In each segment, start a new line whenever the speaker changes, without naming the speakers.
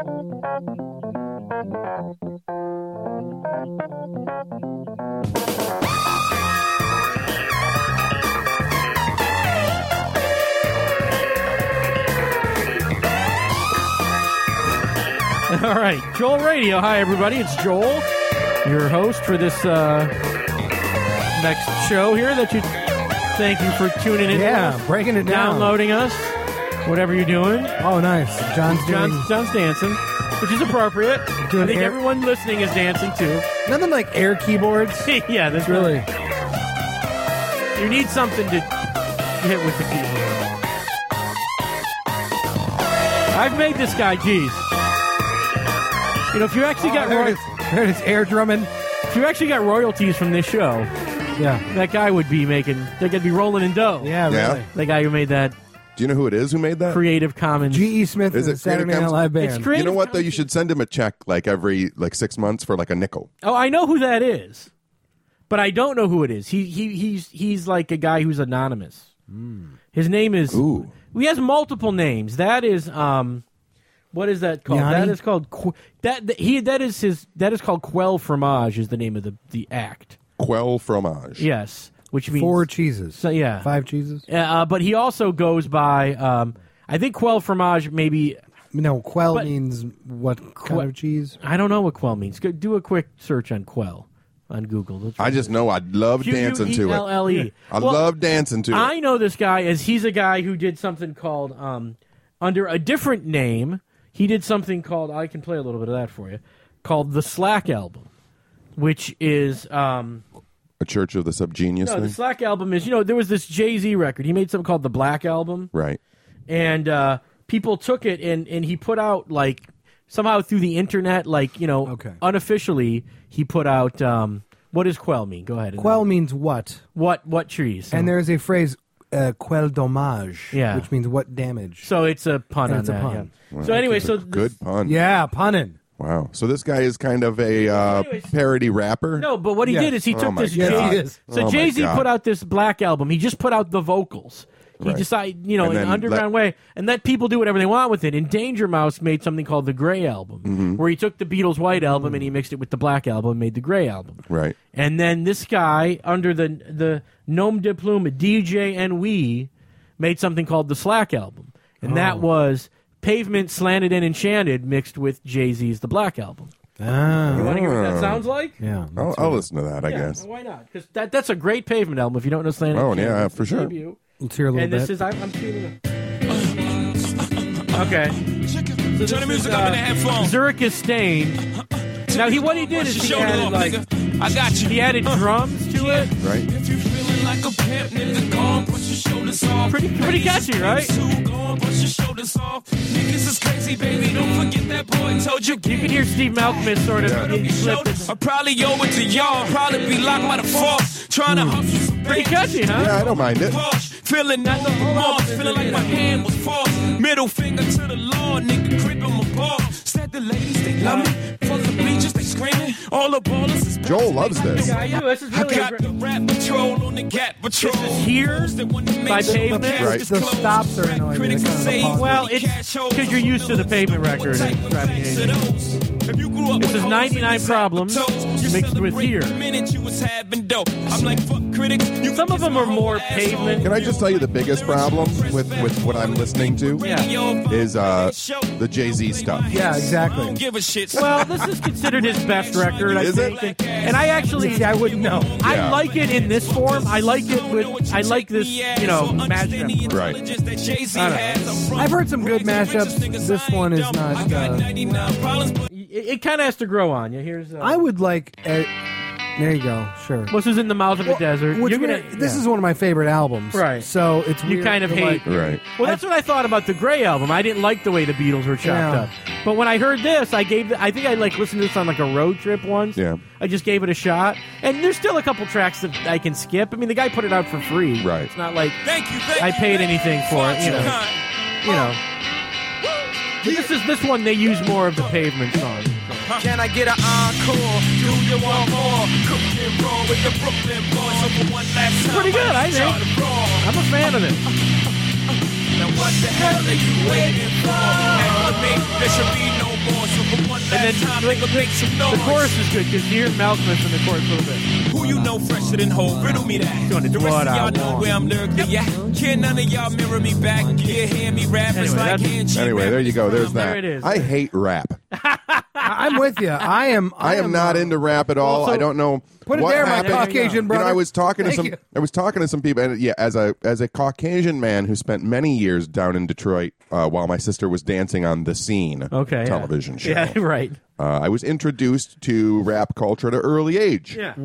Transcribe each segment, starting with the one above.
All right, Joel Radio. Hi, everybody. It's Joel, your host for this next show here. Thank you for tuning in.
Yeah, breaking it down,
downloading us, whatever you're doing.
Oh, nice. John's
dancing, which is appropriate. I think everyone listening is dancing too.
Nothing like air keyboards.
Yeah, that's
really.
You need something to hit with the keyboard. I've made this guy, geez. You know, if you actually got
there it is, air drumming.
If you actually got royalties from this show,
yeah,
that guy would be making. They could be rolling in dough.
Yeah, really.
The guy who made that.
Do you know who it is who made that?
Creative Commons.
G.E. Smith is a Saturday Night Live band.
It's Creative
You know what, though?
Commons.
You should send him a check every 6 months for a nickel.
Oh, I know who that is, but I don't know who it is. He's like a guy who's anonymous. His name is.
Ooh.
He has multiple names. That is what is that called?
Yanni?
That is called that is called Quelle Fromage. Is the name of the act.
Quelle Fromage.
Yes, which means
4 cheeses.
So yeah,
5 cheeses.
But he also goes by. I think Quelle Fromage maybe.
No, Quelle means what kind of cheese?
I don't know what Quelle means. Go do a quick search on Quelle on Google.
I just know I love dancing to it.
Quelle.
I love dancing to it.
I know this guy as he's a guy who did something called under a different name. He did something called, I can play a little bit of that for you, called the Slack Album, which is...
a Church of the Subgenius
No,
thing?
the Slack Album is, there was this Jay-Z record. He made something called the Black Album.
Right.
And people took it, and he put out, somehow through the internet, unofficially, he put out, what does Quelle mean? Go ahead.
Quelle means what?
What trees?
And there's a phrase... quel dommage,
Yeah.
which means what damage.
So it's a pun on
it's a
that.
pun.
Yeah.
Wow,
So anyway,
that's a good pun.
Yeah, punning.
Wow. So this guy is kind of a parody rapper?
No, but what he
Yes.
did is he took
my
this
God.
Yes, he is.
So
Oh, my
Jay-Z
God.
put out this Black Album. He just put out the vocals. He
Right.
decided, in
And
an
then
underground way, and let people do whatever they want with it. And Danger Mouse made something called the Gray Album,
Mm-hmm.
where he took the Beatles' White Album and he mixed it with the Black Album and made the Gray Album.
Right.
And then this guy, under the nom de plume DJ and We, made something called the Slack Album. And that was Pavement, Slanted, and Enchanted mixed with Jay-Z's The Black Album. You want to hear what that sounds like?
Yeah.
I'll listen to that, I
Yeah,
guess.
Why not? Because that's a great Pavement album. If you don't know Slanted,
Oh,
Enchanted,
yeah,
it's
for
the
sure.
debut.
Let's hear a little
And
bit.
this is I'm feeling it. Okay. So
Turn the music up in the headphones.
Zurich is Stained. Now what he did is he added
I got you.
he added drums to it.
Right.
If you feeling like a pimp, nigga, go on, put your shoulders off.
Pretty catchy, right?
Go on, put your shoulders off. Niggas is crazy, baby. Don't forget that boy told you.
You can hear Steve Malcolm sort of slip.
I probably owe it to y'all. Probably be locked by the force. Trying to hustle some
Pretty catchy, huh?
Yeah, I don't mind it.
Feeling that the whole feeling like my hand was forced. Middle finger to the law, nigga, crib on my ball. Said the ladies, they love me. Fuck the bleachers, they screaming. All the ballers is
Joel loves this.
Yeah, I do. This is
I
really
got the rap patrol on the Gap Patrol.
This is Here by Pavement.
Right.
The stops are annoying.
Critics
They're kind of
say,
a pause.
Well, it's because you're used to the Pavement record. And it's driving you crazy. This is 99 Problems mixed with Here. Some of them are more Pavement.
Can I just tell you the biggest problem with what I'm listening to is the Jay-Z stuff.
Yeah, exactly.
Give a shit.
Well, this is considered his best record, I
Is it?
think. And I actually,
See, I wouldn't know.
I
Yeah.
like it in this form. I like it with, I like this, mashup.
Right.
I've heard some good mashups. This one is not.
It kind of has to grow on you. Here's.
I would like. There you go. Sure.
This is In the Mouth of the Desert.
Which
You're
one-
gonna,
this is one of my favorite albums.
Right.
So it's
You
weird
kind of
to
hate.
Right.
Well, that's what I thought about the Gray album. I didn't like the way the Beatles were chopped
Yeah.
up. But when I heard this, I think I listened to this on like a road trip once.
Yeah.
I just gave it a shot. And there's still a couple tracks that I can skip. I mean, the guy put it out for free.
Right.
It's not like
Thank you.
I paid anything for it, you know. But this one they use more of the Pavement song.
Can I get an encore? Do you want more? Cook and roll with the Brooklyn boys over one last time.
Pretty good, I think. I'm a fan of it.
Now what the hell are you waiting for? And with me, there should be no more
The chorus is good because you hear Malcolmus in the chorus a little bit.
Who you know fresher than Hov? Riddle me that.
Doing
The rest
what
of
I
y'all know
want.
where I'm lyrically at. Can none of y'all mirror me back? Yeah, hear me rap. It's
Anyway,
like
that's-
hand
Anyway, there you go. There's that.
There it is.
I hate rap.
I'm with you. I am
not into rap at all.
Also-
I don't know
Put it
what
there, my
happened.
Caucasian brother.
I was talking to
Thank
some.
you.
I was talking to some people, and yeah, as a Caucasian man who spent many years down in Detroit while my sister was dancing on The Scene
Okay,
television show.
Yeah, right.
I was introduced to rap culture at an early age.
Yeah.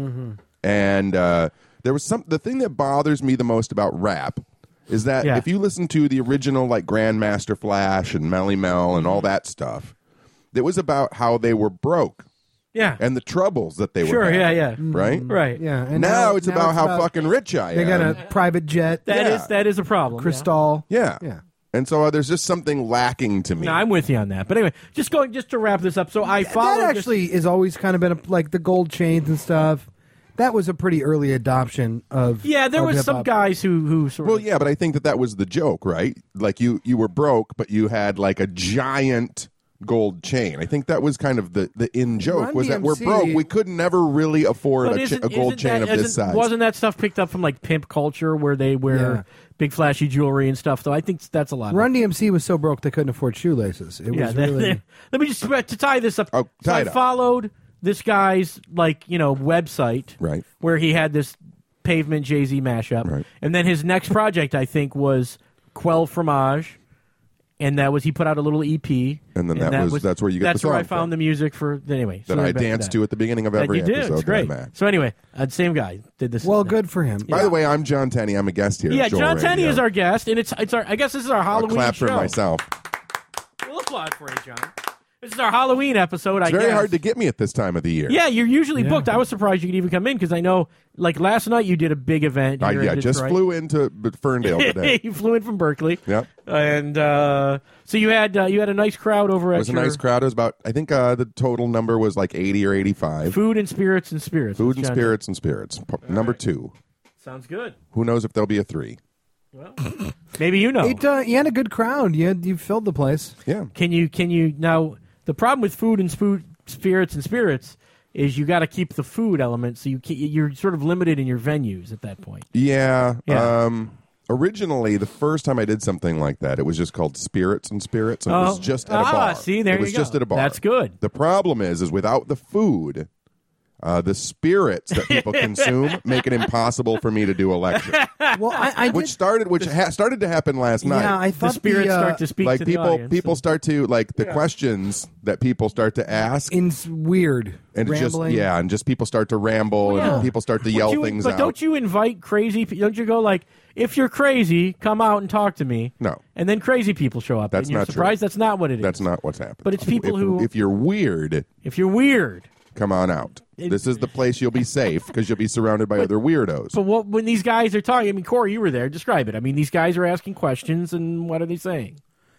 And there was the thing that bothers me the most about rap is that
Yeah.
if you listen to the original like Grandmaster Flash and Melly Mel and all that stuff, it was about how they were broke
Yeah.
and the troubles that they were
Sure.
having,
Yeah.
right?
Right.
Yeah. And
Now it's about how fucking rich I
They
am.
got a private jet.
That is a problem. yeah.
Cristal.
yeah.
Yeah.
And so there's just something lacking to me.
No, I'm with you on that. But anyway, just to wrap this up. So I followed.
That actually has always kind of been like the gold chains and stuff. That was a pretty early adoption of.
Yeah, there
of
was some
hip-hop.
guys who sort
Well,
of.
yeah, but I think that was the joke, right? Like you were broke, but you had like a giant gold chain. I think that was kind of the in joke
Run
was that we're
DMC
broke. We could never really afford
But
a gold chain of this size.
Wasn't that stuff picked up from like pimp culture where they wear
Yeah.
big flashy jewelry and stuff? Though I think that's a lot.
Run DMC was so broke they couldn't afford shoelaces. It
Yeah.
was really.
Let me just to tie this up.
Oh,
so
tie
I
it up.
followed this guy's website
Right.
where he had this Pavement Jay-Z mashup,
Right.
and then his next project I think was Quelle Fromage. And that was he put out a little EP,
And then that's where you get
that's
the
where I
song
found
from.
the music for anyway.
that
so
I
back to
danced
that.
to at the beginning of
That
every
you did.
episode.
It's great.
Matt.
So anyway, same guy did this.
Well, good for him.
By the way, I'm John Tenney. I'm a guest here.
Yeah,
at Joel
John Tenney
Radio.
is our guest, and it's our. I guess this is our
I'll
Halloween
clap
show.
for myself.
We'll applaud for you, John. This is our Halloween episode.
It's
I
very
guess.
hard to get me at this time of the year.
Yeah, you're usually booked. I was surprised you could even come in because I know, like last night, you did a big event. Here in
just
Detroit.
flew into Ferndale today.
You flew in from Berkeley.
Yep.
And so you had a nice crowd over
It
at
was a
your
nice crowd. It was about, I think the total number was like 80 or 85.
Food and Spirits and Spirits.
Food
What's
and
John-
Spirits and Spirits. Number 2.
Sounds good.
Who knows if there'll be a 3?
Well, maybe you know.
You had a good crowd. You filled the place.
Yeah.
Can you now? The problem with Food and Spirits and Spirits is you got to keep the food element, so you're sort of limited in your venues at that point.
Yeah.
Yeah.
Originally, the first time I did something like that, it was just called Spirits and Spirits. And it was just at a bar.
See, there
it was
you go.
just at a bar.
That's good.
The problem is without the food, the spirits that people consume make it impossible for me to do a lecture.
Well, I
Which
did.
started to happen last night.
Yeah, I
The
thought
spirits start to speak
like
to the audience.
people start to like the questions that people start to ask,
weird
and it's just
rambling.
and just people start to ramble and people start to yell things
but
out.
don't you invite crazy? Don't you go like, if you're crazy, come out and talk to me?
No.
And then crazy people show up.
That's
and you're
not true.
surprised that's not what it is.
That's not what's happening.
But it's people
if you're weird,
if you're weird.
come on out. This is the place you'll be safe because you'll be surrounded by other weirdos.
But when these guys are talking, I mean, Corey, you were there. Describe it. I mean, these guys are asking questions, and what are they saying?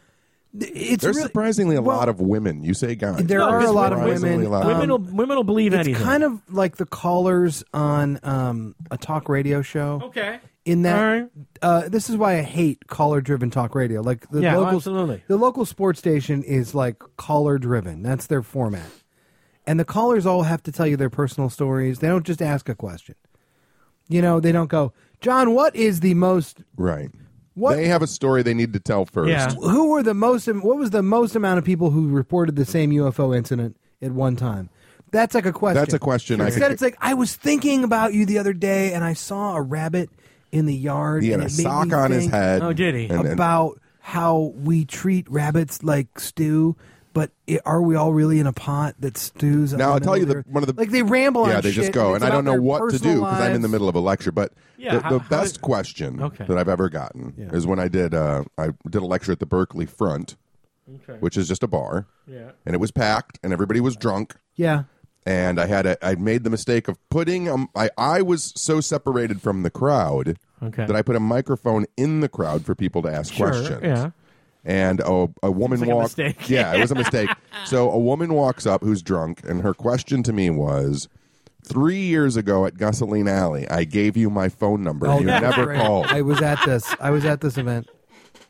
It's
There's
really,
surprisingly a lot of women. You say guys.
There are
because
a lot of
surprisingly
women.
a lot of
Women will believe
It's
anything.
kind of like the callers on a talk radio show.
okay.
In that,
All right.
this is why I hate caller-driven talk radio. Like the
Yeah,
local,
absolutely.
the local sports station is like caller-driven. That's their format, and the callers all have to tell you their personal stories. They don't just ask a question. They don't go, John, what is the most?
Right.
What?
They have a story they need to tell first.
Yeah.
Who were the most? What was the most amount of people who reported the same UFO incident at one time? That's like a question.
That's a question I
Instead,
could-
it's like I was thinking about you the other day, and I saw a rabbit in the yard.
He had
and
a
it made
sock
me
on his
think
head.
Oh, did he?
And-
about how we treat rabbits like stew, but are we all really in a pot that stews?
Now, I'll tell you
one
one of the
like they ramble on.
Yeah, they
shit,
just go,
it's
and I don't
about
know
their
what to do
personal
because I'm in the
lives.
middle of a lecture. But
Yeah,
the best question
Okay.
that I've ever gotten is when I did a lecture at the Berkeley Front,
Okay.
which is just a bar,
Yeah.
and it was packed, and everybody was drunk.
Yeah,
And I made the mistake of putting I was so separated from the crowd
Okay.
that I put a microphone in the crowd for people to ask
Sure,
questions.
yeah.
And a woman
Seems like a
walked.
mistake.
Yeah, it was a mistake. So a woman walks up who's drunk, and her question to me was, 3 years ago at Gasoline Alley, I gave you my phone number.
Oh,
You
that was
never
great.
called.
I was at this event.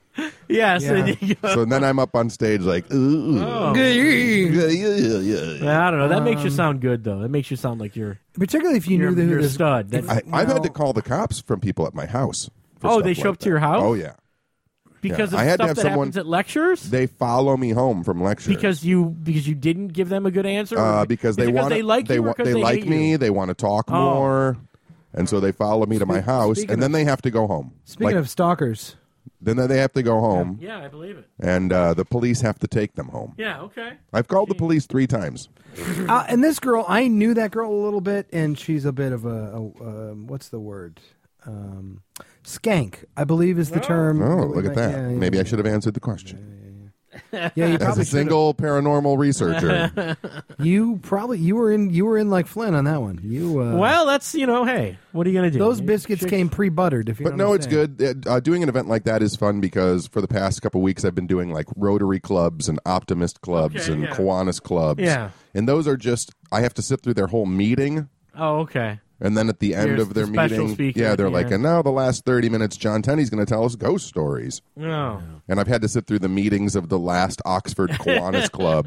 Yes.
Yeah.
and you go-
So then I'm up on stage like, ooh.
Oh.
Yeah.
I don't know. That makes you sound good, though. That makes you sound like you're
Particularly if you knew
you're
who
a
this
stud. That-
I've had to call the cops from people at my house. for
Oh,
stuff
they show
like
up to your
that.
house?
Oh, yeah.
because
I
of
had to
stuff
have
that
someone-
happens at lectures.
They follow me home from lectures.
Because you didn't give them a good answer. Or
because
is
they
it 'cause
want
they like you or 'cause
they like
hate
me.
you?
They want to talk
Oh.
more, and so they follow me to my house,
speaking
and then
of-
they have to go home.
Speaking of stalkers,
then they have to go home,
Yeah, I believe it.
and the police have to take them home.
Yeah. Okay.
I've called the police 3 times.
and this girl, I knew that girl a little bit, and she's a bit of a what's the word? Skank, I believe is the term.
Oh, look at that.
Yeah, yeah,
Maybe
yeah.
I should have answered the question.
Yeah, you
As
probably
a single paranormal researcher,
you were in like Flynn on that one. You
Well, that's hey, what are you gonna do?
those biscuits came pre-buttered. If you
but
know
no,
what
it's
I'm saying.
good. Doing an event like that is fun because for the past couple weeks I've been doing like Rotary clubs and Optimist clubs
Okay,
and
yeah.
Kiwanis clubs.
Yeah.
And those are just I have to sit through their whole meeting.
Oh, okay.
And then at the end
You're
of their
the special
meeting,
speaker,
they're like,
yeah.
and now the last 30 minutes, John Tenney's going to tell us ghost stories.
Oh.
And I've had to sit through the meetings of the last Oxford Kiwanis Club.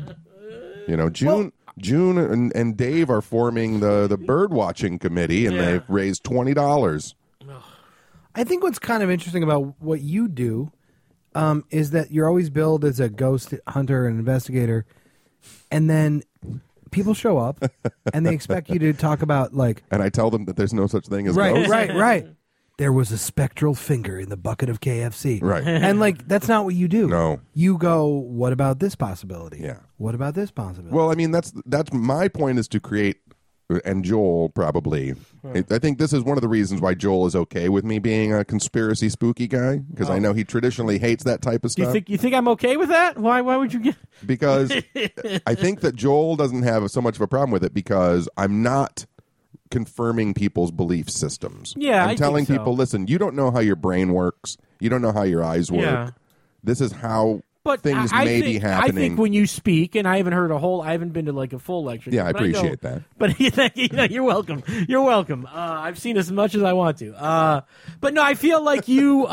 June and Dave are forming the bird watching committee, and
Yeah.
they've raised $20.
I think what's kind of interesting about what you do is that you're always billed as a ghost hunter and investigator, and then people show up and they expect you to talk about like
And I tell them that there's no such thing as ghosts.
right. There was a spectral finger in the bucket of KFC.
Right.
And like that's not what you do.
No.
You go, what about this possibility?
Yeah.
What about this possibility?
Well, I mean, that's my point is to create, and Joel probably. I think this is one of the reasons why Joel is okay with me being a conspiracy spooky guy, because I know he traditionally hates that type of
Do
stuff.
you think I'm okay with that? Why would you get?
Because I think that Joel doesn't have so much of a problem with it because I'm not confirming people's belief systems.
Yeah,
I'm
I
telling
think so.
people, listen, you don't know how your brain works. You don't know how your eyes work.
Yeah.
This is how
But
things
I
may
think,
be happening.
I think when you speak, and I haven't been to like a full lecture.
Yeah, I
but know-
appreciate that.
But you're welcome. You're welcome. I've seen as much as I want to. But no, I feel like you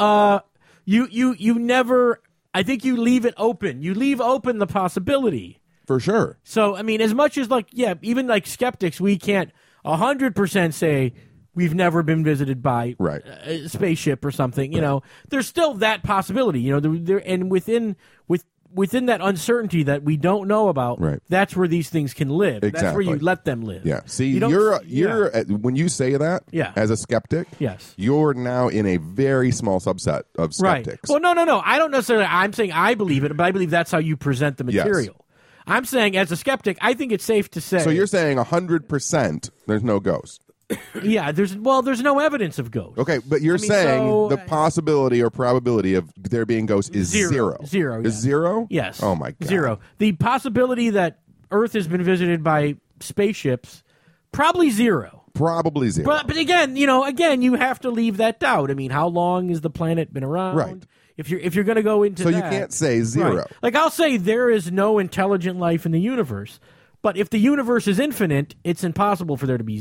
never. I think you leave it open. You leave open the possibility.
For sure.
So I mean, as much as even like skeptics, we can't 100% say we've never been visited by
Right.
a spaceship or something. You know, there's still that possibility. You know, and within that uncertainty that we don't know about,
Right.
that's where these things can live. That's where you
Exactly.
let them live.
Yeah. See,
You don't-
you're when you say that,
Yeah.
as a skeptic,
Yes.
you're now in a very small subset of skeptics.
Right. Well, no. I don't necessarily. I'm saying I believe it, but I believe that's how you present the
Yes.
material. I'm saying, as a skeptic, I think it's safe to say.
So you're saying 100% there's no ghost.
yeah. There's no evidence of ghosts.
Okay, but you're
mean,
saying
so-
the possibility or probability of there being ghosts is zero.
Zero,
Is
yeah.
zero?
Yes.
Oh my god.
Zero. The possibility that Earth has been visited by spaceships, probably zero.
Probably zero.
But again, you have to leave that doubt. I mean, how long has the planet been around?
Right.
If you're going to go into
so
that,
you can't say zero.
Right. Like I'll say there is no intelligent life in the universe, but if the universe is infinite, it's impossible for there to be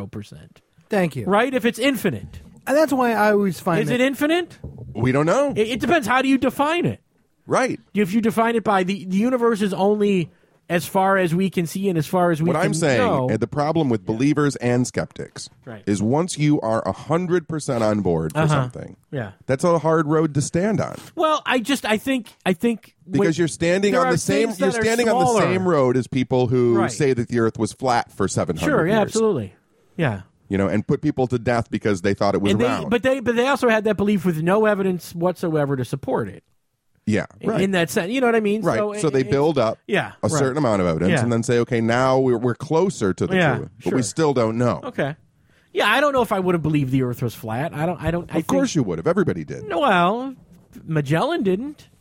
0%.
Thank you.
Right? If it's infinite,
And that's why I always find
is it infinite?
We don't know.
It depends. How do you define it?
Right.
If you define it by the universe is only as far as we can see and as far as we
What
can
I'm saying,
know.
the problem with believers and skeptics
Right.
is once you are 100% on board for something,
Yeah.
that's a hard road to stand on.
Well, I think
Because you're standing
there
on
are
the same
things that
you're
are
standing on the
smaller.
same road as people who
Right.
say that the earth was flat for 700
Sure,
years.
yeah, absolutely. Yeah.
And put people to death because they thought it was
And
round.
but they also had that belief with no evidence whatsoever to support it.
yeah, right.
In that sense, you know what I mean?
Right. So they build up
yeah,
a
right.
certain amount of evidence
Yeah.
and then say, okay, now we're closer to the
Yeah,
truth. But
sure.
we still don't know.
Okay. Yeah, I don't know if I would have believed the Earth was flat. I don't.
Of course you would have. Everybody did.
Well, Magellan didn't.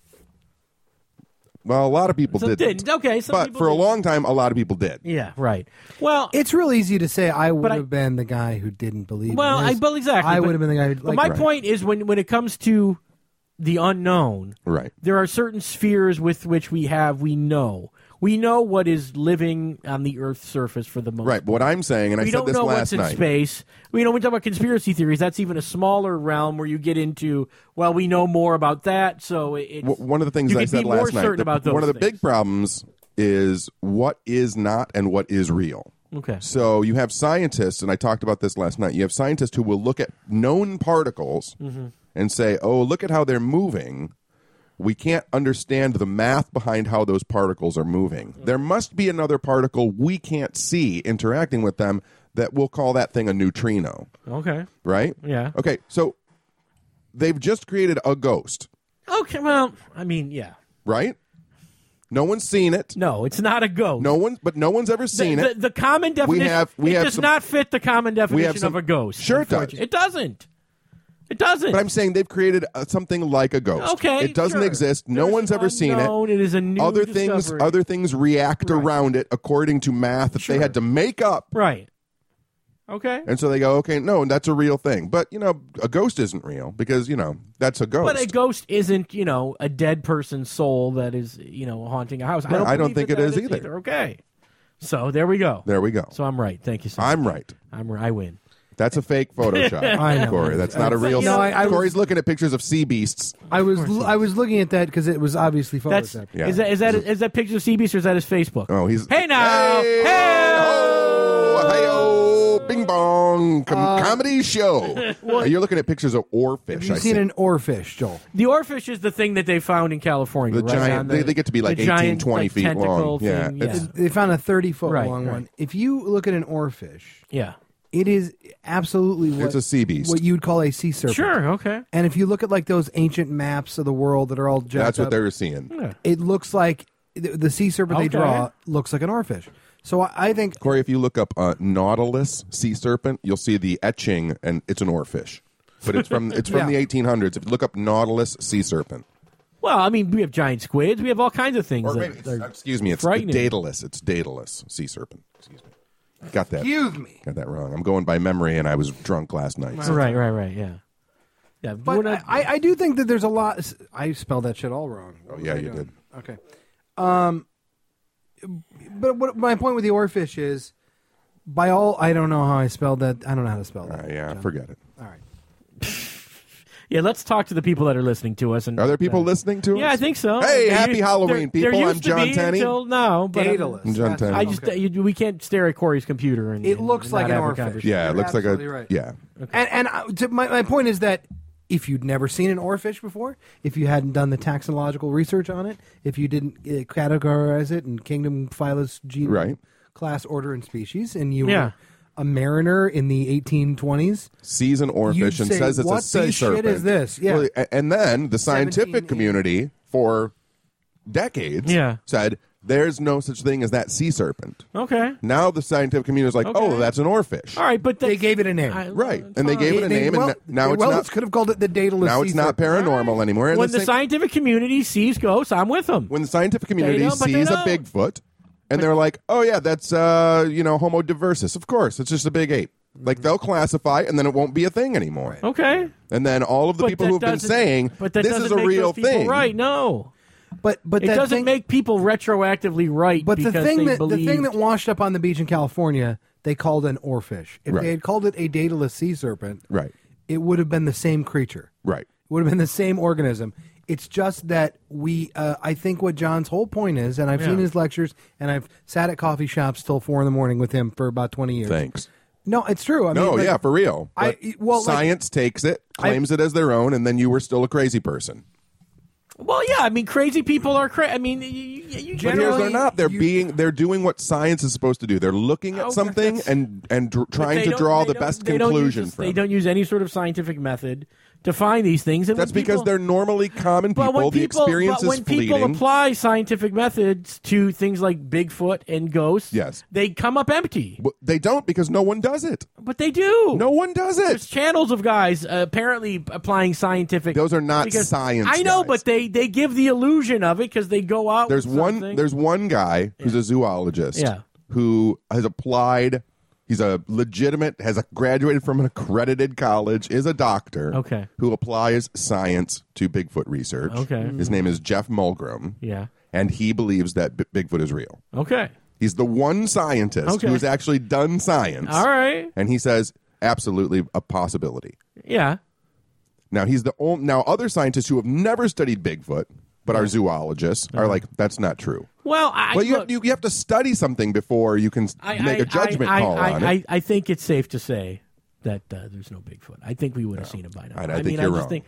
Well, a lot of people
Some
didn't.
didn't. Okay, some
But
people
for a
did.
long time, a lot of people did.
Yeah, right. Well,
It's real easy to say I would
I-
have been the guy who didn't believe.
well,
in this.
exactly.
I
but-
would have been the guy. Who,
But my point is when it comes to the unknown,
Right.
there are certain spheres with which we know. We know what is living on the Earth's surface for the most
Right. But what I'm saying, and I
we
said
don't
this
know
last
what's in
night.
space. We talk about conspiracy theories. That's even a smaller realm where you get into, well, we know more about that. So it's,
One of the things
you
I
can
said
be more
last night,
certain about those
one of the
things.
big problems is what is not and what is real.
Okay.
So you have scientists, and I talked about this last night. You have scientists who will look at known particles and say, oh, look at how they're moving. We can't understand the math behind how those particles are moving. There must be another particle we can't see interacting with them that we'll call that thing a neutrino.
Okay.
Right?
Yeah.
Okay, so they've just created a ghost,
Okay. Well, I mean, yeah.
right? No one's seen it.
No, it's not a ghost.
No one's ever seen it.
The common definition
we have
does
some-
not fit the common definition
some-
of a ghost.
Sure it does.
unfortunately. It doesn't. It doesn't.
But I'm saying they've created something like a ghost.
Okay,
it doesn't
sure.
exist. No
There's
one's ever seen it.
unknown. It is a new
Other
discovery.
things react around it according to math that they had to make up.
Right. Okay.
And so they go, okay, no, that's a real thing. But, a ghost isn't real because, that's a ghost.
But a ghost isn't, a dead person's soul that is, haunting a house.
I don't
believe
think
that
it is
that
either.
Okay. So there we go.
There we go.
So I'm right. Thank you so much.
I'm right.
I win.
That's a fake Photoshop,
I know.
Corey. That's not a real
No, I was-
Corey's looking at pictures of sea beasts.
I was looking at that because it was obviously
That's
photoshopped.
Yeah.
is that picture of sea beast or is that his Facebook?
Oh, he's...
Hey now!
Hey!
Hey!
Hey-oh! Bing bong! Comedy show. You're looking at pictures of oarfish.
Have you
I
seen
see.
an oarfish, Joel?
The oarfish is the thing that they found in California.
The
right?
giant-
On the-
they get to be like
the
18,
giant,
20
like,
feet
tentacle
long. Yeah,
Thing.
it's-
They found a 30-foot
Right,
long
right.
one. If you look at an oarfish,
Yeah.
it is absolutely
It's a sea beast.
what you'd call a sea serpent.
Sure. Okay.
And if you look at like those ancient maps of the world that are all jacked
That's what
up,
they're seeing.
Yeah.
it looks like the sea serpent they
Okay.
draw looks like an oarfish. So I think
Corey, if you look up Nautilus sea serpent, you'll see the etching, and it's an oarfish. But it's from
Yeah.
the 1800s. If you look up Nautilus sea serpent,
Well, I mean, we have giant squids. We have all kinds of things.
or
that
maybe
are
excuse me, it's
frightening.
Daedalus. It's Daedalus sea serpent. Excuse me, got that.
excuse me.
Got that wrong. I'm going by memory, and I was drunk last night. so-
Right. Yeah. Yeah.
But I do think that there's a lot. I spelled that shit all wrong. What
Oh,
was
yeah,
I
you
doing?
did.
Okay. But what my point with the oarfish is, by all, I don't know how I spelled that. I don't know how to spell that.
Yeah,
John.
forget it.
All right.
Yeah, let's talk to the people that are listening to us. And
Are there people listening to us?
Yeah, I think so.
Hey,
There
happy
u-
Halloween,
there
people. I'm
used to
John
be
Tenney.
until now, but
Daedalus.
I'm John
That's-
Tenney.
I just we can't stare at Corey's computer and
It
and
looks
not
like an
have a
oarfish.
conversation.
Yeah, it
You're
looks like a
absolutely right.
yeah.
And my point is that if you'd never seen an oarfish before, if you hadn't done the taxonological research on it, if you didn't categorize it in kingdom, phylus, genus,
Right.
class, order, and species, and you
Yeah.
were a mariner in the 1820s,
Sees an
You'd
oarfish and
say,
says it's
"What
a sea
the shit
serpent.
is this?" Yeah.
Well, and then the scientific
1780.
community for decades
Yeah.
said there's no such thing as that sea serpent.
Okay.
Now the scientific community is like,
Okay.
oh, that's an oarfish.
All right, but
they gave it a name.
Right. And they gave it a name, and now it's not.
could have called it the Daedalus.
Now it's
sea
not
serpent.
paranormal anymore. And
when
the
the
same-
scientific community sees ghosts, I'm with them.
when the scientific community
don't, but they
sees a
don't.
Bigfoot, and they're like, oh yeah, that's Homo diversus. Of course, it's just a big ape. Like they'll classify, and then it won't be a thing anymore.
Okay.
And then all of the
But
people
that
who've been
doesn't-
saying
but that
this
doesn't
is a
make
real
those people
thing,
right? No,
But
it
that
doesn't
thing,
make people retroactively right.
But the
because
thing
they
that the thing
believed-
that washed up on the beach in California, they called an oarfish. If
Right.
they had called it a Daedalus sea serpent,
Right.
it would have been the same creature.
Right.
It would have been the same organism. It's just that I think what John's whole point is, and I've seen
Yeah.
his lectures, and I've sat at coffee shops till 4 a.m. with him for about 20 years.
Thanks.
No, it's true. I
No,
mean, like,
yeah, for real. But
like-
science takes it, claims it as their own, and then you were still a crazy person.
Well, yeah, I mean, crazy people are crazy. I mean, you
But here's
Generally,
they're not. They're doing what science is supposed to do. They're looking at
Oh,
something
that's-
and
but
trying
they
to
don't-
draw
they
the
don't-
best
they don't use
conclusion
this-
from
They
it.
don't use any sort of scientific method to find these things. And
That's
when
because
people,
they're normally common
but
people.
when
The
people,
experience
but
is
when people
fleeting.
apply scientific methods to things like Bigfoot and ghosts,
Yes.
they come up empty.
But they don't because no one does it.
But they do.
No one does
There's
it.
channels of guys apparently applying scientific.
Those are not
because-
science
I know,
guys.
but they give the illusion of it because they go out.
There's
with something.
one guy who's a zoologist
Yeah.
who has applied He's a legitimate, graduated from an accredited college, is a doctor.
Okay.
Who applies science to Bigfoot research.
Okay.
His name is Jeff Mulgrim.
Yeah.
And he believes that Bigfoot is real.
Okay.
He's the one scientist who has actually done science.
All right.
And he says, absolutely a possibility.
Yeah.
Now, he's the only, now other scientists who have never studied Bigfoot, but are zoologists, are like, that's not true.
Well,
you have to study something before you can make a judgment call on it.
I think it's safe to say that there's no Bigfoot. I think we would have seen him by now.
I think you're wrong.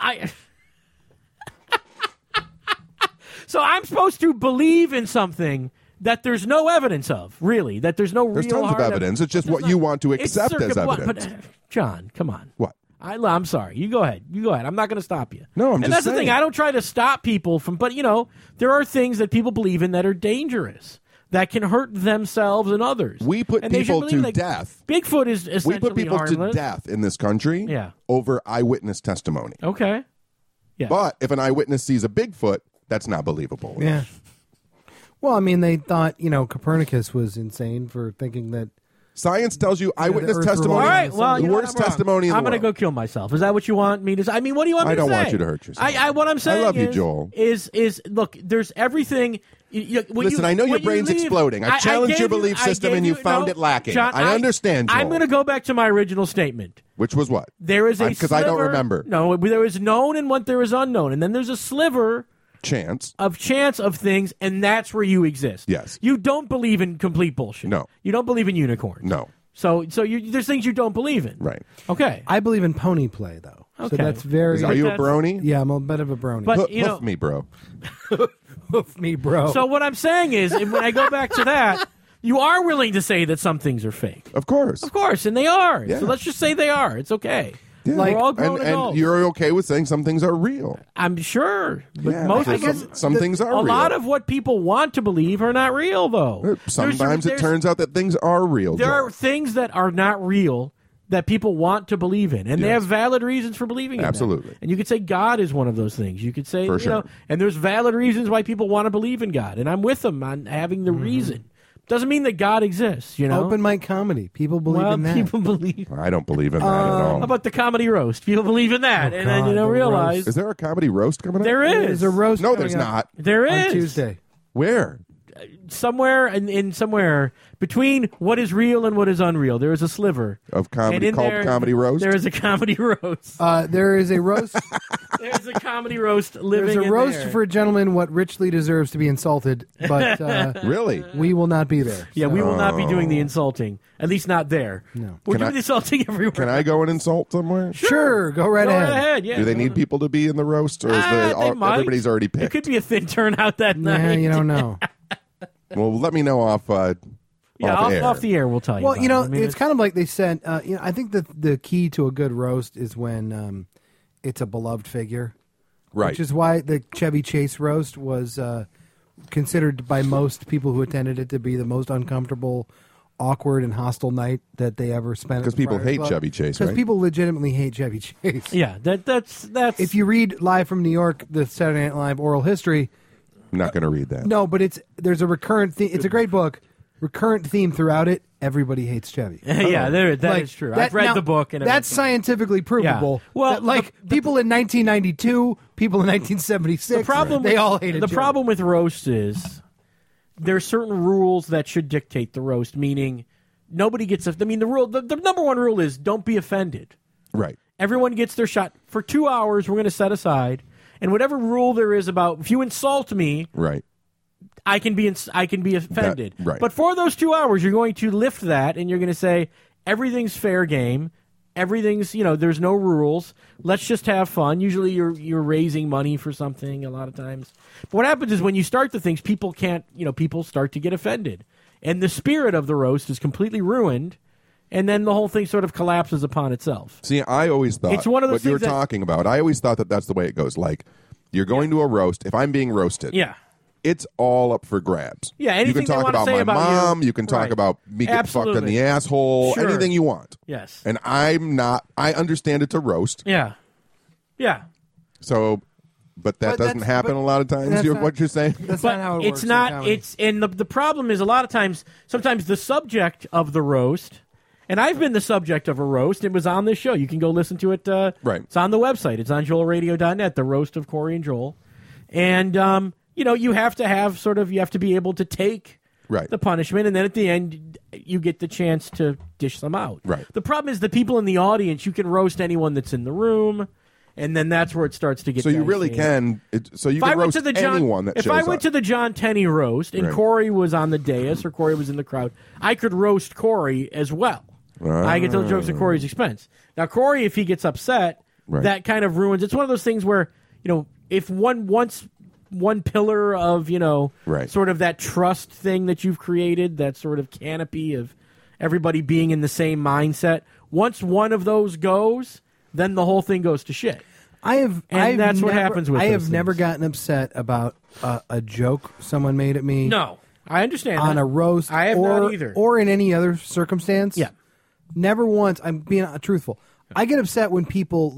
So I'm supposed to believe in something that there's no evidence of, really, that there's no
There's
real
tons of evidence. It's just what you want to accept as evidence.
But, John, come on.
What?
I'm sorry. You go ahead. I'm not going to stop you.
No,
and
just
that's
saying.
the thing. I don't try to stop people from, but there are things that people believe in that are dangerous, that can hurt themselves and others.
We put
and
people to death.
Bigfoot is essentially
We put people
harmless.
to death in this country over eyewitness testimony.
Okay. Yeah.
But if an eyewitness sees a Bigfoot, that's not believable.
Yeah. Well, I mean, they thought, Copernicus was insane for thinking that.
Science tells you eyewitness
Earth
testimony.
revolves
All right, well,
the worst testimony in the
I'm going to
world.
go kill myself. Is that what you want me to say? I mean, what do you want me to say?
I don't want you to hurt yourself.
What I'm saying
love you,
is,
Joel.
Is look, there's everything.
Listen, I know your brain's exploding. I challenged your belief system and you found it lacking.
John,
I understand, Joel.
I'm going to go back to my original statement.
Which was what?
There is a
because I don't
sliver-
remember.
No, there is known and what there is unknown. And then there's a sliver
Chance.
of things, and that's where you exist.
Yes.
You don't believe in complete bullshit.
No.
You don't believe in unicorns.
No.
So there's things you don't believe in.
Right.
Okay.
I believe in pony play, though.
Okay.
So that's very.
Are you a
that's-
brony?
Yeah, I'm a bit of a brony.
But,
Hoof me, bro.
Hoof me, bro.
So what I'm saying is, and when I go back to that, you are willing to say that some things are fake.
Of course.
Of course, and they are.
Yeah.
So let's just say they are. It's okay.
Yeah.
We're all grown
and
adults.
you're okay with saying some things are real.
I'm sure. But
Yeah,
most
I
of
guess
them,
some things are
a
real.
lot of what people want to believe are not real, though.
Sometimes it
There's-
turns out that things are real.
There
Joel.
are things that are not real that people want to believe in, and they have valid reasons for believing in them.
Absolutely.
And you could say God is one of those things. You could say,
For sure.
and there's valid reasons why people want to believe in God, and I'm with them on having the reason. Doesn't mean that God exists,
Open mic comedy. People believe in that.
people believe.
I don't believe in that at all.
How about the comedy roast? People believe in that, and then
God, the
realize
Is there a comedy roast coming up?
there is.
There's a roast.
No,
coming
there's
up
not.
There
on
is
Tuesday.
Where?
somewhere in somewhere between what is real and what is unreal. There is a sliver
Of comedy
And in
called
there,
Comedy Roast?
There is a comedy roast.
There is a roast.
There's a comedy roast living.
There's a
in
roast
there.
for a gentleman what richly deserves to be insulted, but
Really?
we will not be there.
Yeah, we will not be doing the
Oh.
insulting. At least not there.
No.
We're
Can
doing
I-
the insulting everywhere.
Can I go and insult somewhere?
Sure, go right
Go
ahead.
Yeah.
Do they need people to be in the roast, or is
They might.
everybody's already
It
picked?
could be a thin turnout that
Nah,
night.
you don't know.
Well, let me know off.
Yeah,
off air.
off the air, we'll tell you.
Well,
about
you know,
it. I mean,
it's kind of like they said. I think that the key to a good roast is when it's a beloved figure,
Right.
which is why the Chevy Chase roast was considered by most people who attended it to be the most uncomfortable, awkward, and hostile night that they ever spent. at
'Cause
the
people
Friars
hate
Club.
Chevy Chase,
Because
right?
people legitimately hate Chevy Chase.
yeah, that's.
If you read Live from New York, the Saturday Night Live oral history,
I'm not going to read that.
no, but there's a recurrent theme. It's a great book. Recurrent theme throughout it. Everybody hates Chevy.
yeah, that
Like,
is true.
that-
I've read
now,
the book, and
that's scientifically provable.
Yeah. Well,
that, like people in 1992, people in 1976,
the problem.
they all hated
the
Chevy.
problem with roast is there are certain rules that should dictate the roast. Meaning, nobody gets. I mean, the rule. The number one rule is don't be offended.
Right.
Everyone gets their shot for 2 hours. We're going to set aside, and whatever rule there is about if you insult me,
Right.
I can be offended.
Right.
But for those 2 hours, you're going to lift that, and you're going to say everything's fair game. Everything's there's no rules. Let's just have fun. Usually, you're raising money for something. A lot of times, but what happens is when you start the things, people can't. People start to get offended, and the spirit of the roast is completely ruined. And then the whole thing sort of collapses upon itself.
See, I always thought
It's one of those
what you were
things that-
talking about. I always thought that that's the way it goes. Like, you're going to a roast. If I'm being roasted,
Yeah.
it's all up for grabs.
Yeah,
you
anything
can
they
talk
wanna
about
say
my
about you.
mom. You can talk
Right.
about me getting fucked in
Absolutely.
the asshole.
Sure.
Anything you want.
Yes.
And I'm not. I understand it's a roast.
Yeah. Yeah.
So, but that
But
doesn't
that's-
happen
but
a lot of times.
that's
What you're saying?
That's
But
not how it works.
it's
in
not.
comedy.
It's and the problem is a lot of times. Sometimes the subject of the roast And I've been the subject of a roast. It was on this show. You can go listen to it.
Right.
It's on the website. It's on joelradio.net, the roast of Corey and Joel. And, you have to have you have to be able to take
Right.
the punishment, and then at the end, you get the chance to dish them out.
Right.
The problem is the people in the audience, you can roast anyone that's in the room, and then that's where it starts to get
So you
dicey.
really can. So you can roast anyone that
If
shows
I went
up.
to the John Tenney roast and
Right.
Corey was on the dais or Corey was in the crowd, I could roast Corey as well. I get those jokes at Corey's expense. Now, Corey, if he gets upset,
Right.
that kind of ruins. It's one of those things where if one pillar of
Right.
sort of that trust thing that you've created, that sort of canopy of everybody being in the same mindset. Once one of those goes, then the whole thing goes to shit. That's what happens with
I
those
have never
things.
gotten upset about a joke someone made at me.
No, I understand
on
that.
a roast.
I have
or,
not either.
Or in any other circumstance.
Yeah.
Never once. I'm being truthful. I get upset when people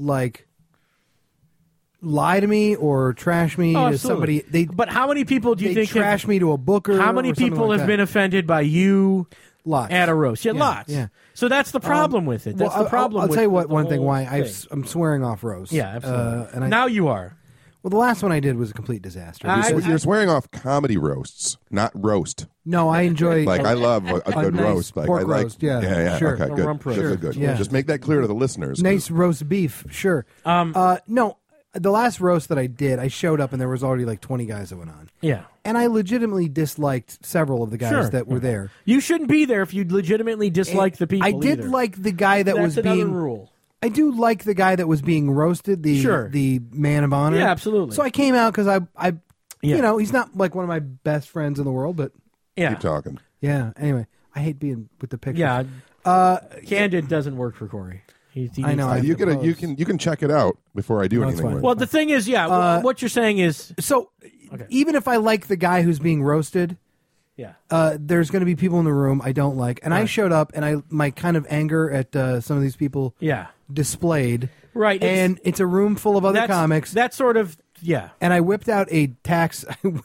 lie to me or trash me
Oh,
to
absolutely.
somebody.
But how many people do you
They
think
trash me to a booker?
How many
or something
people
like
have
that.
been offended by you
Lots.
at a roast? Yeah,
Yeah,
lots.
yeah.
So that's the problem with it. That's
Well,
the problem.
I'll
with
tell you what.
the
One thing
whole
why
thing.
I'm swearing off roast.
Yeah, absolutely.
And
now you are.
well, the last one I did was a complete disaster.
You're swearing off comedy roasts, not roast.
No, I enjoy.
Like I love a good
nice
roast. Like
pork
I like.
roast, yeah,
yeah.
sure.
Okay,
A
good.
rump roast.
Good.
Yeah.
Just make that clear to the listeners.
nice roast beef, sure. No, the last roast that I did, I showed up and there was already like 20 guys that went on.
Yeah.
And I legitimately disliked several of the guys
Sure.
that were there.
You shouldn't be there if you legitimately dislike the people.
I did
either.
like the guy that
That's
was
another
being.
rule.
I do like the guy that was being roasted.
Sure.
The man of honor.
Yeah, absolutely.
So I came out because I
Yeah.
he's not like one of my best friends in the world, but
Yeah.
Keep talking.
yeah. Anyway, I hate being with the pictures.
Yeah. Candid doesn't work for Corey. He
I know, I have
You
to
can check it out before I do
No, it's
anything
fine.
with it.
Well, the thing is, what you're saying is,
So even if I like the guy who's being roasted,
yeah.
there's going to be people in the room I don't like, and I showed up, and my kind of anger at some of these people
Yeah.
displayed.
Right.
And it's a room full of other comics.
That sort of, yeah.
And I whipped out a tax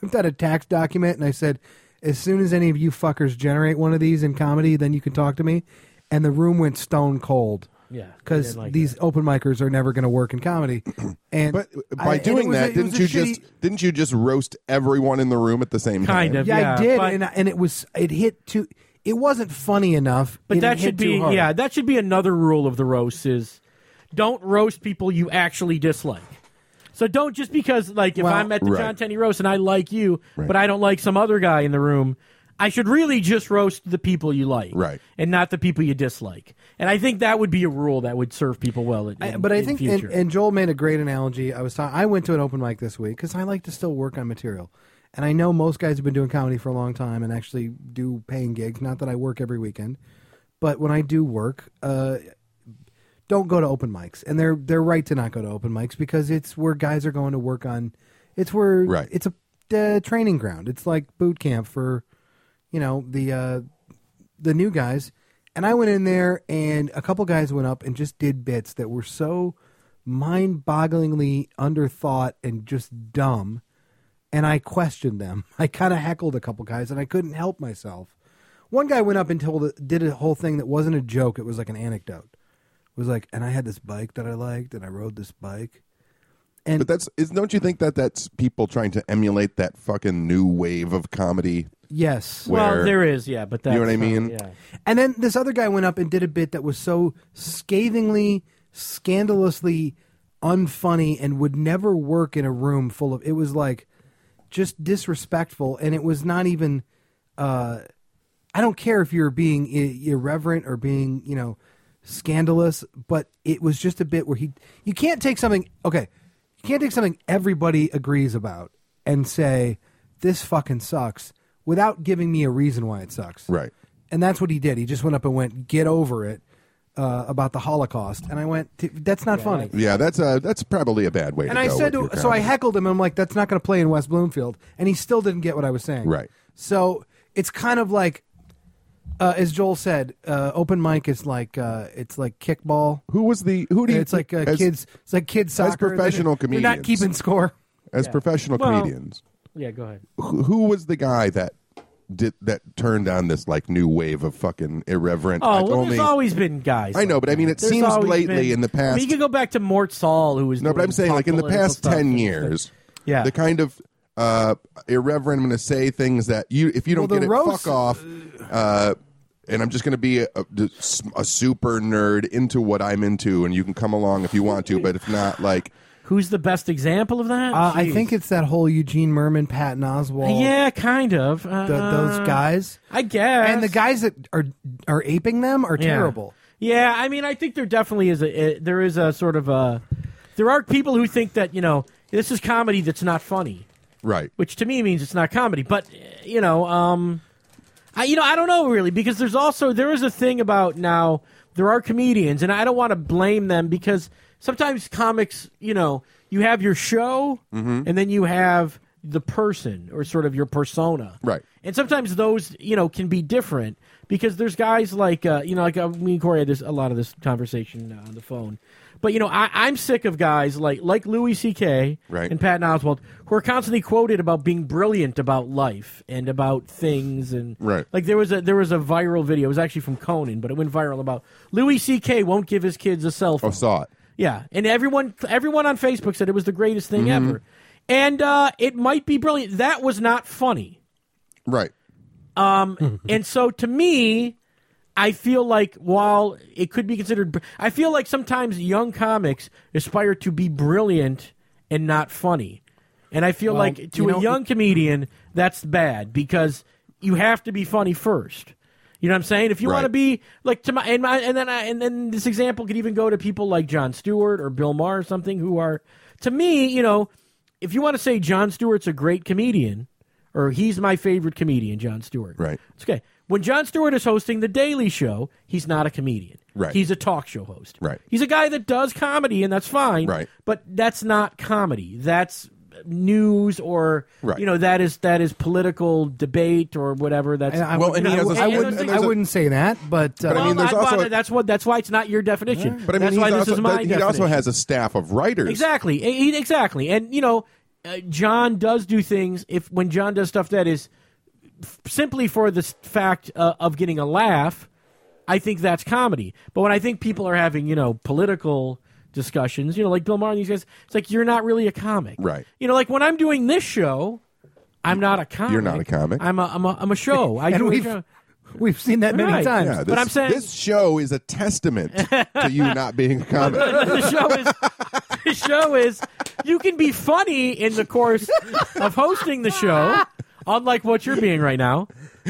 document, and I said, as soon as any of you fuckers generate one of these in comedy, then you can talk to me. And the room went stone cold.
Yeah.
Because these open micers are never going to work in comedy. And
But by doing that, didn't you just roast everyone in the room at the same time?
Kind of.
Yeah, I did,
but-
and it hit too. It wasn't funny enough.
But
and
that
it hit
should
too
be
hard.
that should be another rule of the roast is don't roast people you actually dislike. So don't just because if
Well,
I'm at the
right.
John Tenney roast and I like you,
Right.
but I don't like some other guy in the room, I should really just roast the people you like,
Right.
and not the people you dislike. And I think that would be a rule that would serve people well.
But I
in
think,
future.
and Joel made a great analogy. I went to an open mic this week because I like to still work on material. And I know most guys have been doing comedy for a long time and actually do paying gigs. Not that I work every weekend, but when I do work, don't go to open mics. And they're right to not go to open mics because it's where guys are going to work on. It's where
Right.
it's a training ground. It's like boot camp for, the new guys. And I went in there, and a couple guys went up and just did bits that were so mind-bogglingly underthought and just dumb. And I questioned them. I kind of heckled a couple guys, and I couldn't help myself. One guy went up and did a whole thing that wasn't a joke. It was like an anecdote. It was like, and I had this bike that I liked, and I rode this bike. And
But don't you think that's people trying to emulate that fucking new wave of comedy?
yes.
Where-
well, there is, yeah, but that's
know what I
not-
mean?
Yeah.
And then this other guy went up and did a bit that was so scathingly, scandalously unfunny and would never work in a room full of. It was like just disrespectful, and it was not even. I don't care if you're being irreverent or being, scandalous, but it was just a bit where you can't take something. Okay, you can't take something everybody agrees about and say this fucking sucks without giving me a reason why it sucks.
Right.
And that's what he did. He just went up and went, "Get over it," about the Holocaust. And I went, "That's not funny."
Yeah, that's probably a bad way
And
to
I
go
said,
with your
so I
comedy.
heckled him. I'm like, "That's not going to play in West Bloomfield," and he still didn't get what I was saying.
Right.
So it's kind of like, as Joel said, open mic is like it's like kickball.
Who do you
It's like
as-
kids. It's like kids soccer.
professional
They're not
comedians.
keeping score.
as
Yeah.
professional
Well-
comedians?
Yeah, go ahead.
Who was the guy that turned on this like new wave of fucking irreverent.
Oh, well, there's always been guys.
I know,
like
but I mean, it
that. There's
seems
always
lately
been-
in the past.
I mean, you could go back to Mort Saul, who was
No, but I'm saying like in the past 10 years,
yeah,
the kind of irreverent. I'm going to say things that if you don't
Well,
get
the
it,
roast-
fuck off. And I'm just going to be a super nerd into what I'm into, and you can come along if you want to, but if not, like.
Who's the best example of that?
I
Jeez.
think it's that whole Eugene Merman, Patton Oswalt.
Yeah, kind of.
Those guys.
I guess.
And the guys that are aping them are terrible.
Yeah, I mean, I think there definitely is there is a sort of a. There are people who think that this is comedy that's not funny,
Right.
which to me means it's not comedy. But I don't know really, because there is a thing about now there are comedians, and I don't want to blame them because sometimes comics, you have your show and then you have the person or sort of your persona,
Right.
And sometimes those can be different because there's guys like me and Corey had a lot of this conversation on the phone. But I'm sick of guys like Louis C.K.
Right.
and Patton Oswalt who are constantly quoted about being brilliant about life and about things and
Right.
like there was a viral video. It was actually from Conan, but it went viral about Louis C.K. won't give his kids a cell phone.
Oh, saw it.
Yeah, and everyone on Facebook said it was the greatest thing ever, and it might be brilliant. That was not funny,
Right.
and so to me, I feel like while it could be considered, I feel like sometimes young comics aspire to be brilliant and not funny, and I feel like to a young comedian that's bad because you have to be funny first. You know what I'm saying? If you want to be like and then this example could even go to people like Jon Stewart or Bill Maher or something who are, to me, if you want to say Jon Stewart's a great comedian or he's my favorite comedian, Jon Stewart.
Right.
It's okay. When Jon Stewart is hosting The Daily Show, he's not a comedian.
Right.
He's a talk show host.
Right.
He's a guy that does comedy, and that's fine.
Right.
But that's not comedy. That's news or that is political debate or whatever. That's
And I
Well,
wouldn't say that, but
I mean, there's also
that's why it's not your definition.
But I mean,
that's why this is my
he
definition.
also has a staff of writers.
Exactly, exactly, and John does do things. When John does stuff that is simply for the fact of getting a laugh, I think that's comedy. But when I think people are having political discussions, like Bill Maher and these guys, it's like you're not really a comic,
Right.
Like when I'm doing this show, I'm not a comic.
You're not a comic.
I'm a show. I do a show.
we've seen that many
Right.
times.
Yeah,
But I'm saying-
this show is a testament to you not being a comic.
The show is you can be funny in the course of hosting the show, unlike what you're being right now.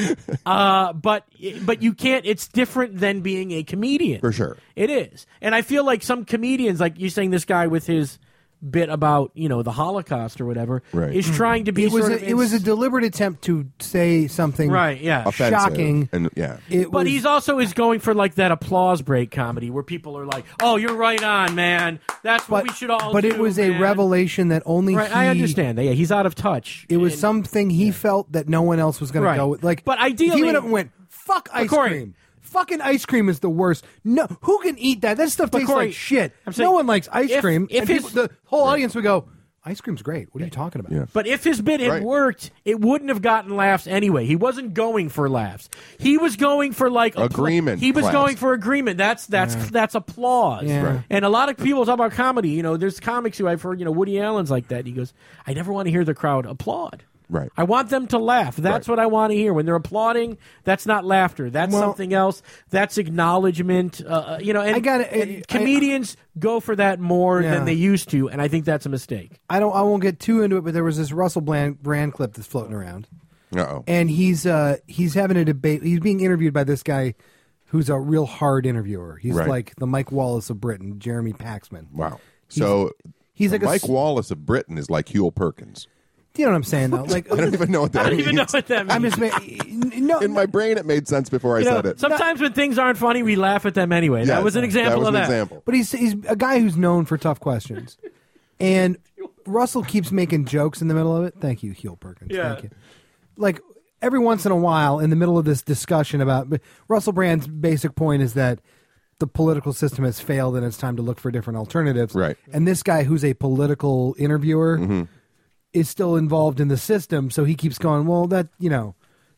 But you can't. It's different than being a comedian.
For sure.
It is. And I feel like some comedians, like you're saying, this guy with his bit about the Holocaust or whatever,
Right.
is trying to be.
It was a deliberate attempt to say something
right. Yeah.
Offensive.
shocking.
And yeah.
But he's also going for like that applause break comedy where people are like, "Oh, you're right on, man. That's what we should all."
But
do,
it was
man."
a revelation that only
Right, I understand that. Yeah, he's out of touch.
It was
And-
something he felt that no one else was going
Right.
to go with. Like,
But ideally-
he went up and went, "Fuck ice
Corey-
cream. Fucking ice cream is the worst. No, who can eat that? That stuff tastes
Corey,
like shit.
I'm saying,
No one likes ice
if-
cream."
if
and
his-
the whole audience would go, "Ice cream's great. What are you talking about?"
Yeah.
But if his bit had
Right.
worked, it wouldn't have gotten laughs anyway. He wasn't going for laughs. He was going for like
Agreement
He was
class.
going for agreement. That's applause.
Yeah. Right.
And a lot of people talk about comedy. There's comics who I've heard. Woody Allen's like that. He goes, "I never want to hear the crowd applaud.
Right.
I want them to laugh. That's
Right.
what I want to hear. When they're applauding, that's not laughter. That's something else. That's acknowledgement. And comedians go for that more
Yeah.
than they used to, and I think that's a mistake.
I won't get too into it, but there was this Russell Brand clip that's floating around,
Uh-oh.
and he's having a debate. He's being interviewed by this guy who's a real hard interviewer. He's
Right.
like the Mike Wallace of Britain, Jeremy Paxman.
Wow. So
He's like
Mike Wallace of Britain is like Huel Perkins.
Do you know what I'm saying though? Like,
I don't even know what that
I don't
means.
even know what that means.
I'm just no.
In my brain, it made sense before I said it.
Sometimes when things aren't funny, we laugh at them anyway. That
Yes,
was an example
was
of
an
that.
Example.
But he's a guy who's known for tough questions, and Russell keeps making jokes in the middle of it. Thank you, Huel Perkins.
Yeah.
Thank you. Like every once in a while, in the middle of this discussion about Russell Brand's basic point is that the political system has failed and it's time to look for different alternatives.
Right.
And this guy, who's a political interviewer,
Mm-hmm.
is still involved in the system, so he keeps going, well,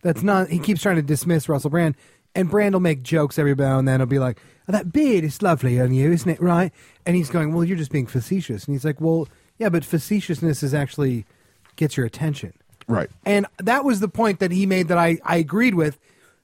That's not. He keeps trying to dismiss Russell Brand, and Brand will make jokes every now and then. He'll be like, oh, "That beard is lovely on you, isn't it? Right?" And he's going, "Well, you're just being facetious." And he's like, "Well, yeah, but facetiousness is actually gets your attention."
Right.
And that was the point that he made that I agreed with.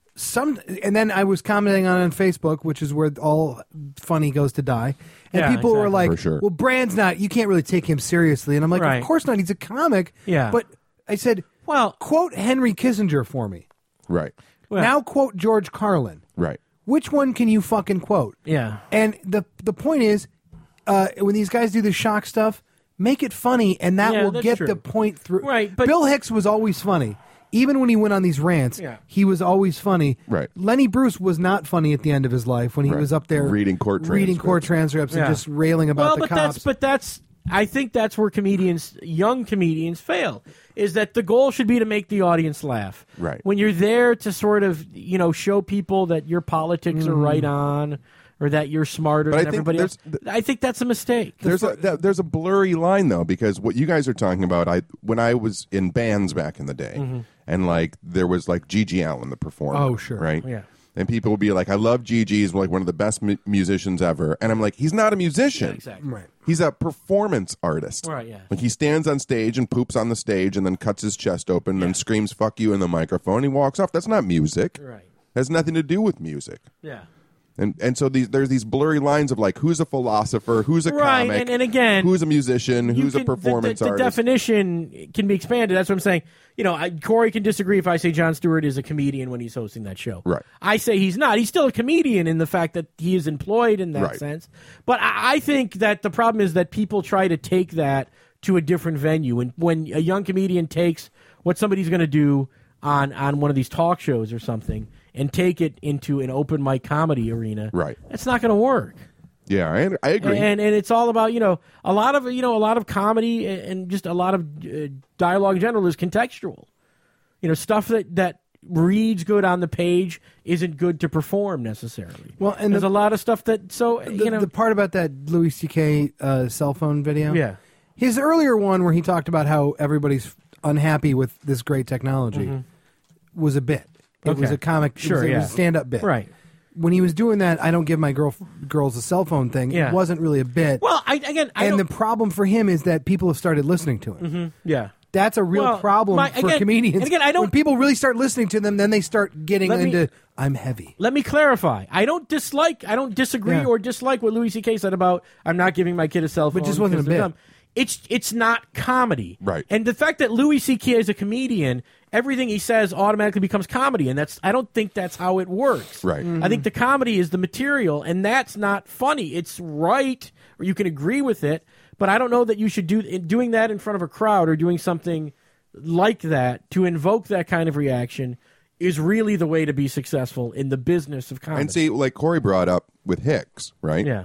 And then I was commenting on Facebook, which is where all funny goes to die. And
Yeah,
people were
exactly.
like,
For sure.
"Well, Brand's not. You can't really take him seriously." And I'm like,
Right.
"Of course not. He's a comic."
Yeah.
But I said,
Well,
quote Henry Kissinger for me.
Right.
well,
Now quote George Carlin.
Right.
Which one can you fucking quote?
yeah.
And the point is, when these guys do the shock stuff, make it funny, and that
Yeah,
will
that's
get
true.
the point through.
Right, but-
Bill Hicks was always funny. Even when he went on these rants,
Yeah.
he was always funny.
Right.
Lenny Bruce was not funny at the end of his life when he
Right.
was up there
Reading court
transcripts
Yeah.
and just railing about the cops.
That's I think that's where young comedians fail, is that the goal should be to make the audience laugh.
Right.
When you're there to sort of, show people that your politics are right on, or that you're smarter
But I
than
think
everybody else, I think that's a mistake.
There's a blurry line though, because what you guys are talking about, when I was in bands back in the day, and like there was like Gigi Allen, the performer.
Oh, sure.
Right.
Yeah.
And people would be like, "I love Gigi. He's like one of the best musicians ever." And I'm like, "He's not a musician.
Exactly.
Right.
He's a performance artist.
Right, yeah.
Like he stands on stage and poops on the stage and then cuts his chest open and screams 'fuck you' in the microphone. He walks off. That's not music.
Right.
Has nothing to do with music."
Yeah.
And so there's these blurry lines of like who's a philosopher, who's a
Right,
comic,
and again,
who's a musician,
You
who's a
can-
performance
the
artist.
definition can be expanded. That's what I'm saying. Corey can disagree if I say Jon Stewart is a comedian when he's hosting that show.
Right.
I say he's not. He's still a comedian in the fact that he is employed in that
Right.
sense. But I think that the problem is that people try to take that to a different venue. And when a young comedian takes what somebody's going to do on one of these talk shows or something and take it into an open mic comedy arena,
Right.
it's not going to work.
Yeah, I agree.
And it's all about a lot of comedy and just a lot of dialogue in general is contextual. Stuff that reads good on the page isn't good to perform necessarily.
Well, and
there's a lot of stuff that
the part about that Louis C.K. Cell phone video.
Yeah.
His earlier one where he talked about how everybody's unhappy with this great technology was a bit. It was
Okay.
a comic.
Sure,
it was
yeah.
a stand-up bit.
Right.
When he was doing that, I don't give my girls a cell phone thing.
Yeah.
It wasn't really a bit.
Well, I
and the
don't,
problem for him is that people have started listening to him.
yeah.
That's a real
Well,
problem for comedians.
and again, I don't-
when people really start listening to them, then they start getting
Let me-
into I'm heavy.
Let me clarify. I don't disagree
Yeah.
or dislike what Louis C.K. said about I'm not giving my kid a cell phone.
But it just wasn't
because
a
they're
bit.
dumb. It's not comedy.
Right.
And the fact that Louis C.K. is a comedian, everything he says automatically becomes comedy, and I don't think that's how it works.
Right.
I think the comedy is the material, and that's not funny. It's right, or you can agree with it, but I don't know that you should doing that in front of a crowd or doing something like that to invoke that kind of reaction is really the way to be successful in the business of comedy.
And see, like Corey brought up with Hicks, right?
Yeah.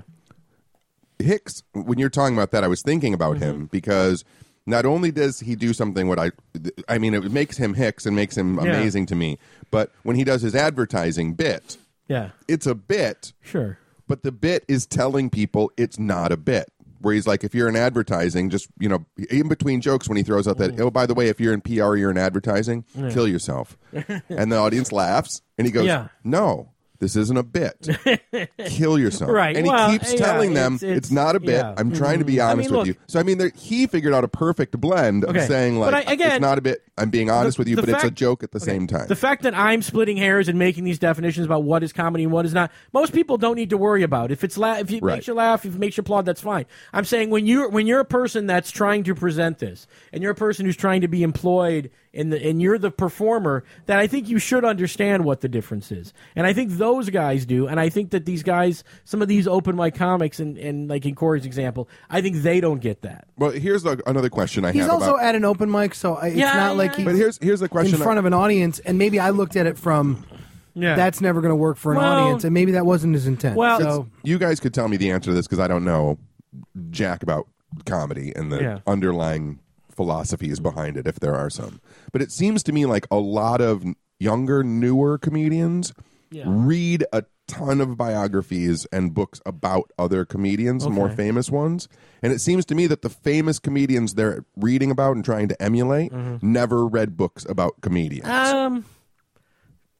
Hicks, when you're talking about that, I was thinking about him because not only does he do something I mean, it makes him Hicks and makes him
Yeah.
amazing to me, but when he does his advertising bit,
Yeah.
it's a bit,
Sure.
but the bit is telling people it's not a bit. Where he's like, if you're in advertising, just, in between jokes when he throws out that, oh, by the way, if you're in PR, you're in advertising, kill yourself. And the audience laughs, and he goes,
Yeah.
no, this isn't a bit. Kill yourself.
Right.
And
Well,
he keeps
yeah,
telling them,
it's-
it's not a bit.
yeah.
I'm trying to be honest
look-
with you. So, I mean, he figured out a perfect blend of
Okay.
saying,
But
like,
again,
it's not a bit. I'm being honest with you,
the
but it's a
fact-
joke at the same time.
The fact that I'm splitting hairs and making these definitions about what is comedy and what is not, most people don't need to worry about. If it
Right.
makes you laugh, if it makes you applaud, that's fine. I'm saying when you're a person that's trying to present this, and you're a person who's trying to be employed and you're the performer, that I think you should understand what the difference is. And I think those guys do, and I think that these guys, some of these open mic comics, and like in Corey's example, I think they don't get that.
Well, here's another question I
He's
have
also
about.
at an open mic, so it's
Yeah,
not like
yeah.
he's
But here's the question.
in front of an audience, and maybe I looked at it from
Yeah.
that's never going to work for an
Well-
audience, and maybe that wasn't his intent.
Well-
so
You guys could tell me the answer to this because I don't know jack about comedy and the
Yeah.
underlying philosophies behind it, if there are some. But it seems to me like a lot of younger, newer comedians
Yeah.
read a ton of biographies and books about other comedians, more
Okay.
famous ones. And it seems to me that the famous comedians they're reading about and trying to emulate never read books about comedians.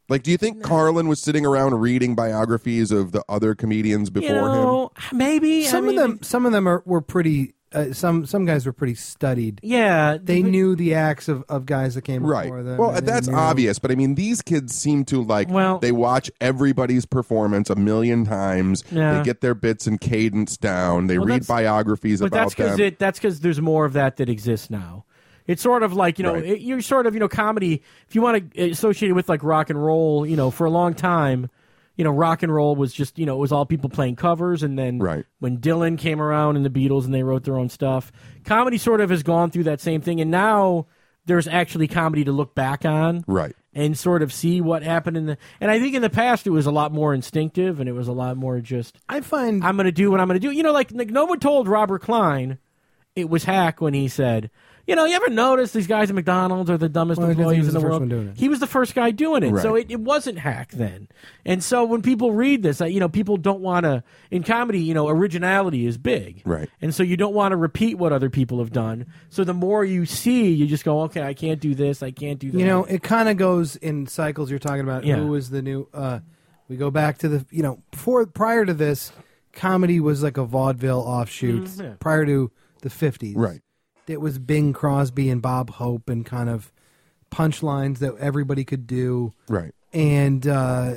Like, do you think Carlin was sitting around reading biographies of the other comedians before him?
Maybe
Some of them were pretty. Some guys were pretty studied.
Yeah,
They knew the acts of guys that came
Right.
before them.
Well,
and
that's
they knew-
obvious, but I mean, these kids seem to they watch everybody's performance a million times.
Yeah.
They get their bits and cadence down. They read
that's-
biographies
but
about them.
that's because there's more of that exists now. It's sort of like,
Right.
you're sort of, comedy, if you want to associate it with like rock and roll, for a long time, rock and roll was just, it was all people playing covers. And then
Right.
when Dylan came around and the Beatles and they wrote their own stuff, comedy sort of has gone through that same thing. And now there's actually comedy to look back on.
Right.
And sort of see what happened and I think in the past it was a lot more instinctive and it was a lot more just,
I find
I'm going to do what I'm going to do. Like no one told Robert Klein it was hack when he said, you ever notice these guys at McDonald's are the dumbest
Well, I didn't think he
employees
was
in the
the first
world?
one doing it.
He was the first guy doing it. So
Right.
it wasn't hack then. And so when people read this, people don't want to, in comedy, originality is big.
Right.
And so you don't want to repeat what other people have done. So the more you see, you just go, okay, I can't do this, I can't do that.
it kind of goes in cycles. You're talking about
Yeah.
who was the new. We go back to the prior to this, comedy was like a vaudeville offshoot.
Mhm, yeah.
Prior to the 50s,
Right.
It was Bing Crosby and Bob Hope and kind of punchlines that everybody could do.
Right.
And there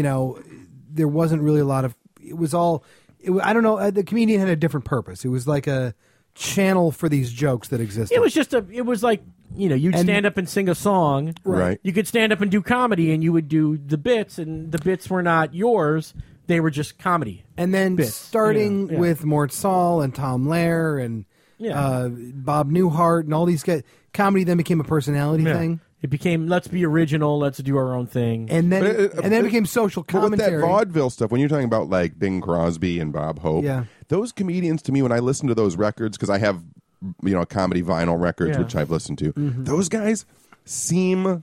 wasn't really a lot of. It was all. I don't know. The comedian had a different purpose. It was like a channel for these jokes that existed.
It was like, you'd
And-
stand up and sing a song.
Right.
You could stand up and do comedy and you would do the bits and the bits were not yours. They were just comedy.
And then
bits,
starting
yeah.
with Mort Saul and Tom Lehrer and
Yeah.
Bob Newhart and all these guys, comedy then became a personality
Yeah.
thing.
It became, let's be original, let's do our own thing.
And then
But
it became social
But with that
commentary.
vaudeville stuff, when you're talking about like Bing Crosby and Bob Hope,
Yeah.
those comedians to me, when I listen to those records, because I have comedy vinyl records
Yeah.
which I've listened to,
Mm-hmm.
those guys seem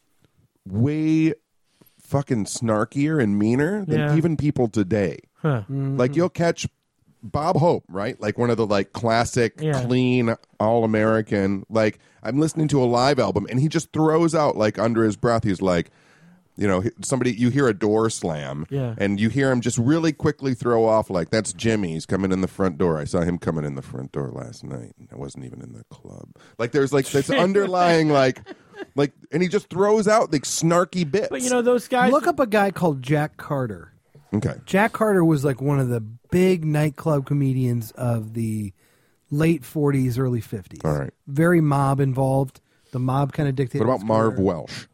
way fucking snarkier and meaner than
Yeah.
even people today.
Huh.
Like you'll catch Bob Hope, right? Like one of the like classic,
Yeah.
clean, all American. Like I'm listening to a live album, and he just throws out like under his breath. He's like, somebody. You hear a door slam,
Yeah.
and you hear him just really quickly throw off like, "That's Jimmy. He's coming in the front door. I saw him coming in the front door last night. I wasn't even in the club." Like there's like this underlying like, and he just throws out like snarky bits.
But those guys.
Look up a guy called Jack Carter.
Okay.
Jack Carter was like one of the big nightclub comedians of the late 40s, early 50s.
All right.
Very mob involved. The mob kind of dictated.
What about
his
Marv
career.
Welsh?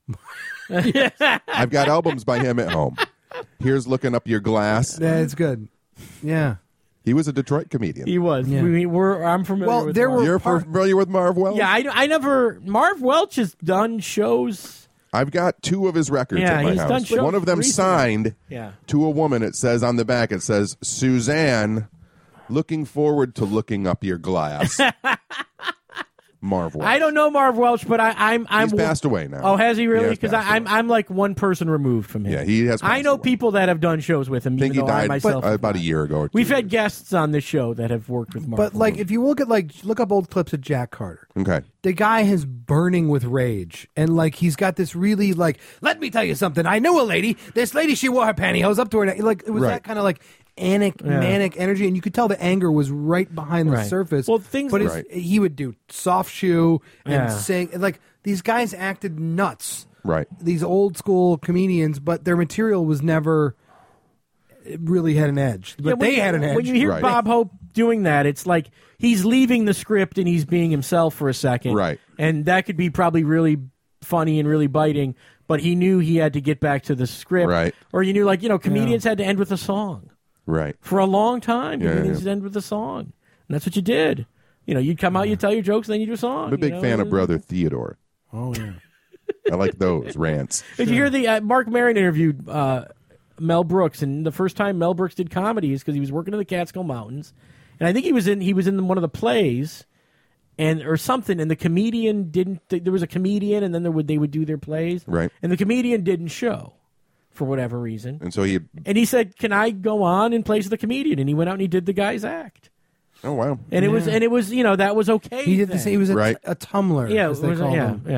I've got albums by him at home. Here's Looking Up Your Glass.
Yeah, it's good. Yeah.
He was a Detroit comedian.
He was.
Yeah.
I'm familiar
Well,
with
there
Marv.
were-
You're
part-
familiar with Marv Welsh?
Yeah, I never. Marv Welch has done shows.
I've got 2 of his records
Yeah,
at my
he's done
house.
shows
One of them
recently.
signed
Yeah.
to a woman. It says on the back, it says, Suzanne, looking forward to looking up your glass. Marv Welsh.
I don't know Marv Welch, but I'm.
He's passed away now.
Oh, has he
He
really?
has
Because
passed
I'm
away.
I'm like one person removed from him.
Yeah, he has
I
passed
know
away.
people that have done shows with him.
I think he
even though I
died
myself have
about a
not.
year ago. Or 2
We've had
years.
guests on this show that have worked with Marv.
But like,
Welch.
if you look up old clips of Jack Carter,
Okay.
the guy is burning with rage, and like he's got this really like, let me tell you something. I knew a lady. This lady, she wore her pantyhose up to her neck. Like it was
Right.
that kind of like manic energy, and you could tell the anger was right behind the
Right.
surface.
Well, things-
but
Right.
he would do soft shoe and
Yeah.
sing. Like these guys acted nuts.
Right.
These old school comedians, but their material was never it really had an edge. But
Yeah, when
they
you-
had an edge.
When you hear
Right.
Bob Hope doing that, it's like he's leaving the script and he's being himself for a second.
Right.
And that could be probably really funny and really biting, but he knew he had to get back to the script.
Right.
Or you knew, like, comedians had to end with a song.
Right.
For a long time,
Yeah,
comedians
yeah.
would end with a song. And that's what you did. You'd come out, you'd tell your jokes, and then you do a song.
I'm a big fan of Brother Theodore.
oh yeah.
I like those rants.
Did you hear the Mark Maron interviewed Mel Brooks, and the first time Mel Brooks did comedy is because he was working in the Catskill Mountains, and I think he was in one of the plays, or something, and the comedian didn't. There was a comedian, and then they would do their plays,
Right.
And the comedian didn't show for whatever reason,
And so he.
and he said, "Can I go on in place of the comedian?" And he went out and he did the guy's act,
Oh wow.
and it was that was okay.
He did the
then.
same. He was
Right.
a tumbler.
Yeah,
as
it
they
was,
called
yeah,
him.
yeah.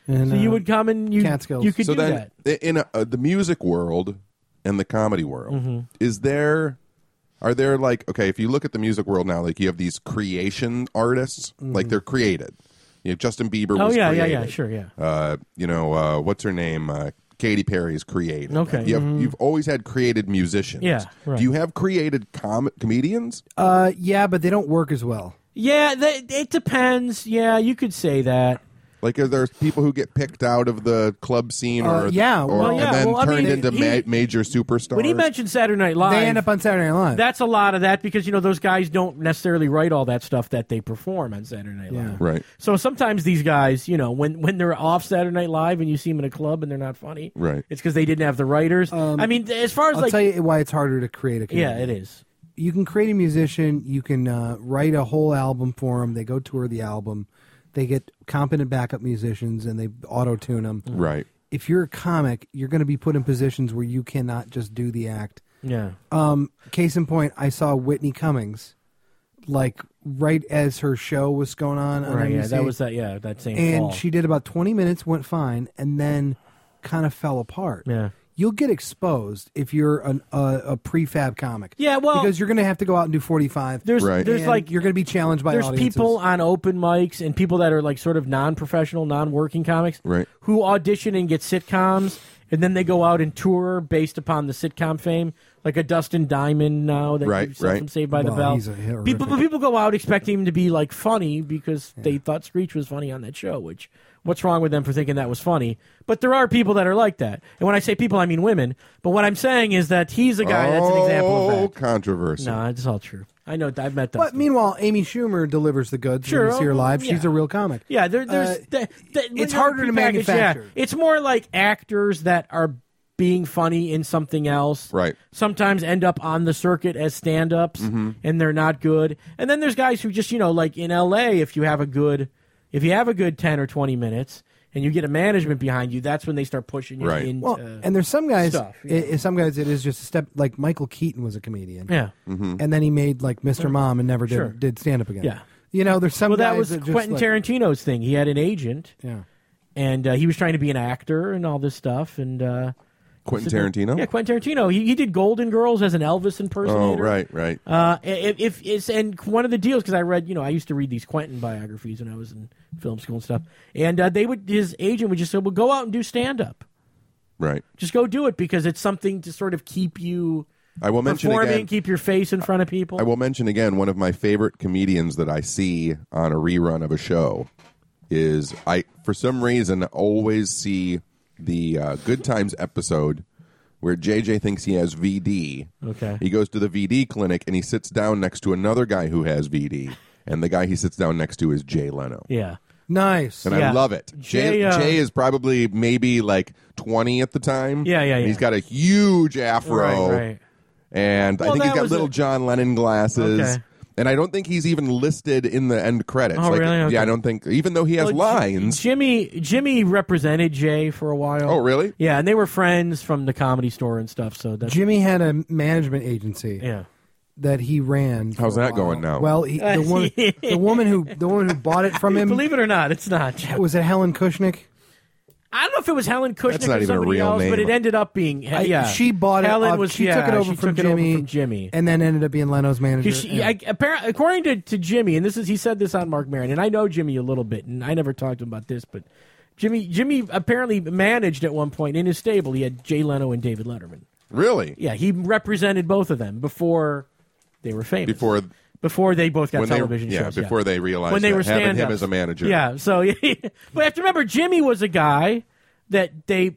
And,
So you would come and you
Catskills.
you could
So
do
then,
that.
in the music world and the comedy world, are there like, okay, if you look at the music world now, like you have these creation artists, like they're created. You know, Justin Bieber was created.
Sure, yeah.
What's her name? Katy Perry is created.
Okay.
You've always had created musicians.
Yeah, right.
Do you have created comedians?
Yeah, but they don't work as well.
Yeah, it depends. Yeah, you could say that.
Like, are there people who get picked out of the club scene, and then turned into major superstars?
When he mentioned Saturday Night Live,
They end up on Saturday Night Live.
that's a lot of that because those guys don't necessarily write all that stuff that they perform on Saturday Night Live.
Right.
So sometimes these guys, when they're off Saturday Night Live and you see them in a club and they're not funny,
Right.
It's because they didn't have the writers. I mean, as far as
I'll tell you why it's harder to create a comedian.
yeah, it is.
You can create a musician. You can write a whole album for them. They go tour the album. They get competent backup musicians and they auto-tune them.
Right.
If you're a comic, you're going to be put in positions where you cannot just do the act.
Yeah.
Case in point, I saw Whitney Cummings, like right as her show was going on.
Right. Yeah.
NBC,
That was that same
and
fall.
she did about 20 minutes, went fine, and then kind of fell apart.
Yeah.
You'll get exposed if you're a prefab comic.
Yeah, well,
because you're going to have to go out and do 45.
There's
Right.
and
like
you're going to be challenged by
there's
audiences.
people on open mics and people that are like sort of non-professional, non-working comics
Right.
who audition and get sitcoms, and then they go out and tour based upon the sitcom fame, like a Dustin Diamond now that
Right,
you saw
right.
from Saved by the
Well,
Bell.
he's a horrific-
People go out expecting him to be like funny because they thought Screech was funny on that show. Which what's wrong with them for thinking that was funny? But there are people that are like that, and when I say people, I mean women. But what I'm saying is that he's a guy that's an example of that.
Controversy.
No, it's all true. I know. I've met them.
But meanwhile, Amy Schumer delivers the goods.
Sure,
When you see her live.
yeah.
She's a real comic.
Yeah, there's
it's harder to manufacture.
Yeah, it's more like actors that are being funny in something else.
Right.
Sometimes end up on the circuit as stand-ups, and they're not good. And then there's guys who just like in L.A. If you have a good 10 or 20 minutes and you get a management behind you, that's when they start pushing you
Right.
into.
Well, and there's some guys.
stuff, yeah.
Some guys, it is just a step. Like Michael Keaton was a comedian.
yeah.
And then he made like Mr. Mom and never
Sure.
did stand up again.
Yeah.
There's some
Well,
guys
that was
that just,
Quentin
like,
Tarantino's thing. He had an agent,
Yeah.
and he was trying to be an actor and all this stuff, and.
Quentin Tarantino?
Yeah, Quentin Tarantino. He did Golden Girls as an Elvis impersonator.
Oh, right.
If it's and one of the deals, because I read, I used to read these Quentin biographies when I was in film school and stuff, and his agent would just say, "Well, go out and do stand up.
Right.
Just go do it because it's something to sort of keep you
I will mention
performing,
again.
keep your face in front of people."
I will mention again, one of my favorite comedians that I see on a rerun of a show is for some reason, always see the Good Times episode where JJ thinks he has VD.
Okay.
He goes to the VD clinic and he sits down next to another guy who has VD. And the guy he sits down next to is Jay Leno.
Yeah.
Nice.
And
Yeah.
I love it. Jay is probably maybe like 20 at the time.
Yeah.
And he's got a huge afro.
Right.
And
Well,
I think he's
that
got
was
little John Lennon glasses.
Okay.
And I don't think he's even listed in the end credits.
Oh, really? Okay.
Yeah, I don't think, even though he has lines.
Jimmy represented Jay for a while.
Oh, really?
Yeah, and they were friends from the Comedy Store and stuff. So that's
Jimmy had a management agency
yeah.
that he ran. for
How's
a
that
while.
going now?
Well, the woman who bought it from him,
Believe it or not, it's not.
was it Helen Kushnick?
I don't know if it was Helen Kushnick
That's not
or
even a
somebody
real
else,
name.
but it ended up being
She bought it.
Helen
off-
was
she took it over from Jimmy, and then ended up being Leno's manager.
Apparently, according to Jimmy, and he said this on Mark Maron, and I know Jimmy a little bit, and I never talked to him about this, but Jimmy apparently managed at one point in his stable. He had Jay Leno and David Letterman.
Really?
Yeah, he represented both of them before they were famous. Before they both got television shows.
Before they realized
when they were
having
stand-ups.
him as a manager.
Yeah, so but you have to remember, Jimmy was a guy that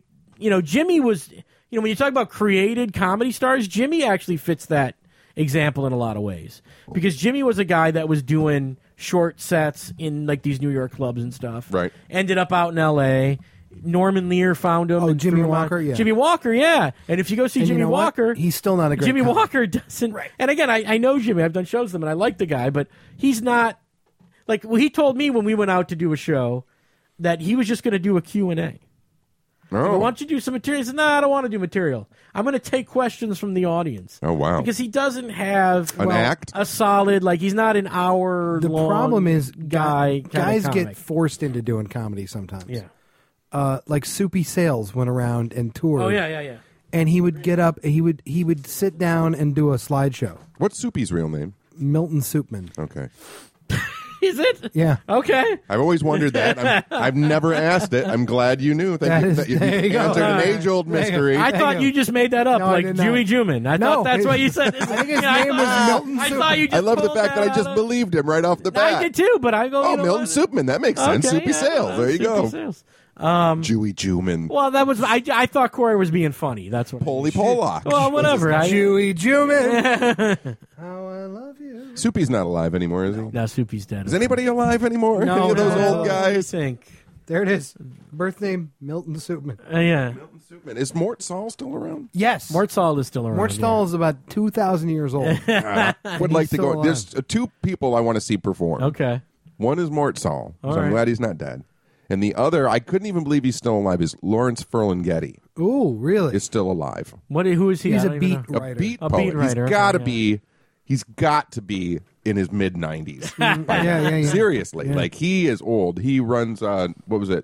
Jimmy was, when you talk about created comedy stars, Jimmy actually fits that example in a lot of ways. Because Jimmy was a guy that was doing short sets in like these New York clubs and stuff.
Right.
Ended up out in L.A., Norman Lear found him.
Oh,
and
Jimmy
threw him on.
Walker, yeah.
Jimmy Walker, yeah. And if you go see
And you
Jimmy
know what?
Walker,
he's still not a great
Jimmy
comic.
Walker doesn't. Right. And again, I know Jimmy. I've done shows with him, and I like the guy, but he's not like. Well, he told me when we went out to do a show that he was just going to do a Q&A.
Oh.
Why don't you do some material? He said, "No, I don't want to do material. I'm going to take questions from the audience."
Oh, wow.
Because he doesn't have
An act?
a solid, like he's not an hour.
The problem is
guys
get forced into doing comedy sometimes.
Yeah.
like Soupy Sales went around and toured.
Oh yeah.
And he would get up. He would sit down and do a slideshow.
What's Soupy's real name?
Milton Soupman.
Okay.
Is it?
Yeah.
Okay.
I've always wondered that. I've never asked it. I'm glad you knew. Thank you.
There you go.
answered an
All right.
age-old
There you go.
mystery.
I thought you just made that up,
No, I
like
did not.
Dewey Juman. I
No,
thought that's what you said.
I think his name was Milton
I
Soupman.
thought you just
I love the
pulled
fact that I just
out of-
believed him right off the bat.
I did too, but I go.
Oh,
you know
Milton
what?
Soupman. That makes sense.
Okay,
Soupy
yeah,
Sales. There you
Soupy
go.
Sales.
Jewy Juman.
Well, that was I thought Corey was being funny. That's what.
Polly Pollock.
Well, whatever.
Jewy Juman. How I love you.
Soupy's not alive anymore, is he?
Now Soupy's dead.
Is anybody alive anymore?
No,
Any of those
no.
old
I
guys?
think.
There it is. Birth name, Milton Soupman.
Yeah.
Milton Soupman. Is Mort Saul still around?
Yes.
Mort Saul is still around.
Mort Stahl is about 2,000 years old.
Would like to
still
go.
alive.
There's two people I want to see perform.
Yeah. Okay.
One is Mort Saul, so
All
I'm
right.
glad he's not dead. And the other, I couldn't even believe he's still alive, is Lawrence Ferlinghetti
Ooh, really?
is still alive.
Who is he?
He's
I
a
don't even
beat
know.
writer.
A beat
A
poet.
beat writer,
He's got to
okay,
be. He's got to be in his mid-90s.
yeah.
Seriously,
Yeah.
like he is old. He runs what was it?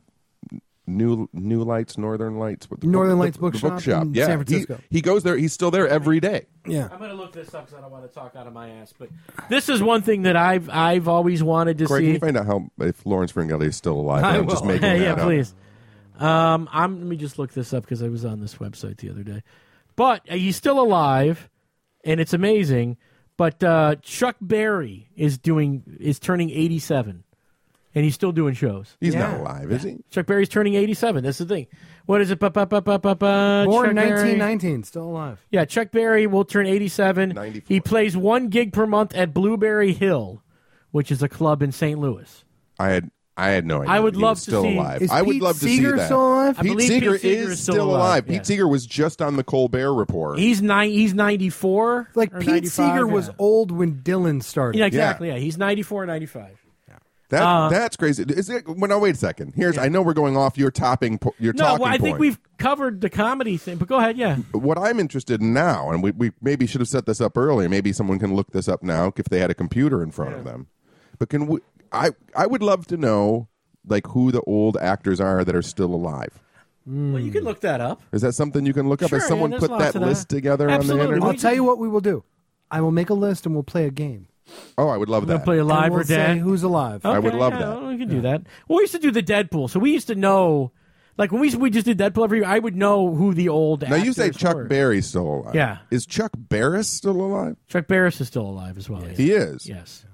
New Lights, Northern Lights, what the
Northern
book-
Lights
the
Bookshop
bookshop.
in
Yeah,
San Francisco.
He goes there. He's still there every day.
Yeah.
I'm gonna look this up because I don't want to talk out of my ass. But this is one thing that I've always wanted to
Corey,
see.
can you find out how if Lawrence Ferlinghetti is still alive?
I
I'm just
will.
making
Yeah,
that up.
please. Let me just look this up because I was on this website the other day. But he's still alive, and it's amazing. But Chuck Berry is turning 87, and he's still doing shows.
He's
Yeah.
not alive, is he?
Chuck Berry's turning 87. That's the thing. What is it?
Born
Chuck
1919, still alive.
Yeah, Chuck Berry will turn 87.
94.
He plays 1 gig per month at Blueberry Hill, which is a club in St. Louis.
I had no idea.
I would
he
love
was
to
still
see-
alive.
Is
I would
Pete
love to see
Seeger
that.
still alive?
I
Pete
believe
Seeger
Pete Seeger
is still alive.
yeah.
Pete Seeger was just on the Colbert Report.
He's 94.
Like
or
Pete
95,
Seeger was
yeah.
old when Dylan started.
Yeah, exactly. Yeah, he's 94 or 95.
That's crazy. Is it? Well, no, wait a second. I know we're going off your topping. Your
No,
talking
well, I think
point.
we've covered the comedy thing. But go ahead, yeah.
What I'm interested in now, and we maybe should have set this up earlier. Maybe someone can look this up now if they had a computer in front of them. But can we? I would love to know like who the old actors are that are still alive.
Well, you can look that up.
Is that something you can look up?
Sure,
Has someone
yeah,
put
there's lots
that
of that.
list together
Absolutely.
on the internet?
I'll tell you what we will do. I will make a list and we'll play a game.
Oh, I would love
We're going
that.
to play
And
Alive
we'll
or
say
Dead.
who's alive.
I would
Okay,
love
yeah,
that.
well, we can do that. Well, we used to do the Deadpool, so we used to know. Like when we just did Deadpool every year, I would know who the old
Now you say
actors
Chuck
were.
Berry's still alive.
Yeah.
Is Chuck Barris still alive?
Chuck Barris is still alive as well. Yeah.
He is.
Yes.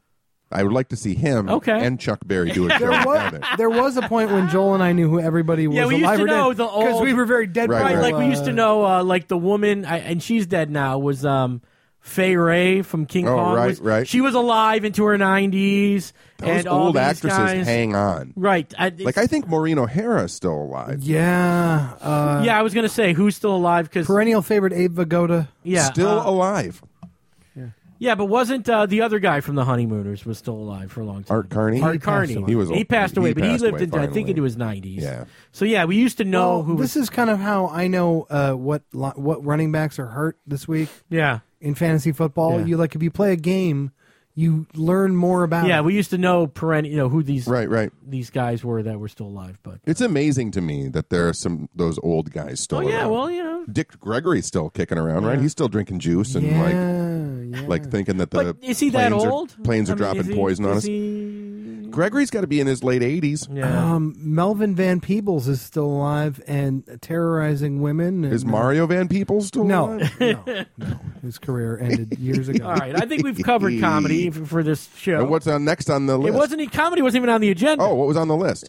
I would like to see him
Okay.
and Chuck Berry do a show together.
There was a point when Joel and I knew who everybody was
Yeah, we used
alive
to
or dead.
know the
because
old-
we were very Deadpool.
Right,
Right,
right.
like we used to know, like the woman, and she's dead now, was Fay Ray from King
Oh,
Kong.
right, right.
She was alive into her 90s.
Those
and all
old
these
actresses
guys,
hang on.
Right.
I think Maureen O'Hara is still alive.
Yeah.
yeah, I was going to say who's still alive because
Perennial favorite Abe Vigoda.
yeah,
Still alive.
yeah, but wasn't the other guy from the Honeymooners was still alive for a long time?
Art Carney.
Art
He passed
Carney.
away.
He was
He
old.
passed away,
He
but he
passed
lived
away
into I think
finally.
into his 90s.
Yeah.
So yeah, we used to know
Well,
who
this
was.
is kind of how I know what running backs are hurt this week
Yeah.
in fantasy football.
Yeah.
You like if you play a game, you learn more about
Yeah,
it.
we used to know who these
Right.
these guys were that were still alive, but
It's amazing to me that there are those old guys still around.
yeah, well, you know.
Dick Gregory's still kicking around, right? He's still drinking juice and
yeah.
like thinking that the
But is he that
planes
old?
planes are
I mean,
dropping
is he-
poison on
is
us.
he-
Gregory's got to be in his late 80s.
Yeah.
Melvin Van Peebles is still alive and terrorizing women. And,
Is Mario Van Peebles still
No,
alive?
no. His career ended years ago.
All right, I think we've covered comedy for this show.
And what's on next on the list?
It wasn't comedy wasn't even on the agenda.
Oh, what was on the list?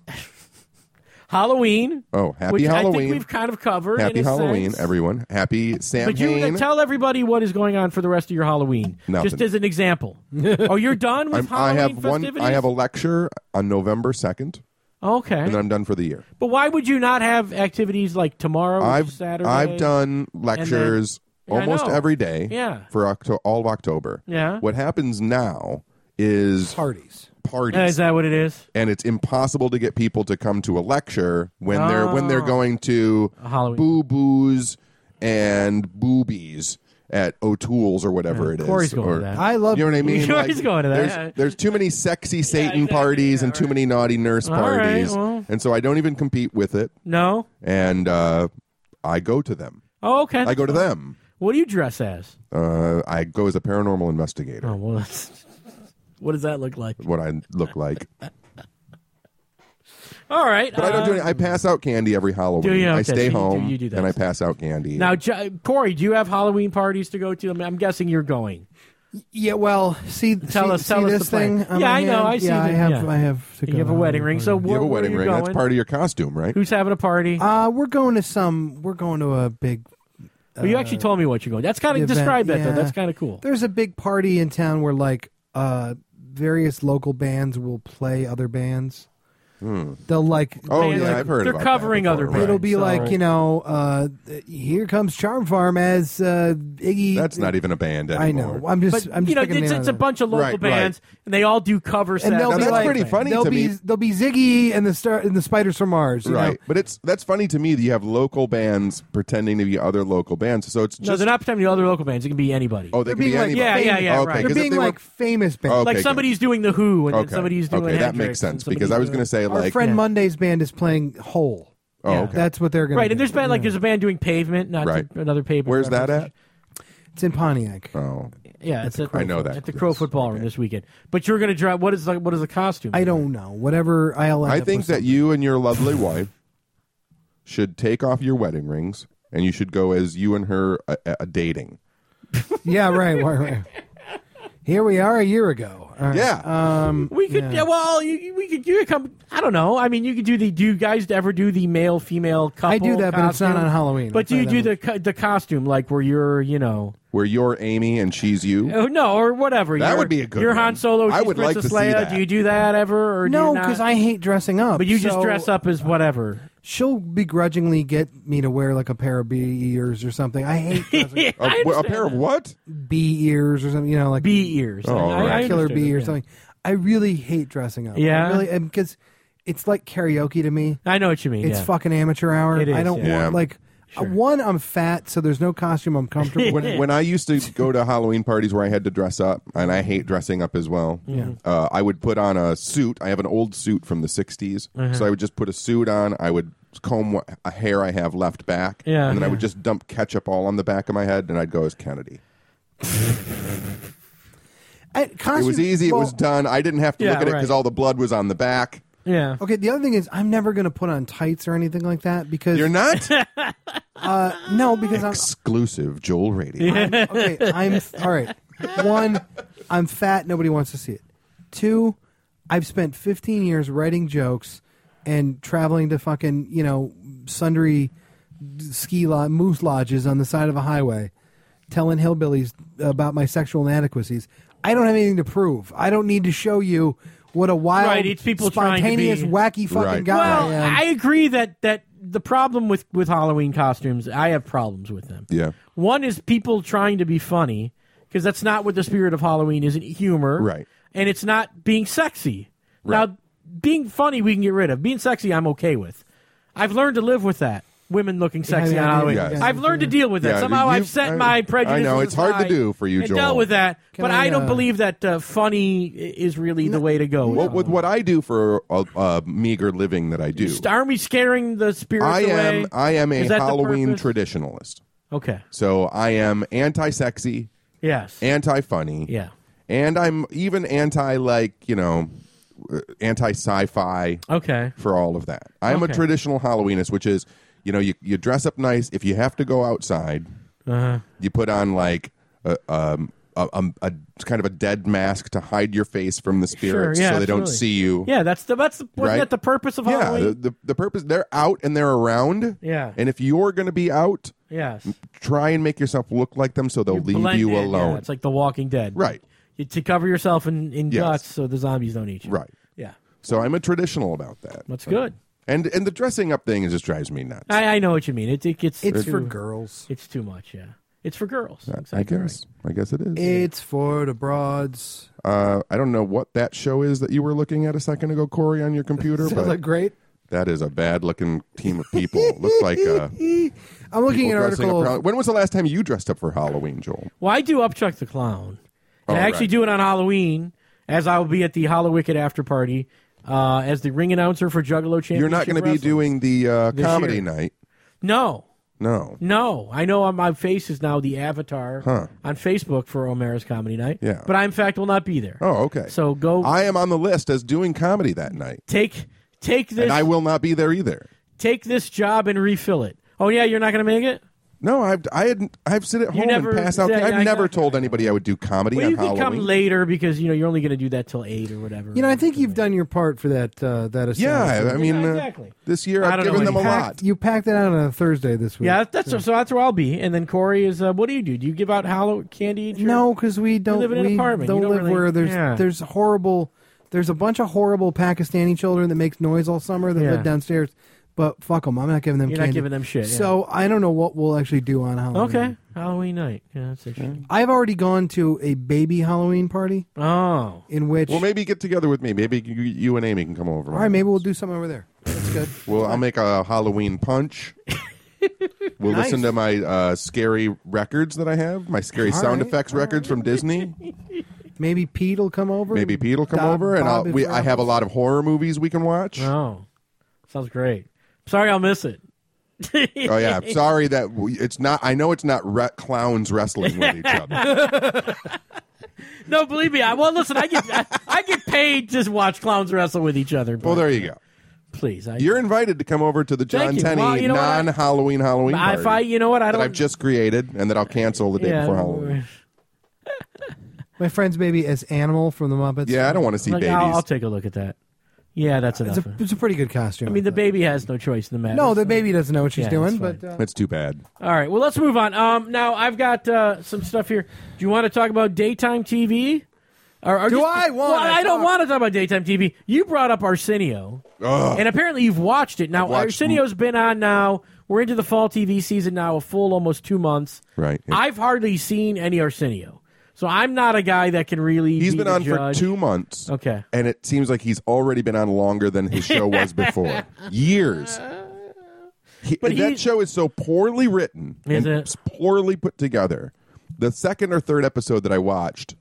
Halloween.
Oh, happy
which I
Halloween.
think we've kind of covered.
Happy
in a
Halloween,
sense.
everyone. Happy Sam
But you
Hain.
tell everybody what is going on for the rest of your Halloween,
Nothing.
just as an example. Oh, you're done with
I
Halloween
have one.
festivities?
I have a lecture on November 2nd,
Okay,
and then I'm done for the year.
but why would you not have activities like tomorrow, which is
I've
Saturday?
done lectures
Yeah, I
almost
know.
every day.
Yeah.
For all of October.
Yeah.
What happens now is
Parties.
parties.
Is that what it is?
And it's impossible to get people to come to a lecture when they're
Oh.
going to
A Halloween.
boo boos and boobies at O'Toole's or whatever it is.
Corey's going
or,
to that.
I love.
You know what I mean?
Corey's going to that.
There's too many sexy Satan
exactly,
parties and
yeah,
too many naughty nurse
All right,
parties,
well.
and so I don't even compete with it.
No?
And I go to them.
Oh, okay.
I go to them.
What do you dress as?
I go as a paranormal investigator.
Oh, well, what does that look like?
What I look like.
All right.
But I don't do any. I pass out candy every Halloween.
Do you?
I
Okay,
stay
so
home
you do that.
and I pass out candy.
Now, Corey, do you have Halloween parties to go to? I mean, I'm guessing you're going.
Yeah, well,
Tell us
this
the plan.
thing. on
Yeah,
my
I know,
hand?
I see
Yeah,
that, yeah.
I have. To
You
go
have a
to
wedding ring. So
you have a
where
wedding
are you
ring.
going?
That's part of your costume, right?
Who's having a party?
we're going to a big.
Well, you actually told me what you're going. That's kind of
event,
describe that
yeah.
though. That's kind of cool.
There's a big party in town where like various local bands will play other bands. They'll like.
Oh,
Bands,
yeah,
like,
I've heard
they're
about
covering
that
other
before,
bands.
It'll be
So-
like, here comes Charm Farm as Iggy.
That's not even a band anymore.
I know. I'm just.
But
I'm just
you know,
picking the
it's
name
a
of it.
bunch of local
Right,
bands, and they all do cover sets.
And they'll
Now,
be
that's
like,
pretty funny
They'll
to
be
me.
they'll be Ziggy and the Spiders from Mars. you
Right,
know?
but that's funny to me that you have local bands pretending to be other local bands. So it's just
No, they're not pretending to other local bands. It can be anybody.
Oh, they
They're
can be
being like
anybody.
Yeah,
Okay,
right.
They're
'cause if
being
they were-
like famous bands.
Okay,
like
good.
somebody's doing the Who, and then
Okay,
somebody's doing
okay, that
Hendrix,
makes sense
and
because I was going to say
Our
like,
friend
Yeah.
Monday's band is playing Hole.
oh,
Yeah.
okay,
That's what they're going
right.
to
And there's been like there's a band doing Pavement, not
Right.
another Pavement.
where's that
reference.
at?
It's in Pontiac.
Oh,
Yeah, it's at
I know that.
at the Crow
Yes.
Football Room
Okay.
this weekend. But you're going to drive. What is the costume?
I don't know. Whatever I'll end
I
up
think
with
that
something.
you and your lovely wife should take off your wedding rings and you should go as you and her dating.
Yeah, right. Here we are a year ago. All right.
Yeah.
We could. Yeah. Well, we could. You could come. I don't know. I mean, you could do the. Do you guys ever do the male female couple?
I do that, but it's not
costume?
on Halloween.
But
I'll
do you
tell you
do the costume like where you're
Where you're Amy and she's you.
Oh, no, or whatever.
That
You're-
would be a good
You're
one.
Han Solo.
I
She's
would like
Princess
to see
Leia.
that.
Do you do that ever? Or do
No,
you not?
because I hate dressing up.
But you just
so
dress up as whatever.
She'll begrudgingly get me to wear like a pair of bee ears or something. I hate dressing
I
A
understand
pair of
that.
what?
bee ears or something. You know, like
Bee ears.
Oh, all right.
killer
understand
bee
it,
or
yeah.
something. I really hate dressing up.
Yeah?
I really, because it's like karaoke to me.
I know what you mean.
It's
yeah.
fucking amateur hour.
It is,
I don't
yeah.
want like one. I'm fat, so there's no costume I'm comfortable with.
When I used to go to Halloween parties where I had to dress up, and I hate dressing up as well, I would put on a suit. I have an old suit from the 60s, so I would just put a suit on. I would comb what a hair I have left back,
Yeah.
and then I would just dump ketchup all on the back of my head, and I'd go as Kennedy. It was easy. It was done. I didn't have to
Yeah,
look at it
right.
because all the blood was on the back.
Yeah.
Okay, the other thing is I'm never going to put on tights or anything like that because
You're not
no, because
exclusive Joel Radio.
I'm all right. One, I'm fat. Nobody wants to see it. Two, I've spent 15 years writing jokes and traveling to fucking sundry moose lodges on the side of a highway, telling hillbillies about my sexual inadequacies. I don't have anything to prove. I don't need to show you what a wild,
Right, it's people trying to
spontaneous,
be-
wacky fucking
Right.
guy
Well,
I am.
I agree that the problem with Halloween costumes, I have problems with them.
Yeah.
One is people trying to be funny because that's not what the spirit of Halloween is. Humor,
Right.
And it's not being sexy.
Right.
Now, being funny we can get rid of. Being sexy, I'm okay with. I've learned to live with that. Women looking sexy
Yeah,
on
yeah,
Halloween.
yes.
I've learned to deal with that.
Yeah,
Somehow I've
you've-
set my prejudices
I know, it's hard to
aside
do for you,
and
Joel.
dealt with that.
Can
But
I,
I don't believe that funny is really the way to go.
Well, with what I do for a meager living that I do,
Are we scaring the spirits away?
I am a
Is that the
Halloween
purpose?
traditionalist.
Okay.
So I am anti-sexy,
Yes.
anti-funny,
Yeah.
and I'm even anti-sci-fi
Okay.
for all of that. I am a
Okay.
traditional Halloweenist, which is, you dress up nice. If you have to go outside, you put on like a kind of a dead mask to hide your face from the spirits,
yeah,
so they don't
absolutely.
see you.
Yeah, wasn't
Right?
that the purpose of
Yeah,
Halloween?
the purpose, they're out and they're around.
Yeah.
And if you're going to be out,
Yes.
try and make yourself look like them so they'll leave
Blend
you
in,
alone.
Yeah, it's like The Walking Dead.
Right.
To cover yourself in
Yes.
guts so the zombies don't eat you.
Right.
Yeah.
So I'm a traditional about that.
That's good.
And the dressing up thing just drives me nuts.
I know what you mean. It gets
it's
too-
for girls.
It's too much, yeah. It's for girls.
I
Exactly
guess. I guess it is.
It's for the broads.
I don't know what that show is that you were looking at a second ago, Corey, on your computer,
Sounds
but
like great.
that is a bad looking team of people. Looks like
I'm looking
People
at an
dressing up
article.
for when was the last time you dressed up for Halloween, Joel?
Well, I do Upchuck the Clown. And
Oh,
I actually
right.
do it on Halloween, as I will be at the Hallowicked after party as the ring announcer for Juggalo Championship
You're not going to be
Wrestling.
doing the comedy
year.
night.
No.
No.
I know my face is now the avatar on Facebook for O'Mara's Comedy Night.
Yeah.
But I, in fact, will not be there.
Oh, okay.
So go
I am on the list as doing comedy that night.
take this
And I will not be there either.
take this job and refill it. Oh, yeah, you're not going to make it?
No, I've sit at home
never-
and pass out.
yeah,
I've
yeah,
never
exactly.
told anybody I would do comedy
Well,
on
you can
Halloween.
come later because, you're only going to do that till 8 or whatever.
I think you've done your part for that. That assignment.
Yeah, I mean,
exactly.
this year
I
I've
don't know
given
what
them a
you
lot.
You packed it out on a Thursday this week.
Yeah, so that's where I'll be. And then Corey is, what do? Do you give out Halloween candy? at your-
No, because we don't.
live in an
we
apartment.
don't
You don't
live
really-
where
yeah.
there's horrible. There's a bunch of horrible Pakistani children that makes noise all summer that
Yeah.
live downstairs. But fuck them. I'm not giving them
You're
candy.
not giving them shit. Yeah.
So I don't know what we'll actually do on Halloween.
Okay, Halloween night. Yeah, that's interesting.
I've already gone to a baby Halloween party
Oh,
in which.
Well, maybe get together with me. Maybe you and Amy can come over.
all right, maybe we'll do something over there. That's good.
Well, I'll make a Halloween punch. We'll
Nice.
listen to my scary records that I have, my scary
All
sound
right,
effects
all
records from Disney.
Maybe Pete will come over.
Maybe Pete will come
Bob-
over, and
Bob
I have a lot of horror movies we can watch.
oh, sounds great. Sorry, I'll miss it.
Oh yeah, sorry that it's not. I know it's not clowns wrestling with each other.
No, believe me. Listen. I get paid to watch clowns wrestle with each other.
Well,
but
there you go.
Please,
You're invited to come over to the John
Thank you.
Tenney
Well, you know what?
non-Halloween Halloween party
If I, you know what, I
that
don't.
I've just created, and that I'll cancel the day before Halloween.
My friend's baby as Animal from the Muppets.
Yeah, I don't want to see
Like,
babies.
I'll take a look at that. Yeah, that's enough.
It's a pretty good costume.
I mean, the baby has no choice in the matter.
No, the
so-
baby doesn't know what she's
Yeah,
doing,
that's
but
That's too bad.
All right, well, let's move on. Now, I've got some stuff here. Do you want to talk about daytime TV? Or
Do
just-
I want
Well,
to
I don't
talk-
want to talk about daytime TV. You brought up Arsenio,
Ugh.
and apparently you've watched it. Now,
I've watched-
Arsenio's been on now. We're into the fall TV season now, a full almost 2 months.
Right.
I've hardly seen any Arsenio, so I'm not a guy that can really.
He's
be
been
the
on
judge.
for 2 months.
Okay.
And it seems like he's already been on longer than his show was before. Years.
But
that
he's-
show is so poorly written
Is
and
it?
poorly put together. The second or third episode that I watched,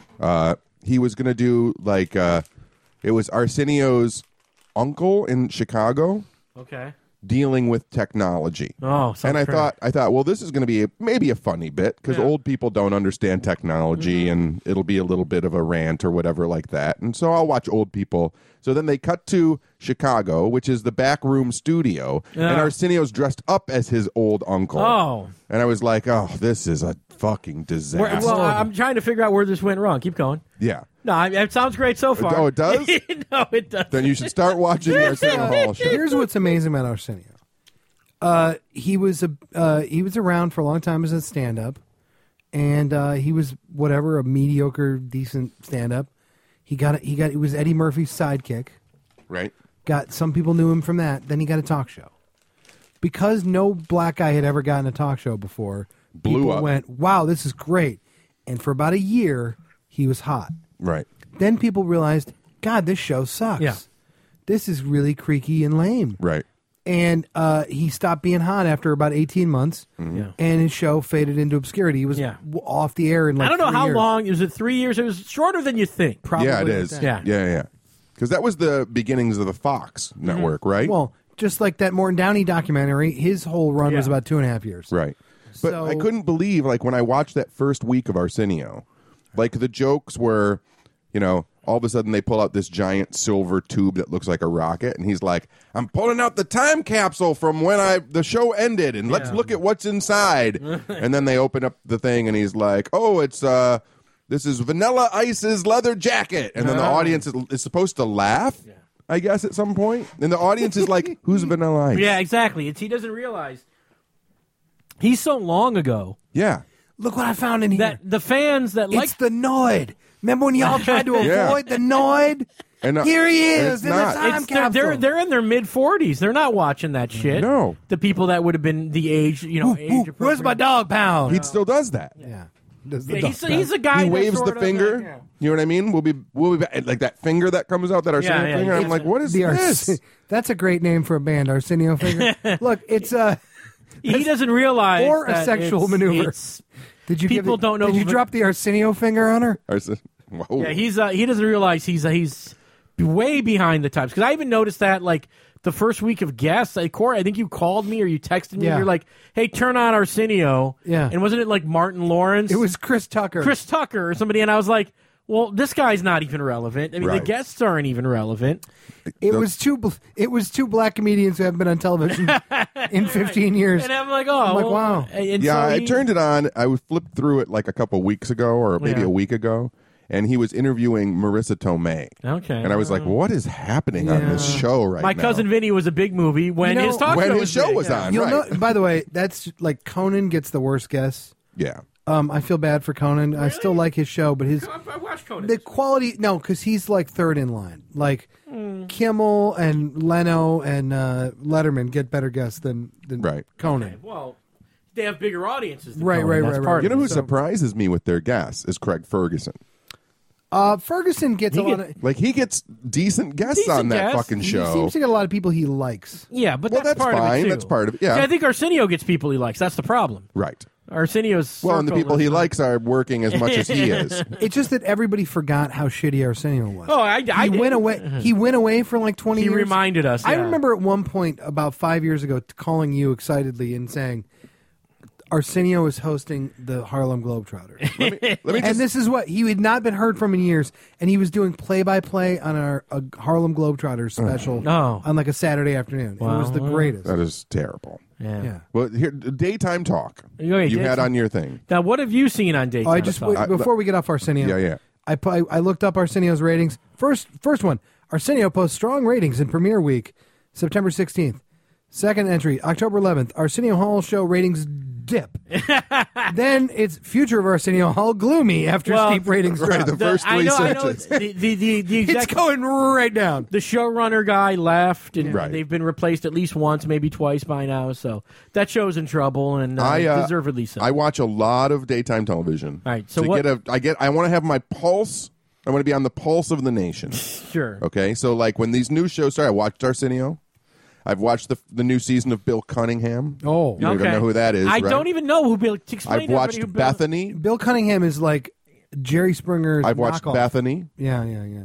he was going to do it was Arsenio's uncle in Chicago
Okay.
dealing with technology.
Oh, sounds
And I
great.
thought, well, this is going to be maybe a funny bit because
Yeah.
old people don't understand technology, and it'll be a little bit of a rant or whatever like that. And so I'll watch old people. So then they cut to Chicago, which is the back room studio, and
Yeah.
Arsenio's dressed up as his old uncle.
Oh.
And I was like, oh, this is a fucking disaster.
Well, I'm trying to figure out where this went wrong. Keep going.
Yeah.
No, it sounds great so far.
Oh, it does?
No, it doesn't.
Then you should start watching the Arsenio Hall show.
here's what's amazing about Arsenio. He was around for a long time as a stand-up, and he was a mediocre, decent stand-up. He was Eddie Murphy's sidekick.
Right?
Got some people knew him from that. Then he got a talk show. Because no black guy had ever gotten a talk show before,
Blew
people
up.
went, "Wow, this is great!" And for about a year, he was hot.
Right.
Then people realized, "God, this show sucks.
Yeah.
This is really creaky and lame."
Right.
And he stopped being hot after about 18 months,
Yeah.
and his show faded into obscurity. He was
Yeah.
off the air in like
I don't know
3
how
years.
long. Is it 3 years? It was shorter than you think.
Probably
Yeah, it
like
is.
that.
Yeah.
Yeah. Because that was the beginnings of the Fox network, right?
Well, just like that Morton Downey documentary, his whole run was
Yeah.
about 2.5 years.
Right. But
So-
I couldn't believe, when I watched that first week of Arsenio, the jokes were, all of a sudden they pull out this giant silver tube that looks like a rocket, and he's like, I'm pulling out the time capsule from when the show ended, and let's look at what's inside. And then they open up the thing, and he's like, oh, it's, this is Vanilla Ice's leather jacket. And then the audience is supposed to laugh, I guess, at some point. And the audience is like, who's Vanilla Ice?
Yeah, exactly. He doesn't realize he's so long ago
Look what I found in here.
that the fans that
It's the Noid. Remember when y'all tried to
Yeah.
avoid the Noid?
And,
Here he is
it's
in
not.
the time capsule.
they're in their mid 40s. They're not watching that shit.
No.
The people that would have been the age, age
Where's
appropriate.
my dog pound?
He still does that.
Yeah. Does the
Yeah,
dog
he's a guy
He
that
waves
sort
the
of,
finger.
yeah.
You know what I mean? We'll be back. Like that finger that comes out, that Arsenio
Yeah,
finger. I'm
it's
like, what is
The
this?
That's a great name for a band, Arsenio Finger. Look, it's
he doesn't realize
or a
that
sexual
it's-
maneuver.
it's-
Did you
people don't know
Did you
who-
drop the Arsenio finger on her?
Whoa.
Yeah, he doesn't realize he's way behind the times. Because I even noticed that like the first week of guests, like, Corey, I think you called me or you texted me.
Yeah.
And you're like, "Hey, turn on Arsenio."
Yeah.
and wasn't it like Martin Lawrence?
It was Chris Tucker.
Chris Tucker or somebody, and I was like, "Well, this guy's not even relevant. I mean, the
Right.
guests aren't even relevant."
It was two black comedians who haven't been on television in 15 years.
And I'm like, "Oh,
I'm like,
well,"
wow.
And
Yeah,
so
I
he-
turned it on. I flipped through it like a couple weeks ago or maybe
Yeah.
a week ago, and he was interviewing Marissa Tomei.
Okay,
And I was like, what is happening on this show right
My
now?
cousin Vinny was a big movie when
You know,
his talk
when
show
his
was
show
big,
was
yeah.
on.
You'll
right.
know. By the way, that's like Conan gets the worst guests.
Yeah.
I feel bad for Conan. I still like his show, but his
I watched Conan.
the quality because he's like third in line. Like
Hmm.
Kimmel and Leno and Letterman get better guests than
Right.
Conan.
Well, they have bigger audiences. Than
Right,
Conan.
right,
That's
right,
part
right.
You know
of
who
it.
surprises me with their guests is Craig Ferguson.
Ferguson gets a lot of.
Like, he gets decent guests
Decent
on that
guests.
fucking
He
show.
seems to get a lot of people he likes.
Yeah, but
Well,
that's
that's
part of
fine.
it too.
That's part of it, yeah.
See, I think Arsenio gets people he likes. That's the problem.
Right.
Arsenio's
Well, and the
circle
people
is
he
not-
likes are working as much as he is.
It's just that everybody forgot how shitty Arsenio was.
Oh, I
he
did.
went away. He went away for like 20
He
years.
reminded us.
I
yeah.
remember at one point about 5 years ago calling you excitedly and saying, Arsenio is hosting the Harlem Globetrotters.
Let me
And
just,
this is what he had not been heard from in years, and he was doing play-by-play on a Harlem Globetrotters special
Oh.
on like a Saturday afternoon. It
Wow.
was the greatest.
that is terrible.
Yeah.
Yeah.
Well, here, daytime talk.
Okay,
you had
daytime-
on your thing.
Now, what have you seen on daytime?
Oh, I just
Talk?
before we get off Arsenio.
Yeah.
I looked up Arsenio's ratings. First one, Arsenio posts strong ratings in premiere week, September 16th. Second entry, October 11th. Arsenio Hall show ratings dip. Then it's future of Arsenio Hall gloomy after
Well,
steep ratings
right,
drop.
the first
I
three
know.
searches.
The
It's
exec,
going right down.
the showrunner guy left, and
Right.
they've been replaced at least once, maybe twice by now. So that show's in trouble, and deservedly so.
I watch a lot of daytime television.
All right, so
to
what-
I want to have my pulse. I want to be on the pulse of the nation.
Sure.
Okay, so like when these new shows start, I watched Arsenio. I've watched the new season of Bill Cunningham.
Oh.
You don't even know who that is.
I
right?
don't even know who Bill. Explain
I've
to
watched
everybody who Bill-
Bethany.
Bill Cunningham is like Jerry Springer's
I've watched
knockoff.
Bethany.
Yeah.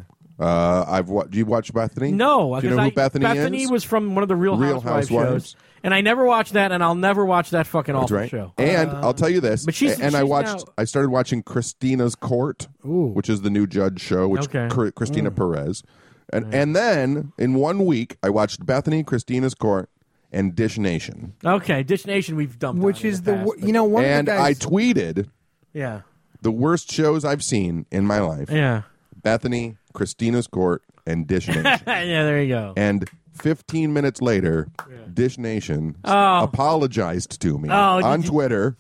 Do you watch Bethany?
No,
Do you know who Bethany is?
was from one of the Real Housewives shows, and I never watched that, and I'll never watch that fucking
That's
awful
right.
show.
And I'll tell you this.
but she's-
and I
she's
watched.
now-
I started watching Christina's Court, which is the new judge show, which
Okay.
Christina Perez. And then in 1 week, I watched Bethany, Christina's Court, and Dish Nation.
Okay, Dish Nation, we've dumped on
Which
in
is
the
the
past, but-
one
And
of the
I
guys.
tweeted
yeah,
the worst shows I've seen in my life:
yeah,
Bethany, Christina's Court, and Dish Nation.
yeah. There you go.
And 15 minutes later, Dish Nation
Oh.
apologized to me
Oh, did
on
you-
Twitter.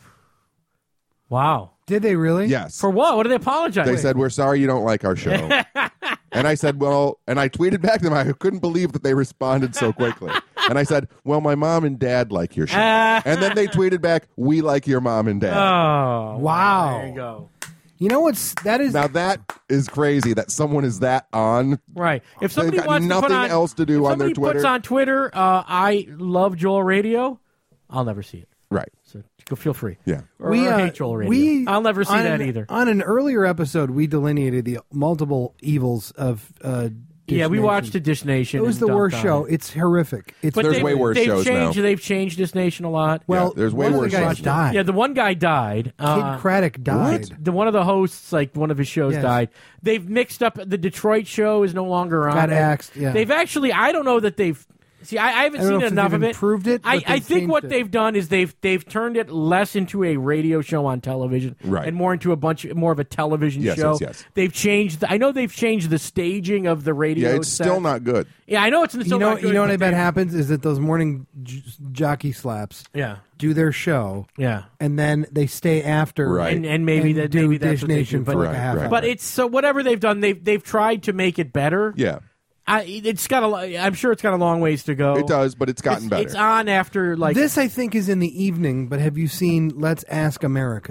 Wow.
Did they really?
Yes.
For what? What did they apologize?
They said, "We're sorry you don't like our show." And I said, "Well," and I tweeted back to them. I couldn't believe that they responded so quickly. And I said, "Well, my mom and dad like your show." And then they tweeted back, "We like your mom and dad."
Oh,
Wow.
There you go.
You know what's that is
Now that is crazy that someone is that on.
Right. If somebody
got
wants to
nothing
put on,
else to do
if
on their
somebody puts
Twitter.
on Twitter, I love Joel Radio, I'll never see it.
Right.
So go feel free.
Yeah.
Or hate Joel Radio. I'll never see that either.
On an earlier episode, we delineated the multiple evils of Dish
Yeah, we
Nation.
watched a Dish Nation.
It was
and
the
dumped
worst
on
show.
it.
It's horrific. It's
But
There's
they've-
way worse
they've
shows
changed,
now.
They've changed Dish Nation a lot.
well,
there's way
one
worse
of the guys
shows.
died.
Yeah, the one guy died.
Kid Craddock died.
One of the hosts, like one of his shows,
Yes.
died. They've mixed up. The Detroit show is no longer on.
Got
They-
axed, yeah.
They've actually. I don't know that they've. See, I haven't
I don't know
seen
if
enough
they've
of it.
improved it,
I
but they've
think what
changed it.
they've done is they've turned it less into a radio show on television,
Right.
and more into more of a television
Yes,
show.
yes, yes.
They've changed. I know they've changed the staging of the radio.
Yeah, it's
set.
still not good.
Yeah, I know it's still
You know,
not good.
you know what I
but
bet
they-
happens is that those morning jockey slaps
Yeah,
do their show,
yeah.
and then they stay after,
Right.
And maybe
and
that
do
maybe that's
Dish
what they
Nation
do.
for
But,
like
Right,
a half
right.
hour.
but it's so whatever they've done, they've tried to make it better.
Yeah.
It's got I'm sure it's got a long ways to go.
It does, but it's gotten better.
It's on after like
this, I think, is in the evening. But have you seen Let's Ask America?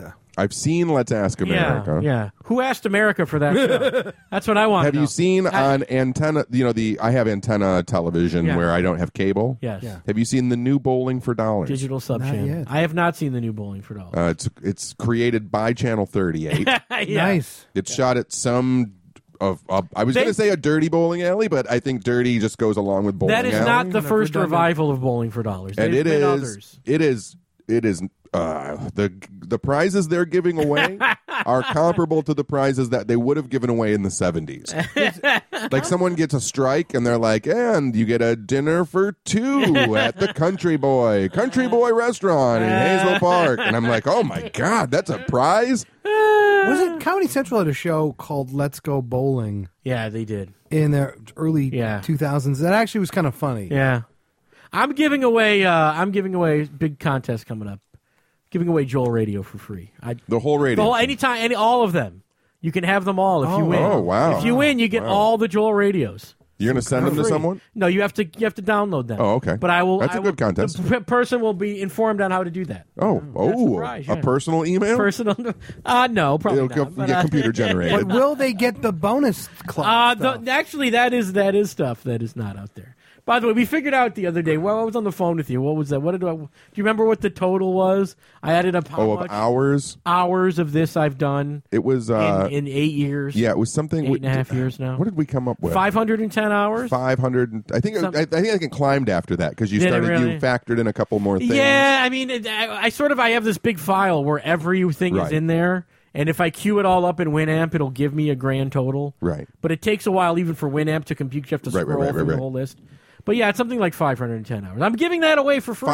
I've seen Let's Ask America.
Yeah. Who asked America for that show? That's what I want.
Have you seen on antenna? I have antenna television
Yeah.
where I don't have cable.
Yes.
Yeah.
Have you seen the new Bowling for Dollars?
Digital sub
Not
channel.
yet.
I have not seen the new Bowling for Dollars.
It's created by Channel 38.
Yeah.
Nice.
It's shot at some I was going to say a dirty bowling alley, but I think dirty just goes along with bowling
That is
alley.
not the
Never
first
done it.
revival of Bowling for Dollars.
And
There's
it
been
is.
others.
It is. The prizes they're giving away are comparable to the prizes that they would have given away in the 70s. Like someone gets a strike and they're like, and you get a dinner for two at the Country Boy restaurant in Hazel Park. And I'm like, oh my God, that's a prize?
Was it Comedy Central had a show called Let's Go Bowling
Yeah, they did.
in the early
Yeah.
2000s? That actually was kind of funny.
Yeah. I'm giving away big contest coming up. Giving away Joel Radio for free.
The whole radio.
All of them. You can have them all if you win.
Oh, wow.
If you win, you get all the Joel Radios.
You're going to send them to
Free.
someone?
No, you have to download them.
Oh, okay.
But I will.
That's a good contest.
The person will be informed on how to do that.
Oh,
prize, yeah.
a personal email?
Personal? No, probably
It'll
not. But,
get computer
But
generated.
will they get the bonus club stuff?
Actually, that is stuff that is not out there. By the way, we figured out the other day. Well, I was on the phone with you. What was that? Do you remember what the total was? I added up how
of
much
hours?
hours of this I've done
It was
in 8 years.
yeah, it was something
8.5 years now.
What did we come up with?
510 hours.
500. I think
Some-
I think it climbed after that because you
Did it
started
really?
you factored in a couple more things.
Yeah, I mean, I have this big file where everything
Right.
is in there, and if I queue it all up in Winamp, it'll give me a grand total.
Right.
But it takes a while even for Winamp to compute. You have to
Right,
scroll through the whole list. But yeah, it's something like 510 hours. I'm giving that away for free.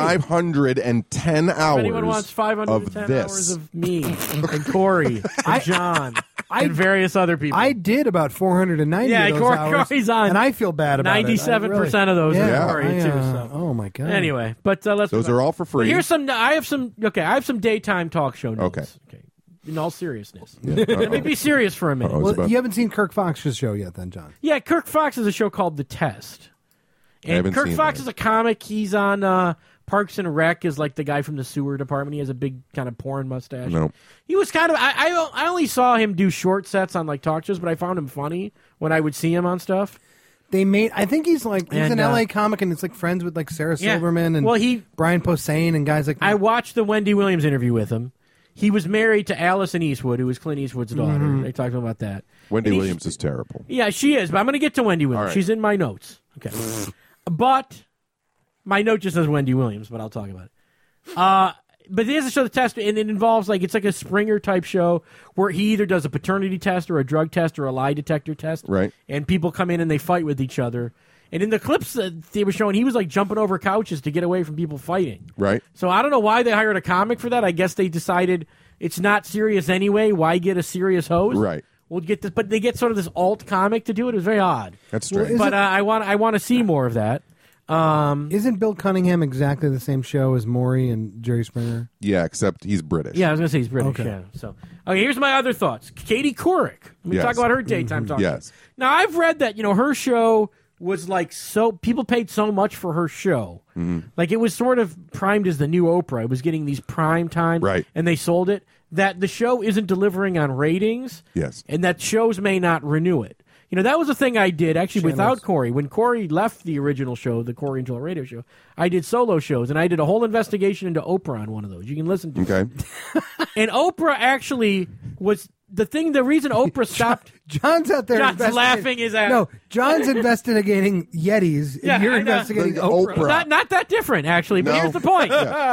510 hours.
If anyone wants 510
of this.
hours of me and Corey and John and various other people.
I did about 490
Yeah,
of those hours,
Corey's on
and I feel bad about it.
97% of those are
yeah,
Corey, too. So.
Oh my God.
Anyway, but let's.
Those are all for free.
But here's some. I have some daytime talk show notes.
Okay.
In all seriousness,
Yeah.
let me be serious for a minute.
Uh-oh.
Well, you haven't seen Kirk Fox's show yet, then, John?
Yeah, Kirk Fox has a show called The Test.
I haven't
Kirk
seen
Fox
that.
is a comic. He's on Parks and Rec as like the guy from the sewer department. He has a big kind of porn mustache.
No.
He was kind of. I only saw him do short sets on like talk shows, but I found him funny when I would see him on stuff.
They made. I think he's an
And,
LA comic, and it's like friends with like Sarah
Yeah.
Silverman and
Well,
Brian Posehn and guys like that.
I watched the Wendy Williams interview with him. He was married to Allison Eastwood, who was Clint Eastwood's daughter.
Mm-hmm.
They talked about that.
Wendy
And he-
Williams is terrible.
Yeah, she is, but I'm going to get to Wendy Williams.
All right.
She's in my notes. Okay. But my note just says Wendy Williams, but I'll talk about it. But he has a show, The Test, and it involves, it's like a Springer-type show where he either does a paternity test or a drug test or a lie detector test.
Right.
And people come in and they fight with each other. And in the clips that they were showing, he was, jumping over couches to get away from people fighting.
Right.
So I don't know why they hired a comic for that. I guess they decided it's not serious anyway. Why get a serious host?
Right.
We'll get this, but they get sort of this alt comic to do it. It was very odd.
That's strange.
Is
But
it-
I want to see more of that.
Isn't Bill Cunningham exactly the same show as Maury and Jerry Springer?
Yeah, except he's British.
Yeah, I was going to say he's British.
Okay.
Yeah. So okay, here's my other thoughts. Katie Couric. Let me
Yes.
talk about her daytime talk.
Yes.
Now I've read that her show was so people paid so much for her show. Like it was sort of primed as the new Oprah. It was getting these prime time,
Right.
And they sold it. That the show isn't delivering on ratings.
Yes.
And that shows may not renew it. That was a thing I did actually without Corey. When Corey left the original show, the Corey and Joel radio show, I did solo shows, and I did a whole investigation into Oprah on one of those. You can listen to it.
Okay.
And Oprah actually was the reason Oprah stopped.
John's out there.
John's
investigating-
laughing his ass.
No, John's investigating Yetis, and
Yeah,
you're
I know.
investigating
Oprah.
Oprah.
Not that different, actually, but
No.
here's the point.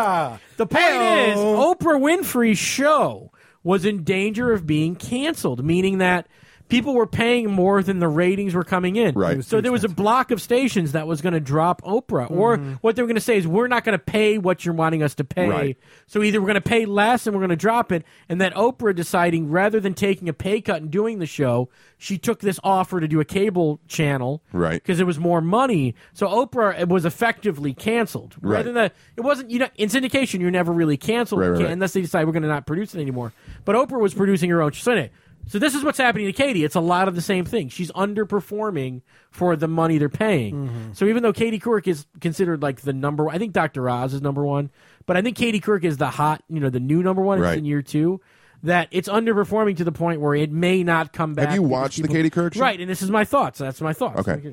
The point is, Oprah Winfrey's show was in danger of being canceled, meaning that people were paying more than the ratings were coming in.
Right.
So there was a block of stations that was going to drop Oprah. Or what they were going to say is, we're not going to pay what you're wanting us to pay.
Right.
So either we're going to pay less and we're going to drop it. And that Oprah deciding, rather than taking a pay cut and doing the show, she took this offer to do a cable channel.
Right.
Because it was more money. So Oprah was effectively canceled.
Right.
Rather than it wasn't, in syndication, you're never really canceled
Right, right.
unless they decide we're going to not produce it anymore. But Oprah was producing her own show. So anyway, so this is what's happening to Katie. It's a lot of the same thing. She's underperforming for the money they're paying. So even though Katie Couric is considered like the number one, I think Dr. Oz is number one, but I think Katie Couric is the hot, the new number one.
Right.
It's in year 2. that it's underperforming to the point where it may not come back.
Have you
because
watched the
people-
Katie Couric show?
Right, and this is my thoughts. That's my thoughts.
Okay.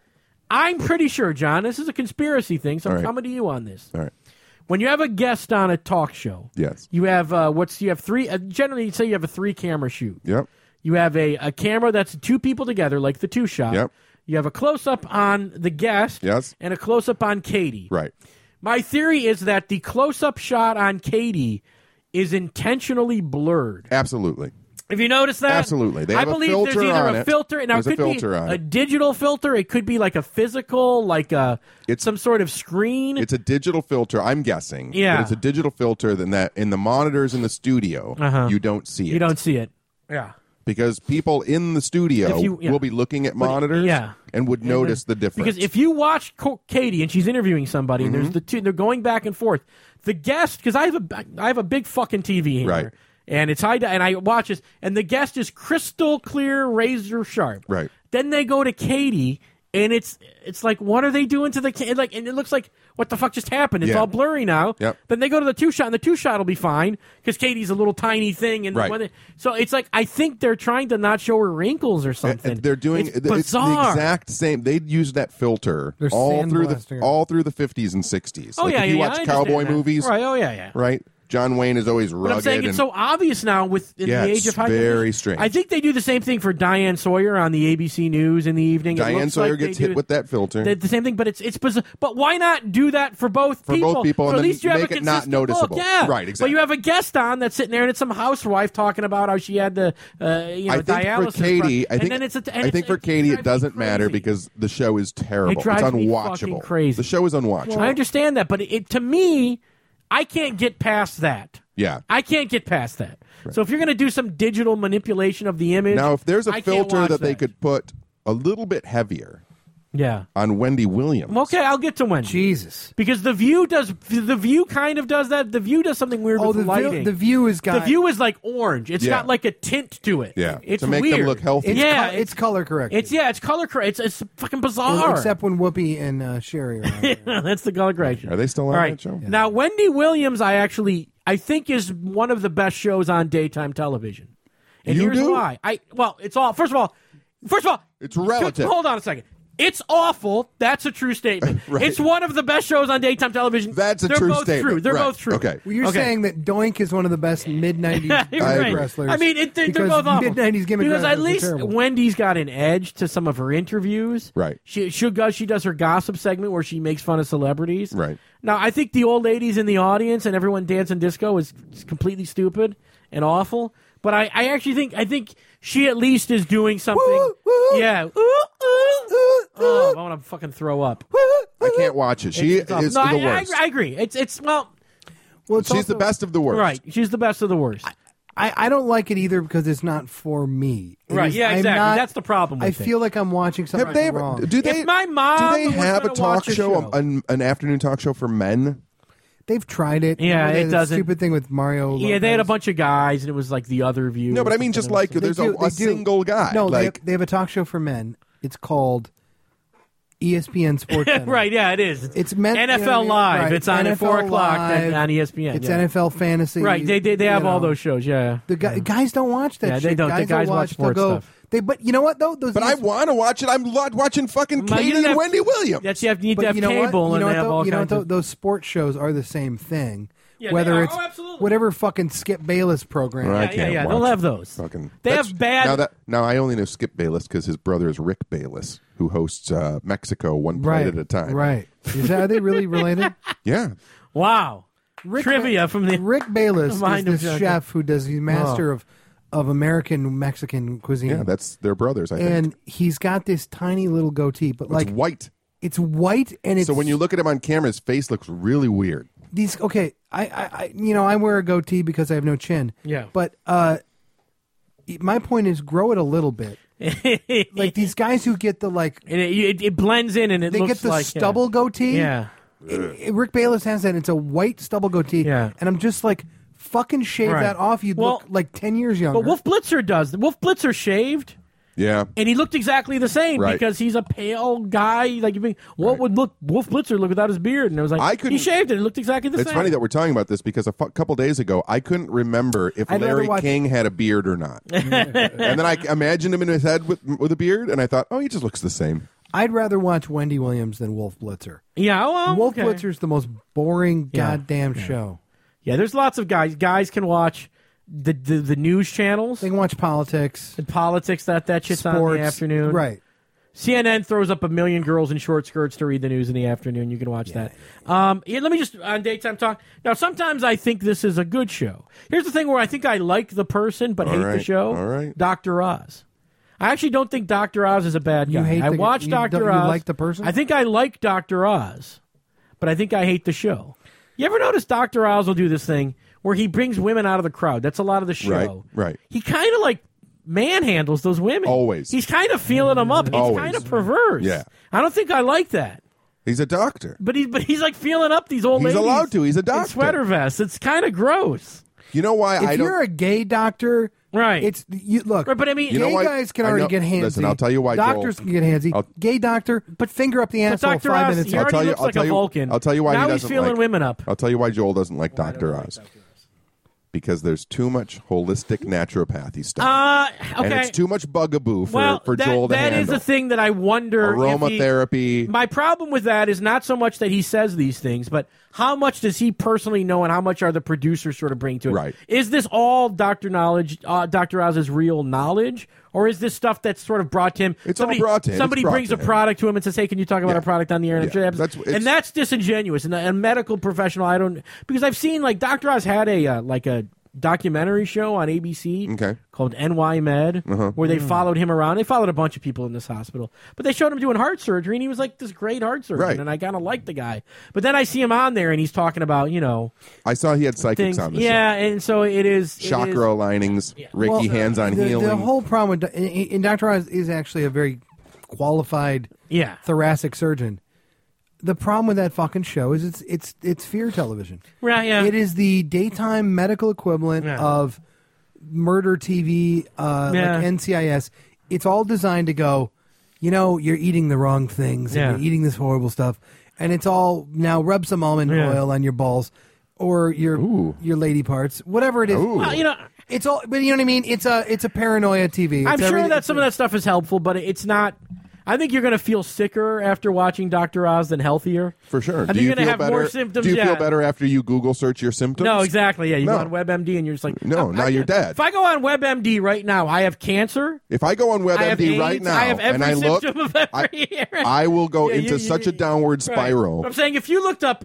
I'm pretty sure, John, this is a conspiracy thing, so
All
I'm
right.
coming to you on this.
All right.
When you have a guest on a talk show,
Yes.
you have three. Generally, say you have a 3-camera shoot.
Yep.
You have a camera that's 2 people together, like the 2-shot.
Yep.
You have a close up on the guest.
Yes.
And a close up on Katie.
Right.
My theory is that the close up shot on Katie is intentionally blurred.
Absolutely.
Have you noticed that?
Absolutely. They
I
have a
believe
filter
there's either
on
a
it.
filter. Now
There's
it
a
could
filter
be
on
a
it.
digital filter. It could be like a physical, like
It's-
some sort of screen.
It's a digital filter, I'm guessing.
Yeah.
But it's a digital filter that in the monitors in the studio, you don't see it.
You don't see it. Yeah.
Because people in the studio
If you- yeah.
will be looking at monitors
yeah.
and would notice the difference.
Because if you watch Katie and she's interviewing somebody, and there's the two, they're going back and forth. The guest, because I have a big fucking TV here,
Right.
and it's high, and I watch this, and the guest is crystal clear, razor sharp.
Right.
Then they go to Katie, and it's like, what are they doing to the and it looks like what the fuck just happened? It's
Yeah.
all blurry now.
Yep.
Then they go to the 2-shot, and the 2-shot will be fine because Katie's a little tiny thing, and
Right.
so it's like I think they're trying to not show her wrinkles or something.
And they're doing
it's
it's
bizarre.
the exact same. They use that filter
They're
all through
sandblasting it.
all through the 50s and 60s.
Oh
like
yeah,
if you
yeah,
watch
I understand
cowboy
that.
movies,
right? Oh yeah.
right? John Wayne is always rugged.
But I'm saying it's
and,
so obvious now with in
Yeah,
the age
it's
of high
very
definition.
strange.
I think they do the same thing for Diane Sawyer on the ABC News in the evening. It
Diane
looks
Sawyer
like they
gets hit
do
with that filter.
the same thing, but it's bizarre. But why not do that for both people?
both people,
So
and
at
then
least you have
make
a
it not
consistent
noticeable.
Look. Yeah,
Right,
But
exactly.
you have a guest on that's sitting there, and it's some housewife talking about how she had the
I think
dialysis.
for Katie,
and then it's
I think for Katie it doesn't matter
crazy.
because the show is terrible.
It drives
it's
me
unwatchable.
fucking crazy.
The show is unwatchable.
I understand that, but to me, I can't get past that.
Yeah.
I can't get past that. So if you're going to do some digital manipulation of the image,
Now, if there's a
I can't
filter
watch
that they could put a little bit heavier
yeah.
on Wendy Williams,
Okay, I'll get to Wendy.
Jesus.
Because the View kind of does that. The View does something weird
Oh,
with
the
lighting.
view, the view is got.
The View is like orange. It's
Yeah.
got like a tint to it.
Yeah.
it's
To make them
weird.
look healthy.
It's
yeah,
it's color corrected.
it's color correct. It's fucking bizarre.
except when Whoopi and Sherry are on there.
That's the color correction.
Are they still on
All right.
that show?
Now, Wendy Williams, I think is one of the best shows on daytime television. And
You
here's
do?
why. It's all. First of all,
It's relative.
Hold on a second. It's awful. That's a true statement.
Right.
It's one of the best shows on daytime television.
That's a
They're
true
both
statement.
True. They're
Right.
both true.
Okay.
Well, you're saying that Doink is one of the best mid '90s
You're
I
right.
agree.
wrestlers.
I mean, they're
because
both awful.
mid '90s gimmick
because at
wrestlers are
least
terrible.
Wendy's got an edge to some of her interviews.
Right.
She does her gossip segment where she makes fun of celebrities.
Right.
Now, I think the old ladies in the audience and everyone dancing disco is completely stupid and awful. But I actually think she at least is doing something.
Woo, woo.
Yeah. Ooh, ooh. Oh, I want to fucking throw up.
I can't watch it. She
It's awful.
is
No,
the worst.
I agree. It's
Well, it's
She's
also-
the best of the worst.
right. She's the best of the worst.
I don't like it either because it's not for me. It
Right,
is-
yeah,
I'm
exactly.
not-
That's the problem with
I
it.
feel like I'm watching something
Have they ever?
wrong.
Do they?
If my mom
do they
was
have a
gonna
talk
watch a
show,
show-
an afternoon talk show for men?
They've tried it.
Yeah,
They
it
had that
doesn't-
Stupid thing with Mario.
Yeah, they had a
Lopez.
bunch of guys, and it was like the other view.
No, but I
or
mean, just
something
like
else.
there's
They do-
a single guy.
No,
like
they have a talk show for men. It's called ESPN Sports Center.
right, yeah, it is.
It's meant
NFL
you know what I mean?
Live.
Right.
It's on at
NFL
4 o'clock
Live.
on ESPN.
It's
yeah.
NFL fantasy.
Right, they have
you
all
know.
those shows. Yeah,
The guys don't watch that.
Yeah,
shit.
they don't. The guys watch
they'll
sports
go,
stuff.
But you know what though? Those
But I want to watch it. I'm watching fucking
Well, you
Katie and
have-
Wendy Williams.
That's you need
but
to have
you know
cable,
what?
and
You know
they
what
have
though?
all
You know what
kinds
though?
of.
Those sports shows are the same thing.
Yeah, they
Whether
are.
it's
Oh, absolutely.
whatever fucking Skip Bayless program.
I
Yeah,
can't
yeah.
watch
They'll
it.
have those.
Fucking,
They
that's-
have bad.
Now I only know Skip Bayless because his brother is Rick Bayless, who hosts Mexico one plate
Right
at a time.
Right. Are they really related?
Yeah.
Wow. Trivia from the.
Rick Bayless is
Mind of
this
Junkie.
chef who does he's master of American Mexican cuisine.
Yeah, that's their brothers, I think.
and he's got this tiny little goatee, but like
it's white.
it's white and it's
So when you look at him on camera, his face looks really weird.
these okay. I I wear a goatee because I have no chin.
Yeah.
But my point is grow it a little bit. Like these guys who get the like
And it blends in, and it
they
looks
get the
like
stubble goatee.
Yeah.
Rick Bayless has that. It's a white stubble goatee.
Yeah.
And I'm just like, fucking shave
Right.
that off. You'd
Well,
look like 10 years younger.
But Wolf Blitzer does. Wolf Blitzer shaved,
Yeah.
And he looked exactly the same
Right.
because he's a pale guy. Like, you think, what would Wolf Blitzer look without his beard? And I was like, he shaved it. It looked exactly the
It's
same.
funny that we're talking about this because a couple days ago, I couldn't remember if
I'd rather
Larry
watch-
King had a beard or not. And then I imagined him in his head with a beard, and I thought, oh, he just looks the same.
I'd rather watch Wendy Williams than Wolf Blitzer.
Yeah, well,
Wolf
okay.
Blitzer's the most boring
Yeah.
goddamn show.
Yeah, there's lots of guys. Guys can watch the news channels.
They can watch politics,
And politics, that shit's
sports,
on in the afternoon.
Right.
CNN throws up a million girls in short skirts to read the news in the afternoon. You can watch that. Let me just, on Daytime Talk. Now, sometimes I think this is a good show. Here's the thing where I think I like the person but hate the
right,
show.
all right.
Dr. Oz. I actually don't think Dr. Oz is a bad guy.
You hate
I
the-
watched
you
Dr.
don't- you
Oz.
like the person?
I think I like Dr. Oz, but I think I hate the show. You ever notice Dr. Oz will do this thing where he brings women out of the crowd? That's a lot of the show.
Right.
He kind of like manhandles those women.
Always.
He's kind of feeling them up. He's
Always.
kind of perverse.
Yeah.
I don't think I like that.
He's a doctor.
But he's like feeling up these old
He's
ladies.
allowed to. He's a
in
doctor.
sweater vests. It's kind of gross.
You know why I
If
don't?
you're a gay doctor,
Right.
It's you look.
Right, but I mean,
You know
gay
why-
guys can
I
already
know-
get handsy.
listen, I'll tell you why, Joel.
Doctors can get handsy. gay doctor, but finger up the
but
asshole
Dr.
5
Oz,
minutes.
he already
tell you-
looks
I'll
like
tell
a
you-
Vulcan.
I'll tell you why
now
he
he's
doesn't
feeling
like-
women up.
I'll tell you why Joel doesn't like Dr. Oz. Because there's too much holistic naturopathy stuff.
Okay.
And it's too much bugaboo
well,
for Joel to
that
handle.
is the thing that I wonder. if
Aromatherapy.
my problem with that is not so much that he says these things, but how much does he personally know, and how much are the producers sort of bringing to it?
Right.
Is this all Dr. Oz's real knowledge, or is this stuff that's sort of brought to him?
It's all brought to him.
Somebody
It's brought
brings
to
a
him.
product to him and says, "Hey, can you talk about
Yeah.
our product on the air?" And,
Yeah.
I'm sure
It's-
that's disingenuous. And a medical professional, I don't, because I've seen like Dr. Oz had a documentary show on ABC
Okay.
called NY Med, where they followed him around. They followed a bunch of people in this hospital, but they showed him doing heart surgery, and he was like this great heart surgeon,
Right.
and I kind of liked the guy. But then I see him on there, and he's talking about
I saw he had psychics
things.
on the
Yeah, and so it is
chakra linings, Reiki hands-on healing.
The whole problem with and Dr. Oz is actually a very qualified
Yeah.
thoracic surgeon. The problem with that fucking show is it's fear television.
Right, yeah.
It is the daytime medical equivalent
Yeah.
of murder TV,
Yeah.
like NCIS. It's all designed to go, you're eating the wrong things
Yeah.
and you're eating this horrible stuff. And it's all, now rub some almond
Yeah.
oil on your balls or your lady parts, whatever it is.
Ooh.
Well,
It's all, but you know what I mean? It's a paranoia TV. It's
I'm sure
everything-
that some of that stuff is helpful, but it's not. I think you're going to feel sicker after watching Dr. Oz than healthier.
For sure.
I think you're going to have more symptoms.
Do you
yeah.
feel better after you Google search your symptoms?
No, exactly. Yeah, you
No.
go on WebMD and you're just like,
No, now you're dead.
If I go on WebMD right now, I have cancer.
If I go on
I have
WebMD
AIDS,
right now
I have every
and I look,
symptom of every.
I will go
Yeah,
into such a downward
Right.
spiral.
But I'm saying if you looked up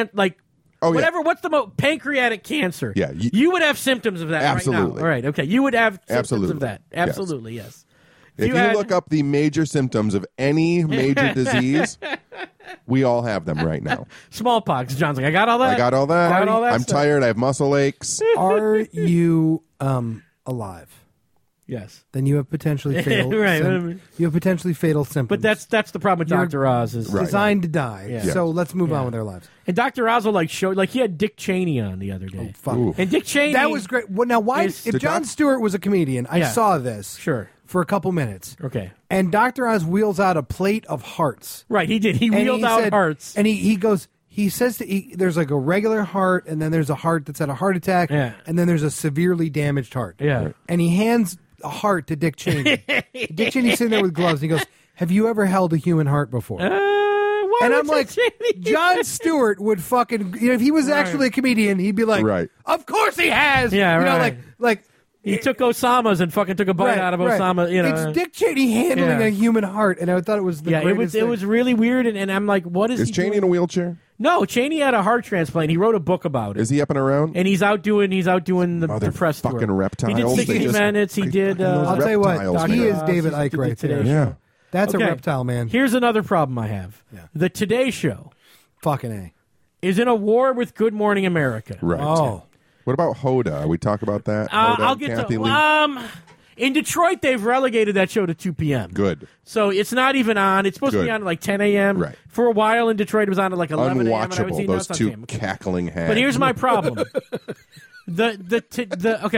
Oh, yeah.
whatever, what's the pancreatic cancer?
Yeah,
you would have symptoms of that right
Absolutely.
now. All right, okay, you would have symptoms
Absolutely.
of that.
Yes.
Absolutely, yes.
If you
had-
look up the major symptoms of any major disease, we all have them right now.
Smallpox, John's like, I got all that.
I got all that.
Got all that
I'm
stuff.
tired. I have muscle aches.
Are you alive?
Yes.
Then you have potentially fatal.
Right.
You have potentially fatal symptoms.
But that's the problem with
You're
Dr. Oz is
Right.
designed to die.
Yeah.
So let's move
Yeah.
on with our lives.
And Dr. Oz will show he had Dick Cheney on the other day.
Fuck.
Ooh.
And Dick Cheney
That was great. Well, now, why?
Is-
If
Did
Jon
Doc-
Stewart was a comedian, I
Yeah.
saw this
Sure.
for a couple minutes.
Okay.
And Dr. Oz wheels out a plate of hearts.
Right, he did. He
And
wheeled out
said-
hearts.
And he goes, he says there's like a regular heart, and then there's a heart that's had a heart attack,
Yeah.
and then there's a severely damaged heart.
Yeah.
And he hands a heart to Dick Cheney. Dick Cheney's sitting there with gloves, and he goes, "Have you ever held a human heart before?"
Why
And
would
I'm like,
Dick Cheney do
Jon
that?
Stewart would fucking, if he was actually a comedian, he'd be like,
Right.
"Of course he has."
Yeah,
you know,
right.
like
He took Osama's and fucking took a bite out of Osama. You know,
it's Dick Cheney handling
Yeah.
a human heart, and I thought it was the
yeah,
greatest
it
thing.
was really weird, and I'm like, what is
Is
he
Cheney
doing?
in a wheelchair?
No, Cheney had a heart transplant. He wrote a book about it.
Is he up and around?
And he's out doing the press tour.
Motherfucking reptiles.
He did
They
60
just-
Minutes. He did.
I'll tell you what,
reptiles,
he
man.
is David
He did
Icke
the
right
Today
there.
Show.
Yeah.
That's
Okay.
a reptile, man.
Here's another problem I have.
Yeah.
The Today Show
Fucking A.
is in a war with Good Morning America.
Right.
Oh.
What about Hoda? We talk about that. Hoda
I'll
and
get
Kathy
to.
Lee?
In Detroit, they've relegated that show to 2 p.m.
Good.
So it's not even on. It's supposed to be
Good.
on at like 10 a.m.
Right.
For a while in Detroit, it was on at like 11 a.m. and I would
Unwatchable.
see, no,
Those
it's on
two
PM. Okay.
cackling hags.
But here's my problem. Okay.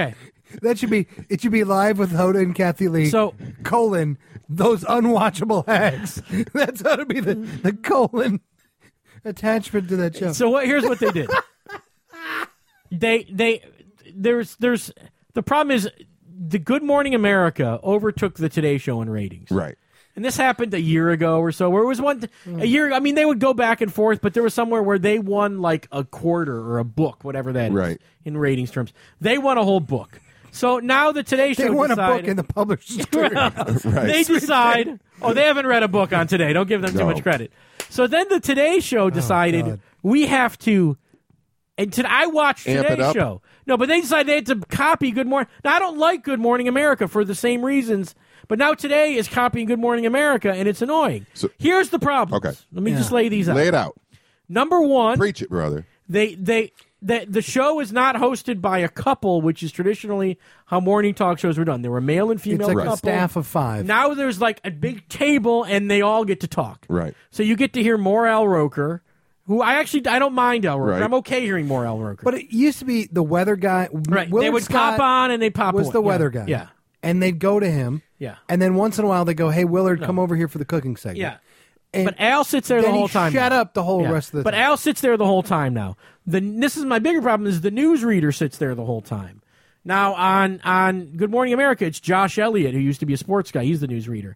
That should be. It should be live with Hoda and Kathy Lee.
So-
those unwatchable hags. That's how to be the colon attachment to that show.
So here's what they did. There's the problem is the Good Morning America overtook the Today Show in ratings.
Right.
And this happened a year ago or so, where it was a year. I mean, they would go back and forth, but there was somewhere where they won like a quarter or a book, whatever that is,
Right.
in ratings terms. They won a whole book. So now the Today Show
They won
decided,
a book in the publisher's clearinghouse.
They decide. Oh, they haven't read a book on Today. Don't give them too
No.
much credit. So then the Today Show decided
God.
we have to. And I watched
Amp it
Today's
up?
Show. No, but they decided they had to copy Good Morning. Now I don't like Good Morning America for the same reasons. But now Today is copying Good Morning America, and it's annoying.
So-
Here's the problem.
Okay.
Let me just lay these out.
Lay it out.
Number one,
Preach it, brother.
the show is not hosted by a couple, which is traditionally how morning talk shows were done. There were male and
It's
female
like
couple.
a staff of 5.
Now there's like a big table, and they all get to talk.
Right.
So you get to hear more Al Roker, who I don't mind Al Roker.
Right.
I'm okay hearing more Al Roker.
But it used to be the weather guy.
right,
Willard
they would
Scott
pop on and they pop
was
away.
the
Yeah.
weather guy.
Yeah,
And they'd go to him.
yeah,
And then once in a while they go, "Hey Willard, come over here for the cooking segment."
yeah.
And
But Al sits there the
then he
whole time.
shut
now.
up the whole
Yeah.
rest of the
But
time.
Al sits there the whole time now. This is my bigger problem is the newsreader sits there the whole time. Now on Good Morning America, it's Josh Elliott, who used to be a sports guy. He's the newsreader.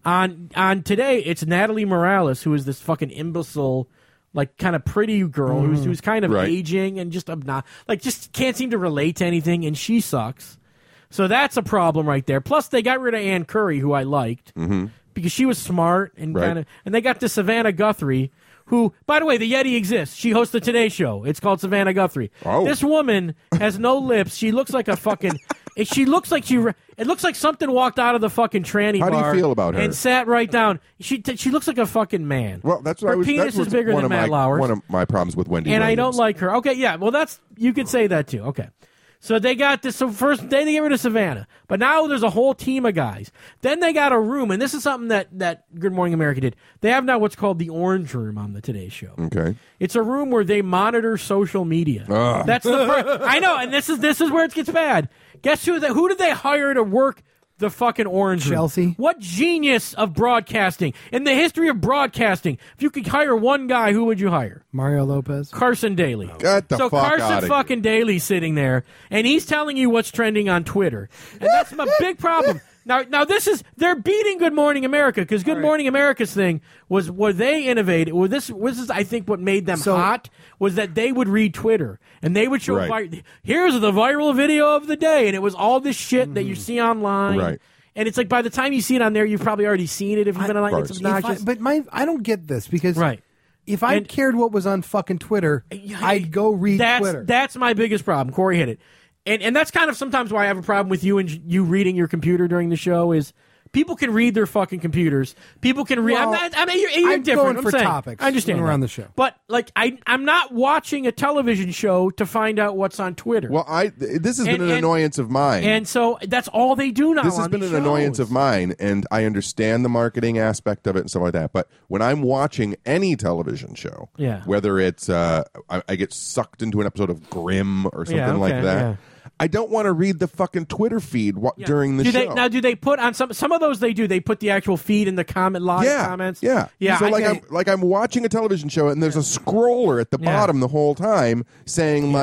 On Today, it's Natalie Morales, who is this fucking imbecile, like kind of pretty girl who's kind of
Right.
aging and just just can't seem to relate to anything, and she sucks. So that's a problem right there. Plus, they got rid of Ann Curry, who I liked because she was smart and
Right.
kind of, and they got to Savannah Guthrie, who, by the way, the Yeti exists. She hosts the Today Show. It's called Savannah Guthrie.
Oh.
This woman has no lips. She looks like a fucking. She looks like It looks like something walked out of the fucking tranny
How do you
bar
feel about her?
and sat right down. She looks like a fucking man.
Well, that's what
her
I was.
penis
That
is
was
bigger
one
than
of
Matt
my,
Lauer's.
One of my problems with Wendy.
And
Williams.
I don't like her. Okay, yeah. Well, you could say that too. Okay. So they got this. So first, they get rid of Savannah, but now there's a whole team of guys. Then they got a room, and this is something that Good Morning America did. They have now what's called the Orange Room on the Today Show.
Okay.
It's a room where they monitor social media.
Ugh.
That's the part. I know, and this is where it gets bad. Guess who did they hire to work the fucking Orange Room?
Chelsea?
What genius of broadcasting in the history of broadcasting? If you could hire one guy, who would you hire?
Mario Lopez.
Carson Daly.
Get the
so
fuck
Carson
outta
fucking Daly's sitting there, and he's telling you what's trending on Twitter, and that's my big problem. Now they're beating Good Morning America because Good Morning America's thing was where they innovated. Well, this is I think what made them hot was that they would read Twitter and they would show
Right.
here's the viral video of the day, and it was all this shit that you see online.
Right.
And it's like by the time you see it on there, you've probably already seen it if you've been online. It's obnoxious.
I don't get this because
Right.
if I
And-
cared what was on fucking Twitter, I'd go read Twitter.
That's my biggest problem. Corey hit it. And that's kind of sometimes why I have a problem with you and you reading your computer during the show is people can read their fucking computers. People can read.
Well,
You're
I'm
different.
going
I'm
for
saying.
topics
I understand
when we're on
that.
the show.
But like I'm not watching a television show to find out what's on Twitter.
Well, this has been an
And-
annoyance of mine.
and so that's all they do now.
This has
on
been
these
an annoyance
shows.
of mine, and I understand the marketing aspect of it and stuff like that. But when I'm watching any television show,
Yeah.
whether it's I get sucked into an episode of Grimm or something
Yeah, okay,
like that,
yeah.
I don't want to read the fucking Twitter feed during the
do
show.
do they put on some of those? They do. They put the actual feed in the live comments.
Yeah.
yeah.
So
I-
I'm watching a television show and there's a scroller at the
Yeah.
bottom the whole time saying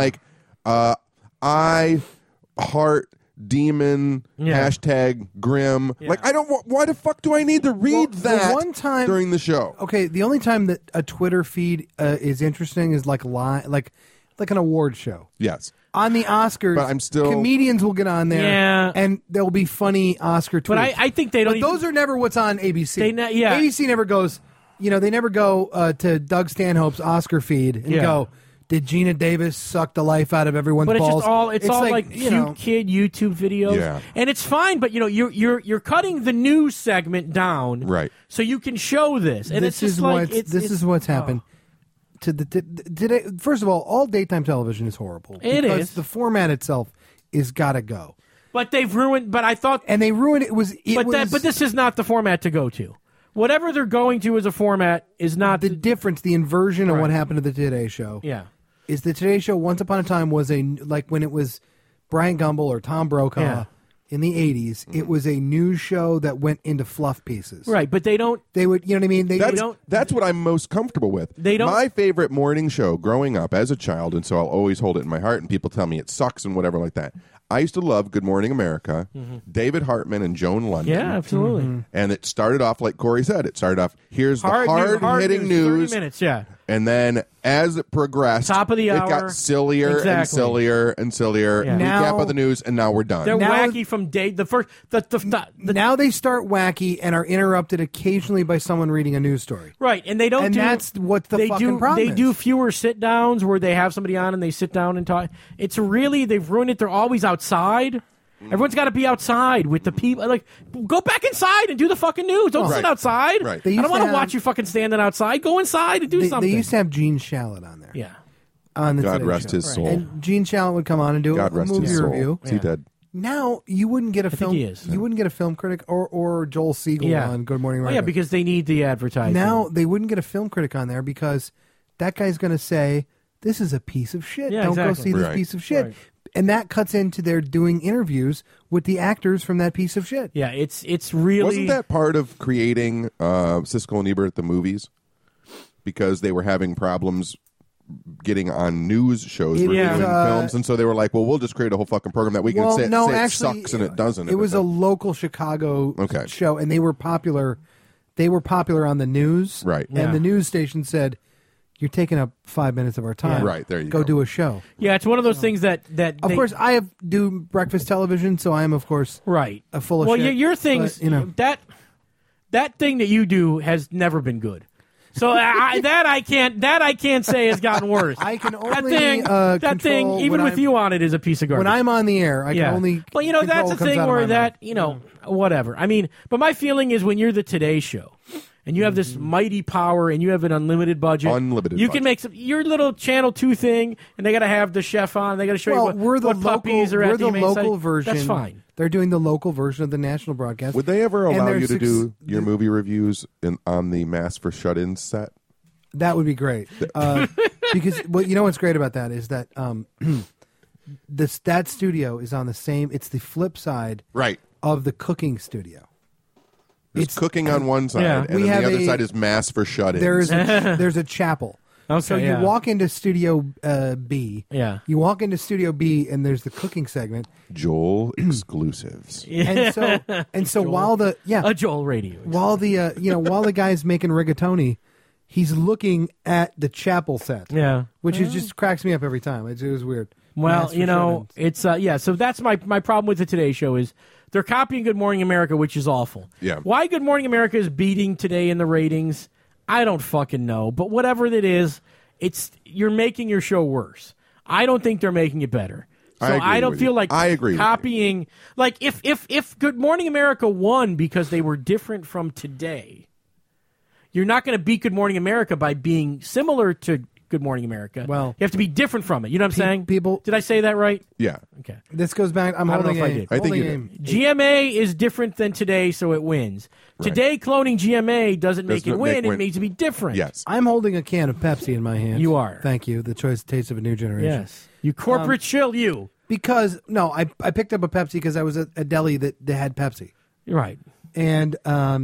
I heart demon hashtag grim.
Yeah.
Like I don't. Why the fuck do I need to read
the
that
one time-
during the show?
Okay, the only time that a Twitter feed is interesting is like an award show.
Yes.
On the Oscars,
But I'm still-
comedians will get on there,
Yeah.
and there'll be funny Oscar tweets.
But I think they don't.
But those are never what's on ABC.
Yeah.
ABC never goes. They never go to Doug Stanhope's Oscar feed and
Yeah.
go, "Did Gina Davis suck the life out of everyone's
But it's
balls?"
just all it's all like cute kid YouTube videos,
Yeah.
and it's fine. But you're cutting the news segment down,
Right.
So you can show this, and
this
it's just
is
like
what's this is what's happened. Today, first of all daytime television is horrible.
It
because
is.
the format itself is got to go,
But they've ruined. But I thought.
and they ruined it.
But this is not the format to go to. Whatever they're going to as a format is not
the difference, the inversion of what
Right.
happened to the Today Show.
Yeah.
Is the Today Show once upon a time was like when it was Brian Gumbel or Tom Brokaw
Yeah.
in the 80s, it was a news show that went into fluff pieces.
Right, but they don't.
They would, you know what I mean? They
don't-
That's what I'm most comfortable with.
They don't-
My favorite morning show growing up as a child, and so I'll always hold it in my heart, and people tell me it sucks and whatever like that. I used to love Good Morning America, David Hartman and Joan London.
Yeah, absolutely.
And it started off like Corey said. It started off, here's the hard-hitting
news.
news.
30 minutes, yeah.
And then as it progressed,
Top of the
it
hour.
got sillier and
Exactly.
sillier and sillier.
Yeah.
Recap
Now-
of the news, and now we're done.
They're
Now-
wacky from day the first the
now they start wacky and are interrupted occasionally by someone reading a news story.
right, and they don't.
And
do,
that's what the
they
fucking
do.
problem
They
is.
do fewer sit downs where they have somebody on and they sit down and talk. It's really they've ruined it. They're always outside. Everyone's got to be outside with the people. Like, go back inside and do the fucking news. Don't sit
Right.
outside.
Right.
They
I
used
don't
to
want to
have-
watch you fucking standing outside. Go inside and do
They
something.
used to have Gene Shalit on there.
yeah.
On the
God
Today
rest
Show.
his soul.
And Gene Shalit would come on and do
God
a
rest
movie
his soul.
review.
Is he dead?
Now you wouldn't get a film.
he is.
You wouldn't get a film critic or Joel Siegel
Yeah.
on Good Morning
Oh,
America.
yeah, because they need the advertising.
now they wouldn't get a film critic on there because that guy's going to say this is a piece of shit.
Yeah,
Don't go
exactly.
see this
Right.
piece of shit.
Right.
And that cuts into their doing interviews with the actors from that piece of shit.
yeah, it's really
Wasn't that part of creating Siskel and Ebert the movies? Because they were having problems getting on news shows
It
reviewing
was,
films, and so they were like, "Well, we'll just create a whole fucking program that we can
Well,
say,
no,
say
actually,
it sucks and it doesn't."
It was a
everything."
local Chicago
Okay.
show, and they were popular. They were popular on the news,
Right.
And
Yeah.
the news station said, "You're taking up 5 minutes of our time.
Yeah. Right, there you
go
go.
do a show."
yeah, it's one of those things that
Of
they-
course, I do breakfast television, so I am, of course,
right
full of
well,
shit,
your things,
but, you know.
that thing that you do has never been good. So I can't say has gotten worse.
I can
that
only
thing, that thing,
control
even
when
with
I'm-
you on it, is a piece of garbage.
when I'm on the air, I
yeah.
can only.
But you know,
control
that's
what
the
comes
thing
out of
where
my
that
mouth.
whatever. I mean, but my feeling is when you're the Today Show. And you have this mighty power, and you have an unlimited budget.
Unlimited
You
budget.
can make your little Channel 2 thing, and they got to have the chef on. They got to show
Well,
you
we're the
what
local.
puppies are
We're
at
the
humane
local
society.
version.
That's fine.
They're doing the local version of the national broadcast.
Would they ever
And
allow
they're
you to
six-
do your movie reviews on the Mass for Shut-In set?
That would be great. Because well, you know what's great about that is that that studio is on the same. It's the flip side
Right.
of the cooking studio.
There's
It's-
cooking on one side,
Yeah.
and
We
then
have
the other
a-
side is Mass for Shut-In.
There's a chapel.
Okay,
So you
yeah.
walk into Studio B.
Yeah.
You walk into Studio B, and there's the cooking segment.
Joel exclusives.
And so while the
A Joel radio.
while the while the guy's making rigatoni, he's looking at the chapel set.
Yeah.
Which is just cracks me up every time. It was weird.
Well,
Master
you know,
Shut-ins.
it's so that's my problem with the Today Show is they're copying Good Morning America, which is awful.
Yeah.
Why Good Morning America is beating Today in the ratings, I don't fucking know. But whatever it is, you're making your show worse. I don't think they're making it better. So
I agree
I don't
with
feel
you.
like
I agree with you.
copying like if Good Morning America won because they were different from Today, you're not going to beat Good Morning America by being similar to Good Morning America.
Well,
you have to be different from it. You know what I'm saying?
people-
Did I say that right?
Yeah.
Okay.
This goes back. I'm
I don't know
holding
if I
a.
did.
I think
holding
you
a-
did.
GMA is different than Today, so it wins. Today cloning GMA doesn't make
Doesn't
it win.
make
It
win.
needs to be different.
Yes.
I'm holding a can of Pepsi in my hand.
You are.
Thank you. The choice taste of a new generation.
Yes. You corporate shill, you.
Because no, I picked up a Pepsi because I was at a deli that had Pepsi,
You're right.
and